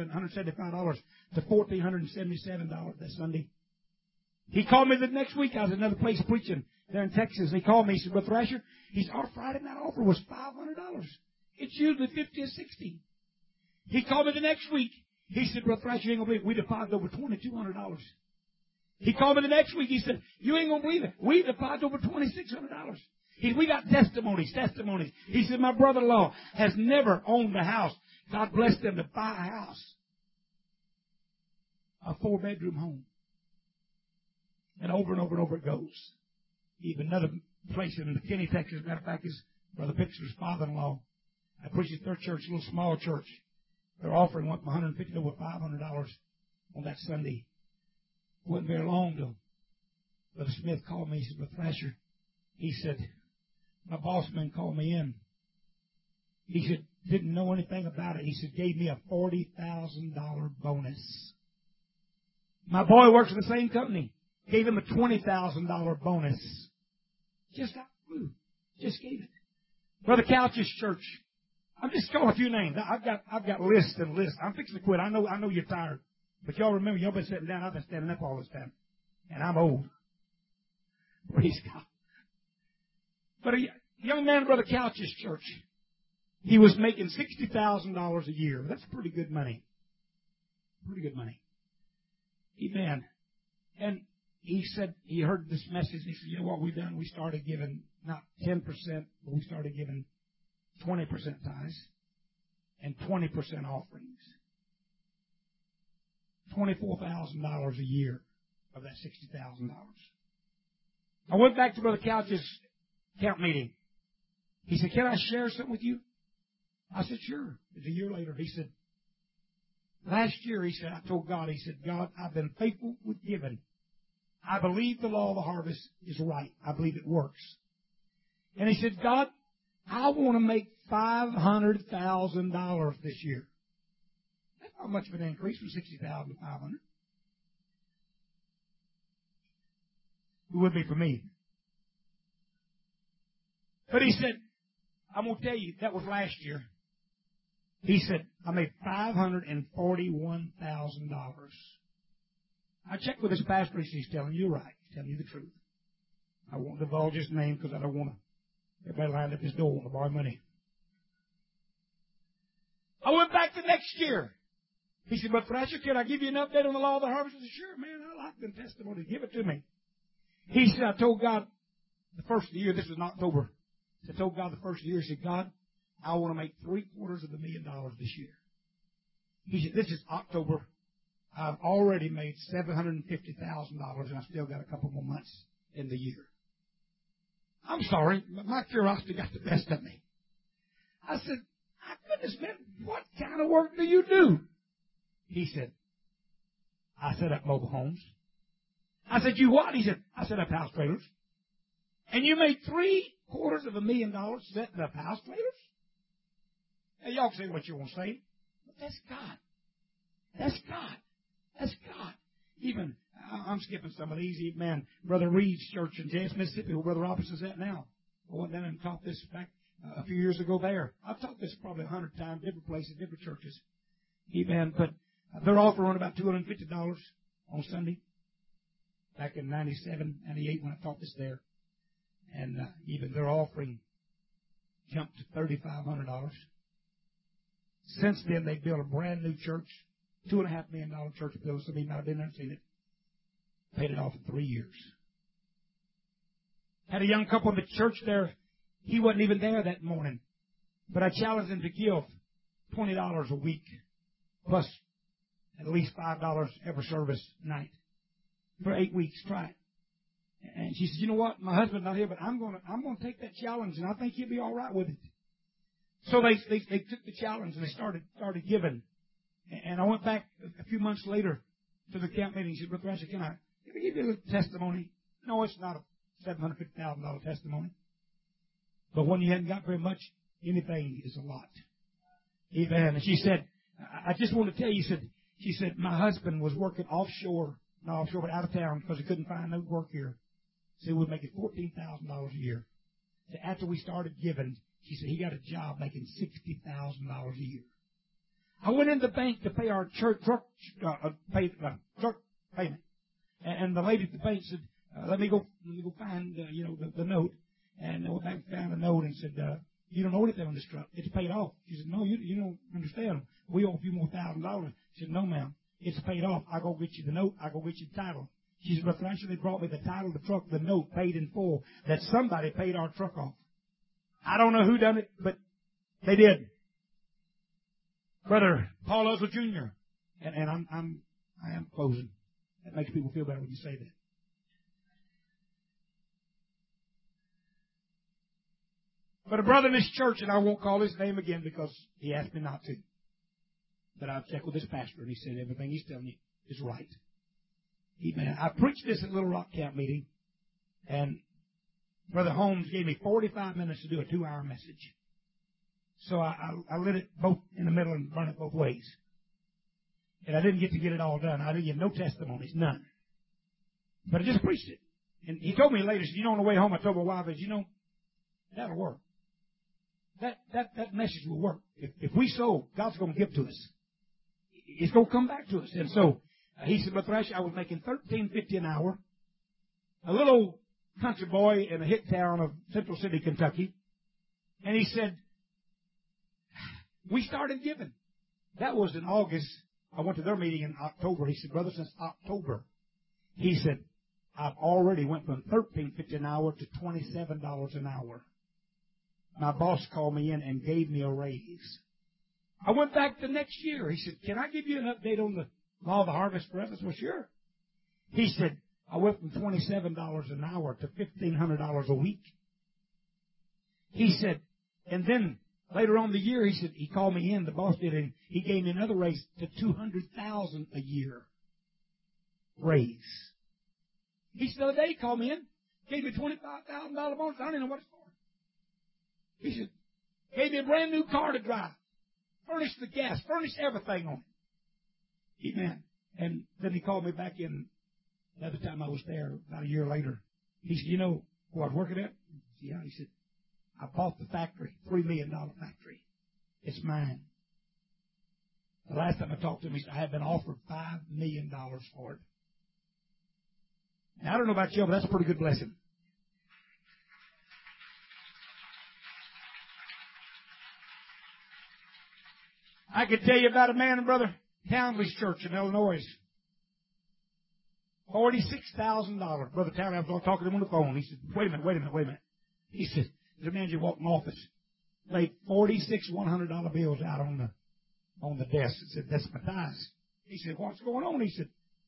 to $1,477 that Sunday. He called me the next week. I was at another place preaching there in Texas. He called me. He said, Brother Thrasher, our Friday night offer was $500. It's usually $50 or $60. He called me the next week. He said, Brother Thrasher, you ain't going to believe it. We deposited over $2,200. He called me the next week. He said, you ain't going to believe it. We deposited over $2,600. We got testimonies. He said, my brother-in-law has never owned a house. God blessed them to buy a house. A 4-bedroom home. And over it goes. Even another place in McKinney, Texas, matter of fact, is Brother Pixler's father-in-law. I preached at their church, a little small church. Their offering went from $150 to over $500 on that Sunday. It wasn't very long till Brother Smith called me. He said, Brother Thrasher, he said, my boss man called me in. He said, didn't know anything about it. He said, gave me a $40,000 bonus. My boy works for the same company. Gave him a $20,000 bonus. Just out of the blue. Just gave it. Brother Couch's church. I'm just calling a few names. I've got lists and lists. I'm fixing to quit. I know you're tired. But y'all remember, y'all been sitting down. I've been standing up all this time. And I'm old. Praise God. But a young man in Brother Couch's church, he was making $60,000 a year. That's pretty good money. Pretty good money. Amen. And he said, he heard this message. He said, you know what we've done? We started giving not 10%, but we started giving 20% tithes and 20% offerings. $24,000 a year of that $60,000. I went back to Brother Couch's camp meeting. He said, can I share something with you? I said, sure. It was a year later. He said, last year, he said, I told God, he said, God, I've been faithful with giving. I believe the law of the harvest is right. I believe it works. And he said, God, I want to make $500,000 this year. That's not much of an increase from $60,000 to $500,000. It would be for me. But he said, I'm going to tell you, that was last year. He said, I made $541,000. I checked with his pastor. He said, he's telling you right. He's telling you the truth. I won't divulge his name because I don't want everybody lined up his door want to borrow money. I went back the next year. He said, but Thrasher, can I give you an update on the law of the harvest? I said, sure, man, I like the testimony. Give it to me. He said, I told God the first of the year, this was in October. I told God the first of the year, he said, God, I want to make $750,000 this year. He said, this is October. I've already made $750,000 and I still got a couple more months in the year. I'm sorry, but my curiosity got the best of me. I said, my goodness, man, what kind of work do you do? He said, I set up mobile homes. I said, you what? He said, I set up house trailers. And you made $750,000 setting up house trailers? Now, y'all can say what you want to say, but that's God. That's God. That's God. Even, I'm skipping some of these. Man, Brother Reed's church in James, Mississippi, where Brother Roberts is at now. I went down and taught this back a few years ago there. I've taught this probably 100 times, different places, different churches. Amen. But they're offering about $250 on Sunday. Back in 97, 98 when I taught this there. And even their offering jumped to $3,500. Since then, they built a brand new church, $2.5 million church building. Some of you might have been there and seen it. Paid it off in 3 years. Had a young couple in the church there. He wasn't even there that morning. But I challenged him to give $20 a week, plus at least $5 every service night for 8 weeks. Try it. And she said, you know what? My husband's not here, but I'm going to take that challenge, and I think he'll be all right with it. So they took the challenge, and they started giving. And I went back a few months later to the camp meeting. He said, Brother Thrasher, can I give you a little testimony? No, it's not a $750,000 testimony. But when you hadn't got very much, anything is a lot. Amen. And she said, I just want to tell you, she said, my husband was working offshore, not offshore, but out of town because he couldn't find no work here. So he was making $14,000 a year. So after we started giving, she said he got a job making $60,000 a year. I went in the bank to pay our truck payment, and the lady at the bank said, "Let me go find the note." And I went back and found a note and said, "You don't owe anything on this truck. It's paid off." She said, "No, you don't understand. We owe a few more $1,000." She said, "No, ma'am, it's paid off. I go get you the note. I go get you the title." She said, "But financially, they brought me the title of the truck, the note paid in full, that somebody paid our truck off. I don't know who done it, but they did." Brother Paul Oswald Jr. And I am closing. That makes people feel better when you say that. But a brother in this church, and I won't call his name again because he asked me not to, but I've checked with his pastor, and he said everything he's telling you is right. Amen. I preached this at Little Rock Camp meeting, and Brother Holmes gave me 45 minutes to do a 2-hour message. So I lit it both in the middle and burned it both ways. And I didn't get it all done. I didn't give no testimonies, none. But I just preached it. And he told me later, he said, on the way home, I told my wife, that'll work. That message will work. If we sow, God's going to give to us. It's going to come back to us. And so He said, Brother Thrasher, I was making $13.50 an hour. A little country boy in a hick town of Central City, Kentucky. And he said, we started giving. That was in August. I went to their meeting in October. He said, brother, since October, he said, I've already went from $13.50 an hour to $27 an hour. My boss called me in and gave me a raise. I went back the next year. He said, can I give you an update on the law of the harvest for us? I said, well, sure. He said, I went from $27 an hour to $1,500 a week. He said, and then later on in the year, he said, he called me in, the boss did, and he gave me another raise to $200,000 a year raise. He said, the other day he called me in, gave me a $25,000 bonus. I don't even know what it's for. He said, gave me a brand new car to drive, furnished the gas, furnished everything on it. Amen. And then he called me back in the other time I was there, about a year later. He said, you know who I was working at? Yeah. He said, I bought the factory, $3 million factory. It's mine. The last time I talked to him, he said, I have been offered $5 million for it. Now, I don't know about you, but that's a pretty good blessing. I could tell you about a man, Brother Townley's church in Illinois. $46,000. Brother Townley, I was talking to him on the phone. He said, wait a minute. He said, there's a man you walk in the office, laid 46 $100 bills out on the desk. He said, that's my tithes. He said, what's going on? He said,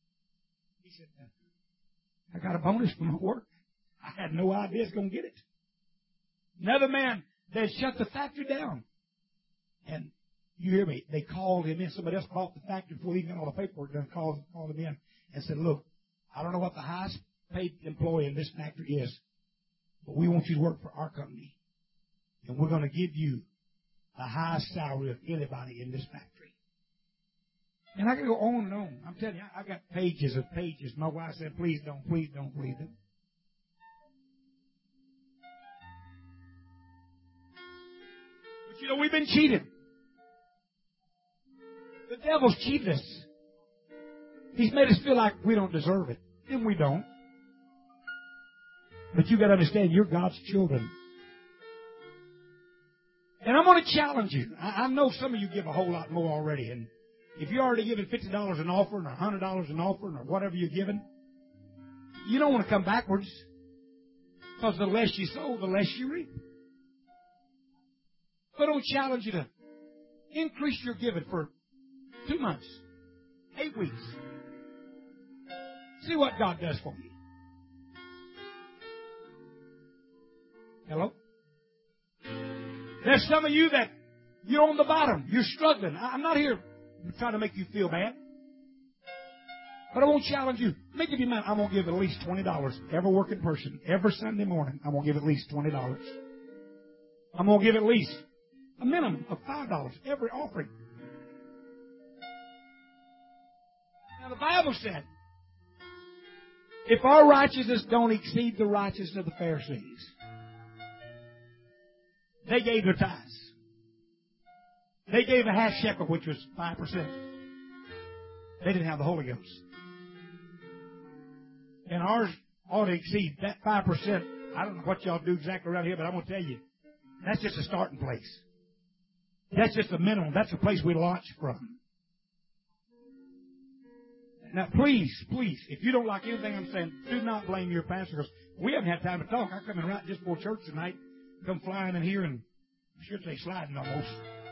I got a bonus from my work. I had no idea I was going to get it. Another man, they shut the factory down. And you hear me, they called him in. Somebody else bought the factory before he even got all the paperwork done, called him in and said, look, I don't know what the highest paid employee in this factory is, but we want you to work for our company. And we're going to give you the highest salary of anybody in this factory. And I can go on and on. I'm telling you, I got pages of pages. My wife said, please don't. But you know, we've been cheated. The devil's cheated us. He's made us feel like we don't deserve it. And we don't. But you got to understand, you're God's children. And I'm going to challenge you. I know some of you give a whole lot more already. And if you're already giving $50 an offering or $100 an offering or whatever you're giving, you don't want to come backwards. Because the less you sow, the less you reap. But I'll challenge you to increase your giving for 2 months, 8 weeks. See what God does for you. Hello? There's some of you that you're on the bottom. You're struggling. I'm not here trying to make you feel bad. But I won't challenge you. Make up your mind, I'm going to give at least $20 every working person. Every Sunday morning, I'm going to give at least $20. I'm going to give at least a minimum of $5 every offering. Now, the Bible said, if our righteousness don't exceed the righteousness of the Pharisees, they gave their tithes. They gave a half shekel, which was 5%. They didn't have the Holy Ghost. And ours ought to exceed that 5%. I don't know what y'all do exactly around here, but I'm going to tell you, that's just a starting place. That's just a minimum. That's the place we launch from. Now, please, if you don't like anything I'm saying, do not blame your pastor, because we haven't had time to talk. I come in right just before church tonight, come flying in here, and I should say sliding almost.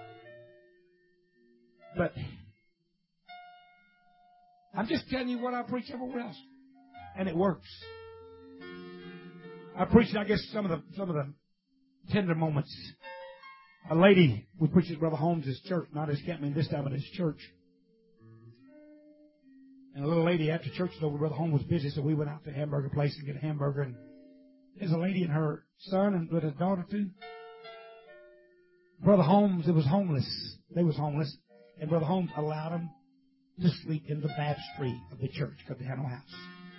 But I'm just telling you what I preach everywhere else, and it works. I preached, I guess, some of the tender moments. A lady, we preached at Brother Holmes' church, not his camp meeting this time, but his church. And a little lady after church was over, Brother Holmes was busy, so we went out to a hamburger place and get a hamburger. And there's a lady and her son and with his daughter too. Brother Holmes, it was homeless. They was homeless. And Brother Holmes allowed them to sleep in the baptistry of the church because they had no house.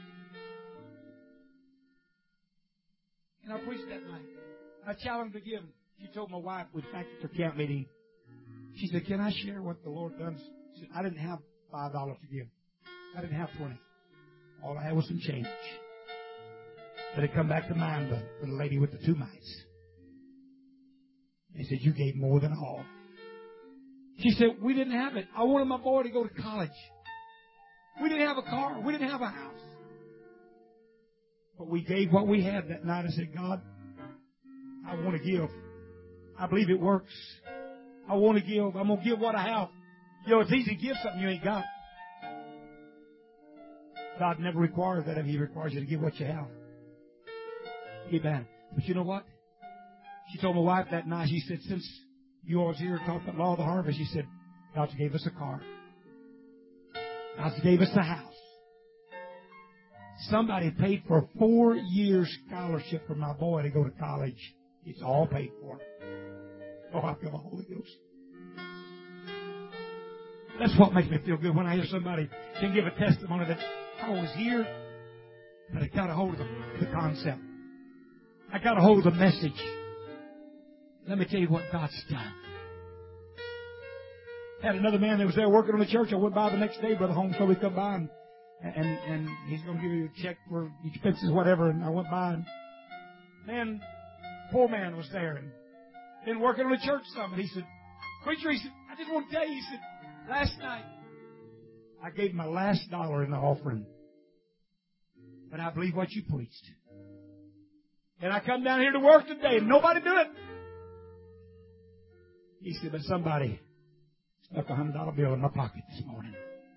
And I preached that night. I challenged her to give. She told my wife, we back at her camp meeting, she said, can I share what the Lord done? She said, I didn't have $5 to give. I didn't have 20. All I had was some change. But it come back to mind, the lady with the 2 mites. He said, you gave more than all. She said, we didn't have it. I wanted my boy to go to college. We didn't have a car. We didn't have a house. But we gave what we had that night. I said, God, I want to give. I believe it works. I want to give. I'm going to give what I have. You know, it's easy to give something you ain't got. God never requires that of you. He requires you to give what you have. Amen. But you know what? She told my wife that night, she said, since you all was here talking about law of the harvest, she said, God gave us a car. God gave us a house. Somebody paid for a 4 year scholarship for my boy to go to college. It's all paid for. Oh, I feel the Holy Ghost. That's what makes me feel good when I hear somebody can give a testimony that I was here, but I got a hold of the concept. I got a hold of the message. Let me tell you what God's done. Had another man that was there working on the church. I went by the next day, Brother Holmes told me to come by, and he's going to give you a check for expenses, whatever. And I went by, and man, poor man was there, and been working on the church some. And he said, preacher, he said, I just want to tell you, he said, last night I gave my last dollar in the offering, but I believe what you preached. And I come down here to work today, and nobody do it. He said, but somebody stuck a $100 bill in my pocket this morning.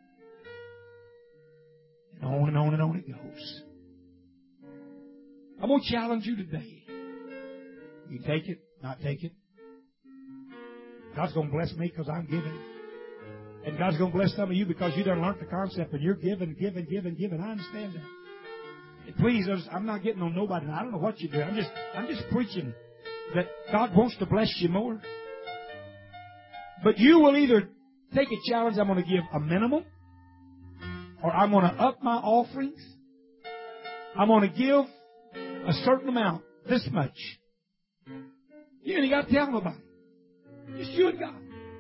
And on and on and on it goes. I'm going to challenge you today. You take it, not take it. God's going to bless me because I'm giving. And God's going to bless some of you because you done learned the concept and you're giving. I understand that. And please, I'm not getting on nobody. I don't know what you do. I'm just preaching that God wants to bless you more. But you will either take a challenge, I'm going to give a minimum, or I'm going to up my offerings. I'm going to give a certain amount, this much. You ain't got to tell nobody. Just you and God.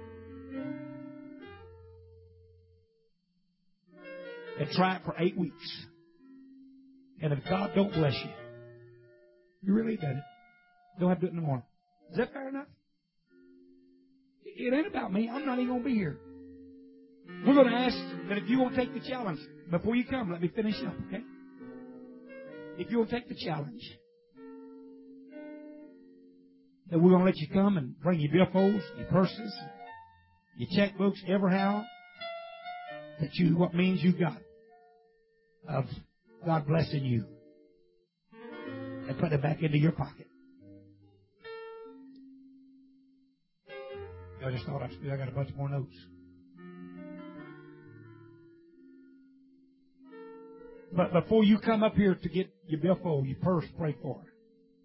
And try it for 8 weeks. And if God don't bless you, you really done it. Don't have to do it no more. Is that fair enough? It ain't about me. I'm not even going to be here. We're going to ask that if you won't take the challenge, before you come, let me finish up, okay? If you will take the challenge, then we're going to let you come and bring your billfolds, your purses, your checkbooks, everyhow that you, what means you got of God blessing you, and put it back into your pocket. I just thought I got a bunch more notes. But before you come up here to get your billfold, your purse, pray for it.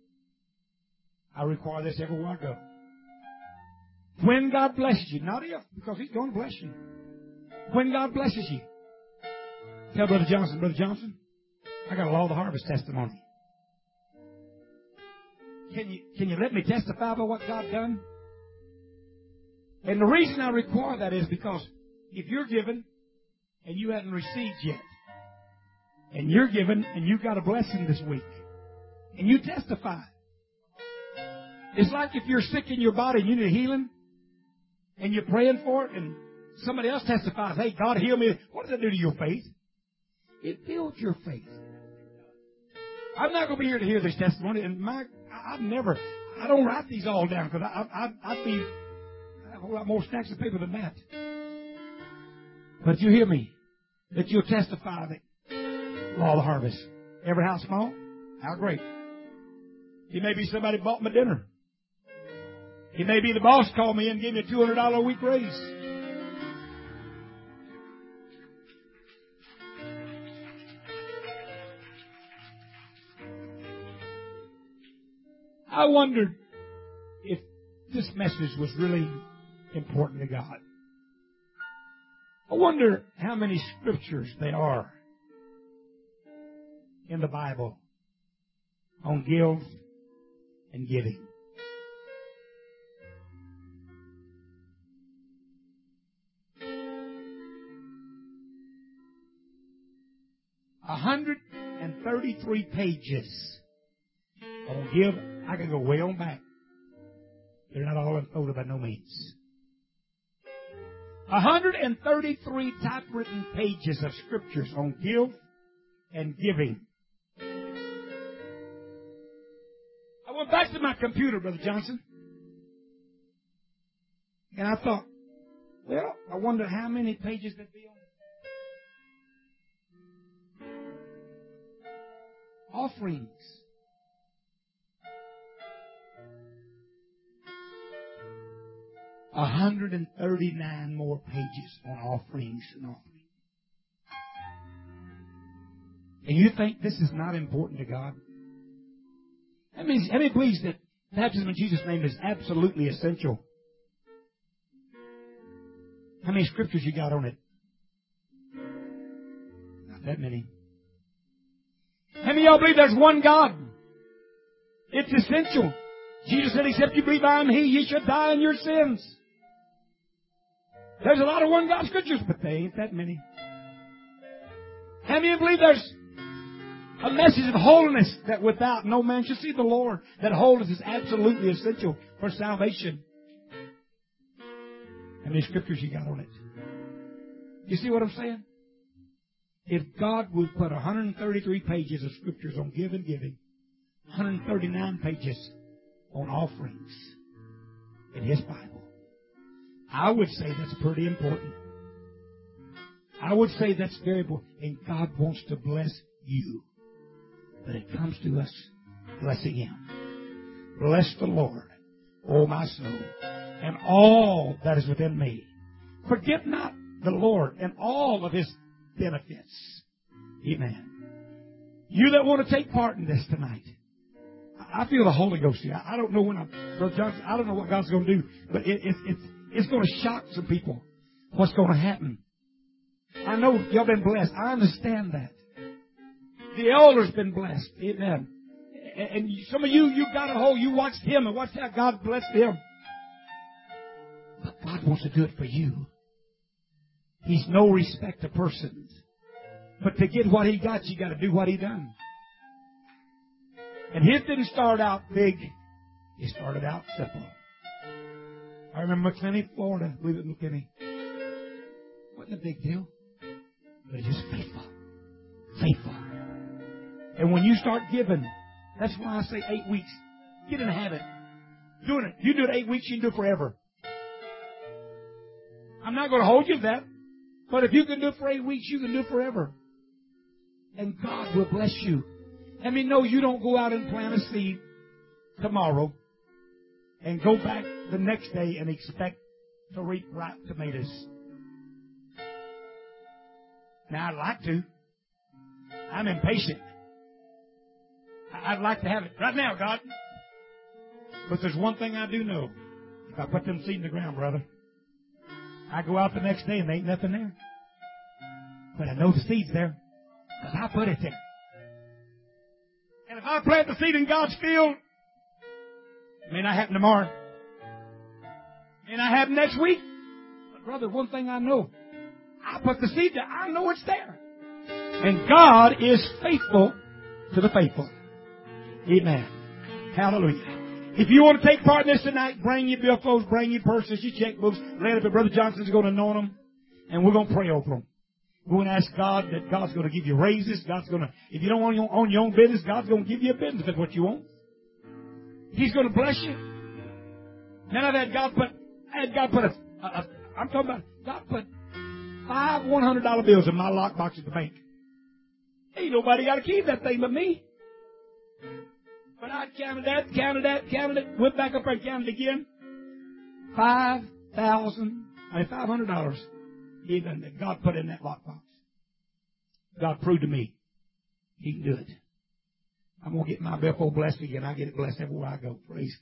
I require this everywhere I go. When God blesses you, not if, because He's going to bless you. When God blesses you, tell Brother Johnson, I got a Law of the Harvest testimony. Can you let me testify about what God done? And the reason I require that is because if you're given and you haven't received yet, and you're given and you got a blessing this week, and you testify, it's like if you're sick in your body and you need healing, and you're praying for it, and somebody else testifies, hey, God heal me. What does that do to your faith? It builds your faith. I'm not going to be here to hear this testimony, and I don't write these all down because I'd be a whole lot more stacks of paper than that. But you hear me, that you'll testify that Law of the Harvest. Every house small? How great. He may be somebody bought my dinner. He may be the boss called me and gave me a $200 a week raise. I wondered if this message was really important to God. I wonder how many scriptures there are in the Bible on give and giving. 133 pages on give. I can go way on back. They're not all unfolded by no means. 133 typewritten pages of scriptures on give and giving. I went back to my computer, Brother Johnson, and I thought, well, I wonder how many pages that'd be on offerings. A 139 more pages on offerings and offerings. And you think this is not important to God? How many believes that baptism in Jesus' name is absolutely essential? How many scriptures you got on it? Not that many. How many of y'all believe there's one God? It's essential. Jesus said, except you believe I am He, ye shall die in your sins. There's a lot of one God scriptures, but they ain't that many. How many believe there's a message of holiness that without no man shall see the Lord? That holiness is absolutely essential for salvation. How many scriptures you got on it? You see what I'm saying? If God would put 133 pages of scriptures on giving, 139 pages on offerings in His Bible, I would say that's pretty important. I would say that's very important. And God wants to bless you. But it comes to us blessing Him. Bless the Lord, O my soul, and all that is within me. Forget not the Lord and all of His benefits. Amen. You that want to take part in this tonight, I feel the Holy Ghost here. I don't know Brother Johnson, I don't know what God's going to do, but it's going to shock some people what's going to happen. I know y'all been blessed. I understand that. The elder's been blessed. Amen. And some of you got a hold. You watched him and watched how God blessed him. But God wants to do it for you. He's no respect of persons. But to get what He got, you got to do what He done. And His didn't start out big. He started out simple. I remember McClenny, Florida. Believe it, McClenny. Wasn't a big deal. But it's just faithful. Faithful. And when you start giving, that's why I say 8 weeks. Get in the habit. Doing it. You do it 8 weeks, you can do it forever. I'm not going to hold you to that. But if you can do it for 8 weeks, you can do it forever. And God will bless you. I mean, no, you don't go out and plant a seed tomorrow and go back the next day and expect to reap ripe tomatoes. Now, I'd like to. I'm impatient. I'd like to have it right now, God. But there's one thing I do know. If I put them seed in the ground, brother, I go out the next day and there ain't nothing there. But I know the seed's there because I put it there. And if I plant the seed in God's field, it may not happen tomorrow. It may not happen next week. But brother, one thing I know. I put the seed there. I know it's there. And God is faithful to the faithful. Amen. Hallelujah. If you want to take part in this tonight, bring your billfolds, bring your purses, your checkbooks. Lay it up. Brother Johnson's going to anoint them. And we're going to pray over them. We're going to ask God that God's going to give you raises. God's going to, if you don't want to own your own business, God's going to give you a business if that's what you want. He's going to bless you. Then I've had God put I'm talking about, God put 5 $100 bills in my lockbox at the bank. Ain't nobody got a key to that thing but me. But I counted that, went back up and counted again. $500. Even that God put in that lockbox. God proved to me He can do it. I'm going to get my billfold blessed again. I get it blessed everywhere I go. Praise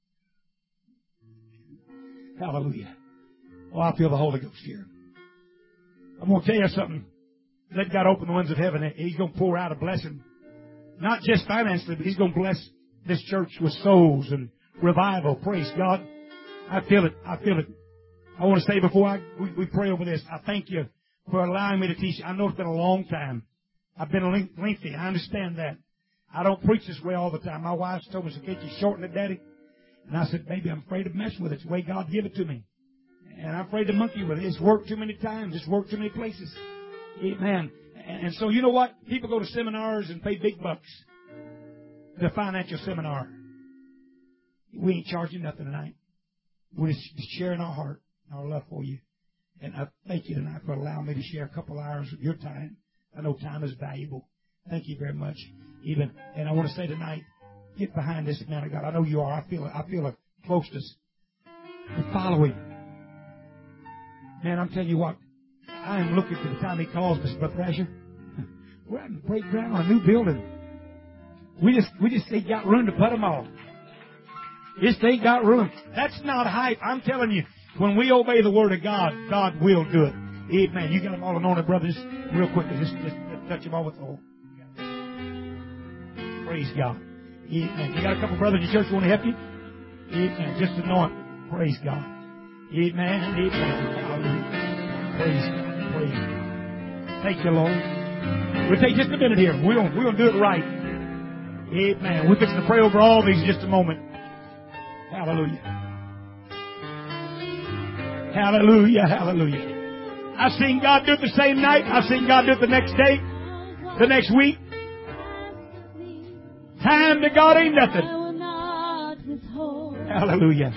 God. Hallelujah. Oh, I feel the Holy Ghost here. I'm going to tell you something. Let God open the windows of heaven. He's going to pour out a blessing. Not just financially, but He's going to bless this church with souls and revival. Praise God. I feel it. I feel it. I want to say before we pray over this, I thank you for allowing me to teach. I know it's been a long time. I've been lengthy. I understand that. I don't preach this way all the time. My wife's told me, can't you shorten it, Daddy? And I said, baby, I'm afraid to mess with it. It's the way God give it to me. And I'm afraid to monkey with it. It's worked too many times. It's worked too many places. Amen. And so you know what? People go to seminars and pay big bucks. The financial seminar. We ain't charging nothing tonight. We're just sharing our heart, our love for you. And I thank you tonight for allowing me to share a couple hours of your time. I know time is valuable. Thank you very much. And I want to say tonight, get behind this man of God. I know you are. I feel a closeness. Follow him. Man, I'm telling you what. I am looking for the time he calls, Mr. Brother Thrasher. We're having to break ground on a new building. We just ain't got room to put them all. Just ain't got room. That's not hype. I'm telling you, when we obey the Word of God, God will do it. Amen. You got them all anointed, brothers. Real quickly, just touch them all with oil. Praise God. Amen. You got a couple brothers in church who want to help you? Amen. Just anoint. Praise God. Amen. Amen. Hallelujah. Praise God. Praise God. Thank you, Lord. We'll take just a minute here. We're gonna do it right. Amen. We're fixing to pray over all these in just a moment. Hallelujah. Hallelujah. Hallelujah. I've seen God do it the same night. I've seen God do it the next day, the next week. Time to God ain't nothing. Hallelujah.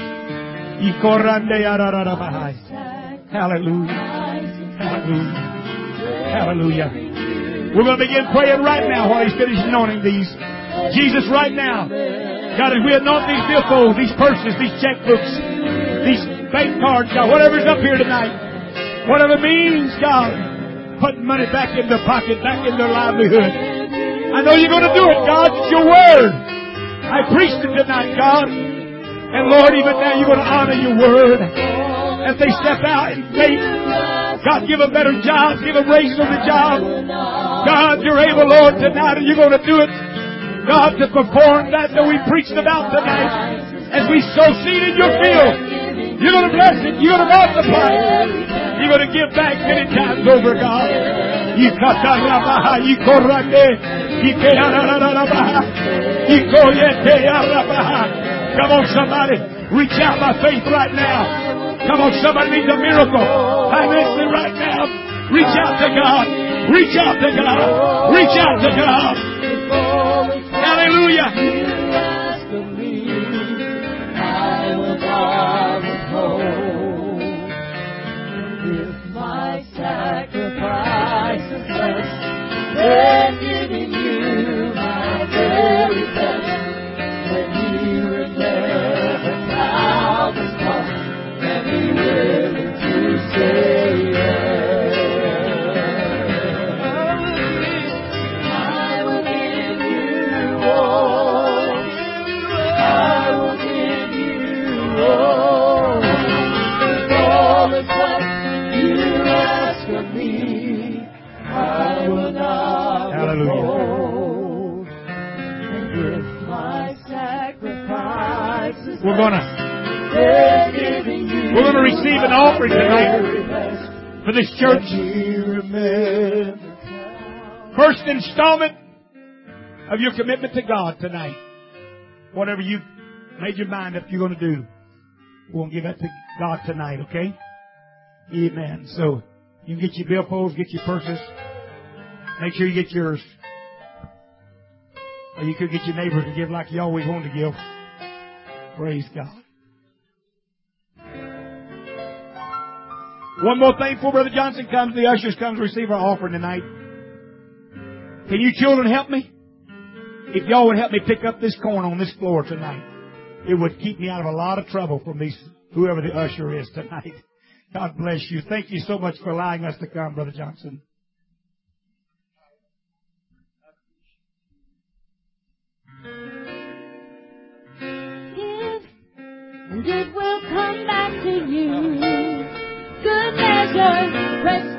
Hallelujah. Hallelujah. Hallelujah. We're going to begin praying right now while He's finished anointing these. Jesus, right now. God, as we anoint these billfolds, these purses, these checkbooks, these bank cards, God, whatever's up here tonight, whatever means, God, putting money back in their pocket, back in their livelihood. I know you're going to do it, God. It's your word. I preached it tonight, God. And Lord, even now you're going to honor your word. As they step out in faith, God, give them better jobs, give them raises on the job. God, you're able, Lord, tonight, and you're going to do it. God, to perform that we preached about tonight. As we sow seed in your field, you're going to bless it. You're going to multiply it. You're going to give back many times over, God. Come on, somebody. Reach out by faith right now. Come on, somebody needs a miracle. Financially right now. Reach out to God. Reach out to God. Reach out to God. Hallelujah. I will not withhold. If my sacrifice is less than giving you my very best, then you remember how this cost and be willing to say yes. I will give you all. I will give you all. All is what you ask of me. I will not withhold. And with my sacrifices, we're going to receive an offering tonight for this church. First installment of your commitment to God tonight. Whatever you made your mind up you're going to do, we're going to give that to God tonight, okay? Amen. So you can get your billfolds, get your purses. Make sure you get yours. Or you could get your neighbors to give like you always wanted to give. Praise God. One more thing before Brother Johnson comes. The ushers comes to receive our offering tonight. Can you children help me? If y'all would help me pick up this corn on this floor tonight, it would keep me out of a lot of trouble from these, whoever the usher is tonight. God bless you. Thank you so much for allowing us to come, Brother Johnson. Give, and it will come back to you. Good measure,